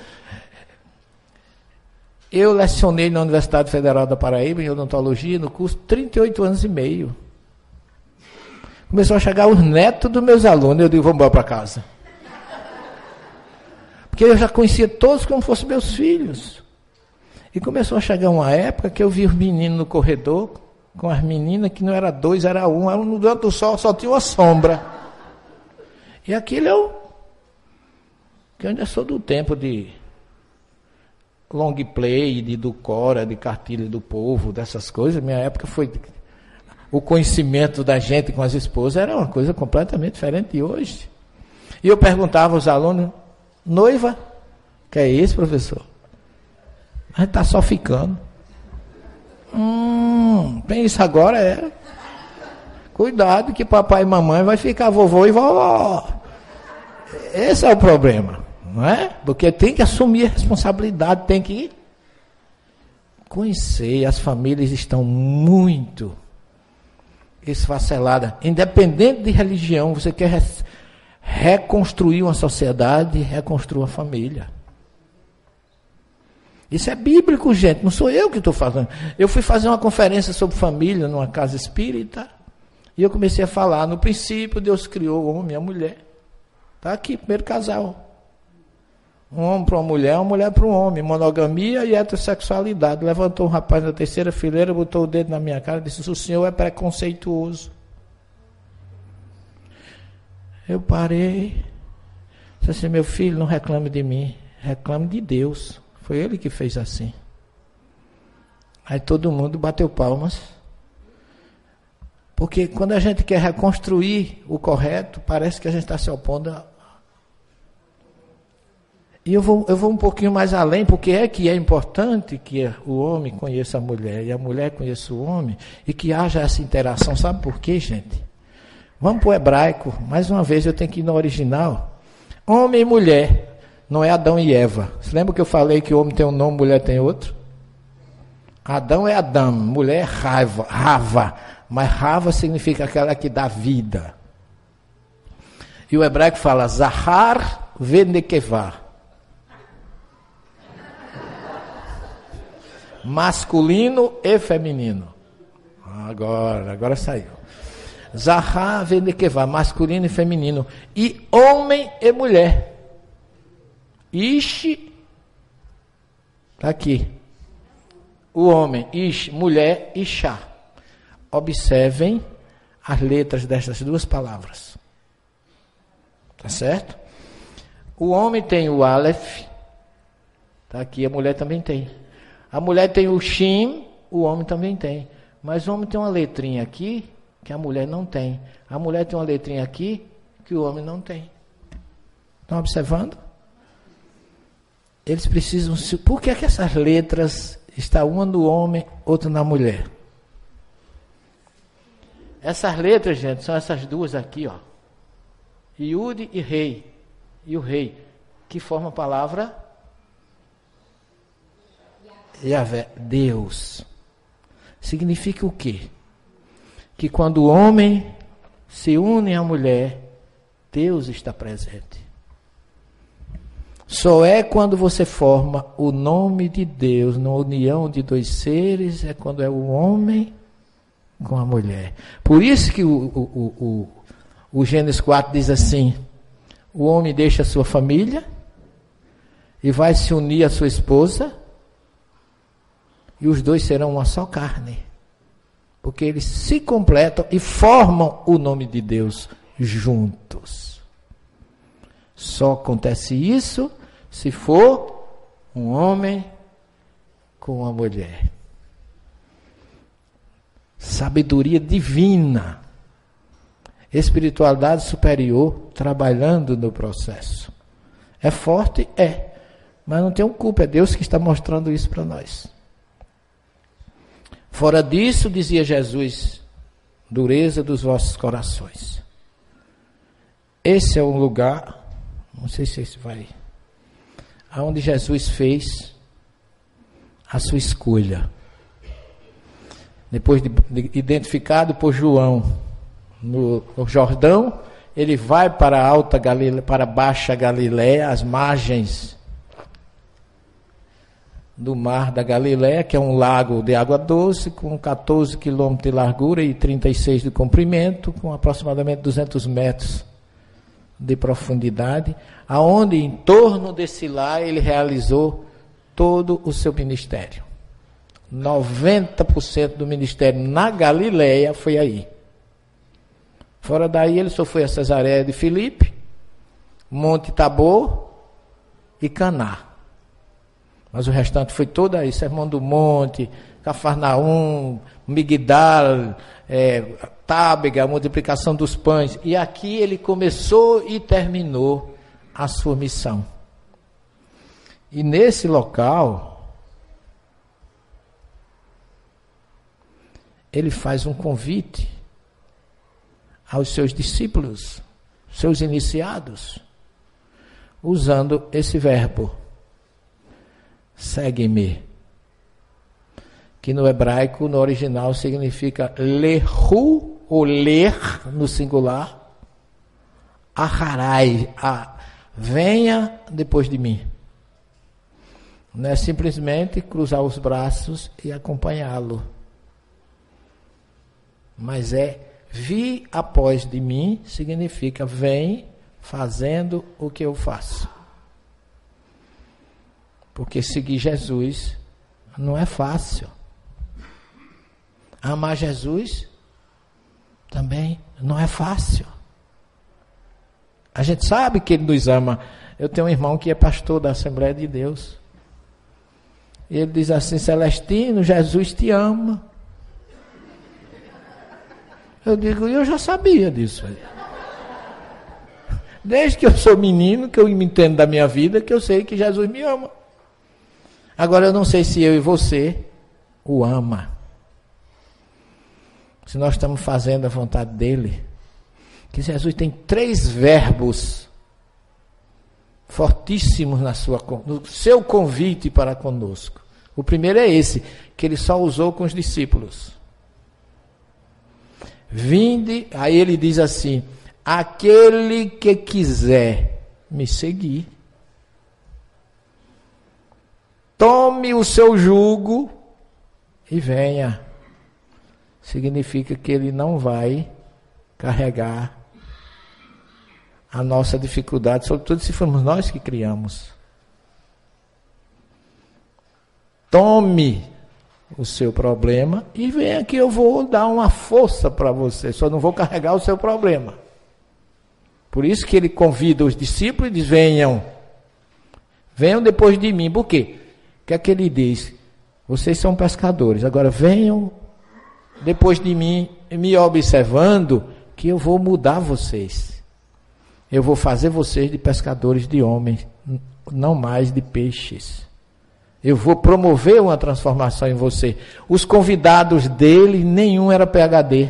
Eu lecionei na Universidade Federal da Paraíba, em odontologia, no curso 38 anos e meio. Começou a chegar os netos dos meus alunos, eu digo, vamos embora para casa. Porque eu já conhecia todos como fossem meus filhos. E começou a chegar uma época que eu vi os meninos no corredor, com as meninas, que não era dois, era um no canto do sol, só tinha uma sombra. E aquilo que eu ainda sou do tempo de long play, de Ducora, de cartilha do povo, dessas coisas. Minha época foi... O conhecimento da gente com as esposas era uma coisa completamente diferente de hoje. E eu perguntava aos alunos, noiva? Que é isso, professor? A gente está só ficando. Tem isso agora, Cuidado que papai e mamãe vai ficar vovô e vovó. Esse é o problema. Não é? Porque tem que assumir a responsabilidade, tem que conhecer. As famílias estão muito esfaceladas. Independente de religião, você quer reconstruir uma sociedade, reconstruir uma família. Isso é bíblico, gente, não sou eu que estou fazendo. Eu fui fazer uma conferência sobre família numa casa espírita, e eu comecei a falar, no princípio Deus criou o homem e a mulher. Está aqui, primeiro casal. Um homem para uma mulher para um homem. Monogamia e heterossexualidade. Levantou um rapaz na terceira fileira, botou o dedo na minha cara e disse, o senhor é preconceituoso. Eu parei. Disse assim, meu filho, não reclame de mim. Reclame de Deus. Foi ele que fez assim. Aí todo mundo bateu palmas. Porque quando a gente quer reconstruir o correto, parece que a gente está se opondo a... E eu vou um pouquinho mais além, porque é importante que o homem conheça a mulher e a mulher conheça o homem e que haja essa interação. Sabe por quê, gente? Vamos para o hebraico. Mais uma vez eu tenho que ir no original. Homem e mulher, não é Adão e Eva. Você lembra que eu falei que o homem tem um nome, mulher tem outro? Adão é Adão, mulher é Rava. Mas Rava significa aquela que dá vida. E o hebraico fala Zahar Venekevah. Masculino e feminino. Agora saiu. Zahar Venekevah, masculino e feminino. E homem e mulher. Ish, está aqui. O homem, Ish, mulher, Ishá. Observem as letras destas duas palavras. Tá certo? O homem tem o Aleph. Tá aqui, a mulher também tem. A mulher tem o Shin, o homem também tem. Mas o homem tem uma letrinha aqui que a mulher não tem. A mulher tem uma letrinha aqui que o homem não tem. Estão observando? Eles precisam... Por que essas letras estão uma no homem, outra na mulher? Essas letras, gente, são essas duas aqui, ó. Yud e Rei. E o Rei, que forma a palavra Yahvé, Deus. Significa o quê? Que quando o homem se une à mulher, Deus está presente. Só é quando você forma o nome de Deus na união de dois seres, é quando é o homem com a mulher. Por isso que o Gênesis 4 diz assim: o homem deixa a sua família e vai se unir à sua esposa, e os dois serão uma só carne. Porque eles se completam e formam o nome de Deus juntos. Só acontece isso se for um homem com uma mulher. Sabedoria divina. Espiritualidade superior trabalhando no processo. É forte? É. Mas não tem culpa, é Deus que está mostrando isso para nós. Fora disso, dizia Jesus, dureza dos vossos corações. Esse é um lugar, não sei se esse vai, aonde Jesus fez a sua escolha. Depois de identificado por João no Jordão, ele vai para a Alta Galileia, para a Baixa Galileia, as margens do mar da Galileia, que é um lago de água doce, com 14 quilômetros de largura e 36 de comprimento, com aproximadamente 200 metros de profundidade, aonde em torno desse lar ele realizou todo o seu ministério. 90% do ministério na Galileia foi aí. Fora daí ele só foi a Cesareia de Filipe, Monte Tabor e Caná. Mas o restante foi todo aí, Sermão do Monte, Cafarnaum, Migdal, Tábega, a multiplicação dos pães. E aqui ele começou e terminou a sua missão. E nesse local, ele faz um convite aos seus discípulos, seus iniciados, usando esse verbo. Segue-me, que no hebraico, no original, significa lehu, ou ler, no singular, aharai, venha depois de mim. Não é simplesmente cruzar os braços e acompanhá-lo, mas é vi após de mim, significa vem fazendo o que eu faço. Porque seguir Jesus não é fácil. Amar Jesus também não é fácil. A gente sabe que Ele nos ama. Eu tenho um irmão que é pastor da Assembleia de Deus. E ele diz assim: Celestino, Jesus te ama. Eu digo, eu já sabia disso. Desde que eu sou menino, que eu me entendo da minha vida, que eu sei que Jesus me ama. Agora eu não sei se eu e você o ama. Se nós estamos fazendo a vontade dele. Que Jesus tem 3 verbos fortíssimos no seu convite para conosco. O primeiro é esse, que ele só usou com os discípulos. Vinde, aí ele diz assim: aquele que quiser me seguir, tome o seu jugo e venha. Significa que ele não vai carregar a nossa dificuldade, sobretudo se formos nós que criamos. Tome o seu problema e venha que eu vou dar uma força para você, só não vou carregar o seu problema. Por isso que ele convida os discípulos e diz: venham depois de mim. Por quê? O que é que ele diz? Vocês são pescadores, agora venham depois de mim, me observando, que eu vou mudar vocês. Eu vou fazer vocês de pescadores de homens, não mais de peixes. Eu vou promover uma transformação em você. Os convidados dele, nenhum era PhD.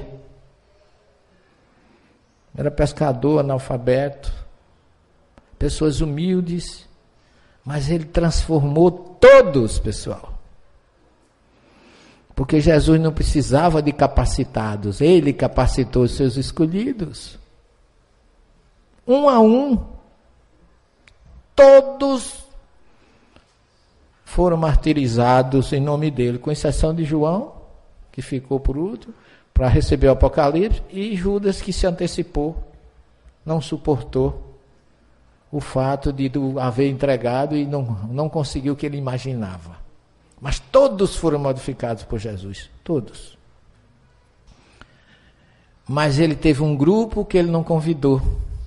Era pescador, analfabeto, pessoas humildes, mas ele transformou todos, pessoal. Porque Jesus não precisava de capacitados, ele capacitou os seus escolhidos. Um a um, todos foram martirizados em nome dele, com exceção de João, que ficou por último, para receber o Apocalipse, e Judas, que se antecipou, não suportou o fato de haver entregado e não conseguiu o que ele imaginava. Mas todos foram modificados por Jesus, todos. Mas ele teve um grupo que ele não convidou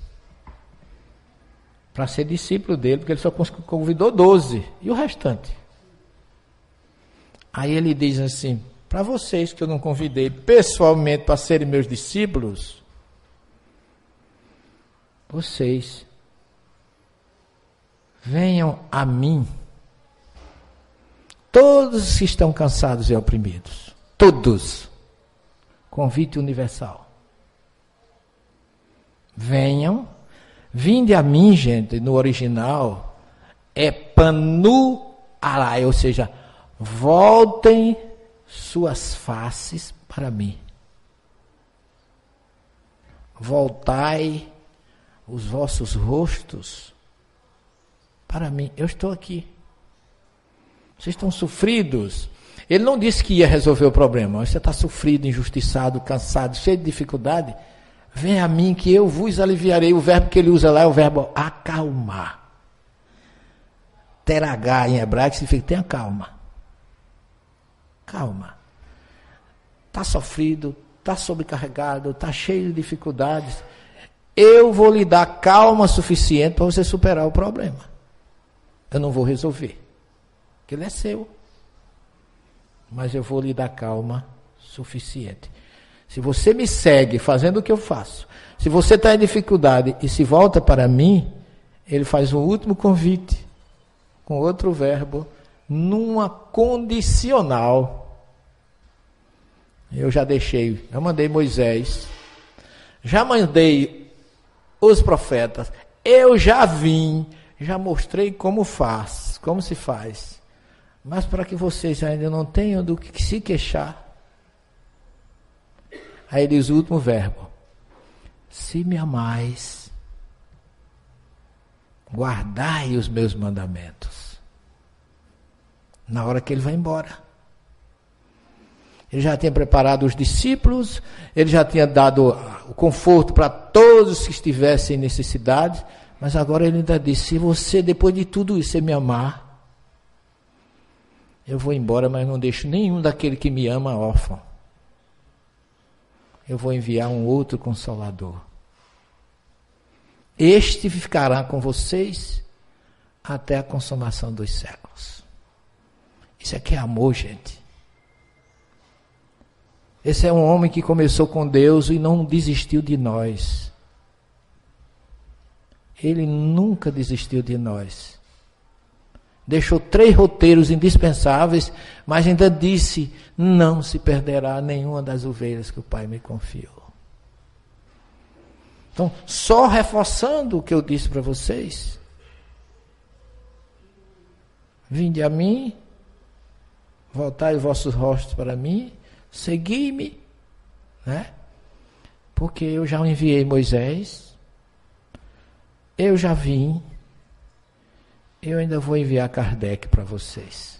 para ser discípulo dele, porque ele só convidou 12, e o restante? Aí ele diz assim, para vocês que eu não convidei pessoalmente para serem meus discípulos, vocês venham a mim, todos que estão cansados e oprimidos, todos, convite universal. Venham, vinde a mim, gente, no original, é panu alai, ou seja, voltem suas faces para mim. Voltai os vossos rostos para mim. Eu estou aqui. Vocês estão sofridos. Ele não disse que ia resolver o problema. Você está sofrido, injustiçado, cansado, cheio de dificuldade. Vem a mim que eu vos aliviarei. O verbo que ele usa lá é o verbo acalmar. Teragá em hebraico significa tenha calma. Calma. Está sofrido, está sobrecarregado, está cheio de dificuldades. Eu vou lhe dar calma suficiente para você superar o problema. Eu não vou resolver. Porque ele é seu. Mas eu vou lhe dar calma suficiente. Se você me segue fazendo o que eu faço, se você está em dificuldade e se volta para mim, ele faz um último convite, com outro verbo, numa condicional. Eu mandei Moisés, já mandei os profetas, eu já vim, já mostrei como se faz. Mas para que vocês ainda não tenham do que se queixar, aí diz o último verbo, se me amais, guardai os meus mandamentos. Na hora que ele vai embora. Ele já tinha preparado os discípulos, ele já tinha dado o conforto para todos que estivessem em necessidade, mas agora ele ainda disse, se você, depois de tudo isso, você me amar, eu vou embora, mas não deixo nenhum daquele que me ama órfão. Eu vou enviar um outro Consolador. Este ficará com vocês até a consumação dos séculos. Isso aqui é amor, gente. Esse é um homem que começou com Deus e não desistiu de nós. Ele nunca desistiu de nós. Deixou 3 roteiros indispensáveis, mas ainda disse, não se perderá nenhuma das ovelhas que o Pai me confiou. Então, só reforçando o que eu disse para vocês, vinde a mim, voltai os vossos rostos para mim, segui-me, né? Porque eu já enviei Moisés, eu já vim, eu ainda vou enviar Kardec para vocês.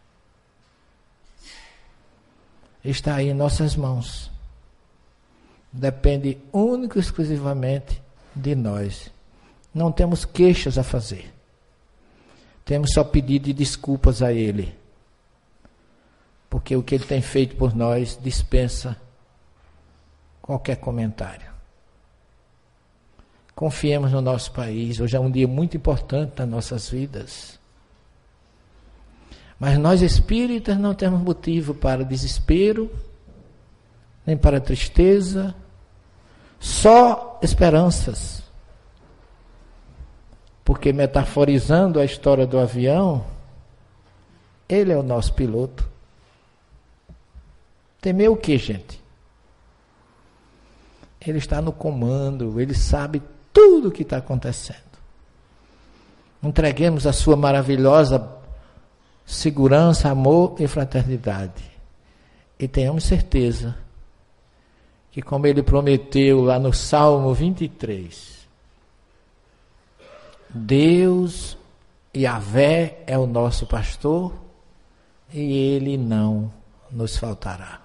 Está aí em nossas mãos. Depende única e exclusivamente de nós. Não temos queixas a fazer. Temos só pedido de desculpas a Ele. Porque o que Ele tem feito por nós dispensa qualquer comentário. Confiemos no nosso país. Hoje é um dia muito importante nas nossas vidas. Mas nós espíritas não temos motivo para desespero, nem para tristeza, só esperanças. Porque, metaforizando a história do avião, ele é o nosso piloto. Temer o que, gente? Ele está no comando, ele sabe tudo o que está acontecendo. Entreguemos a sua maravilhosa segurança, amor e fraternidade. E tenhamos certeza que, como ele prometeu lá no Salmo 23, Deus, Yahvé, é o nosso pastor e ele não nos faltará.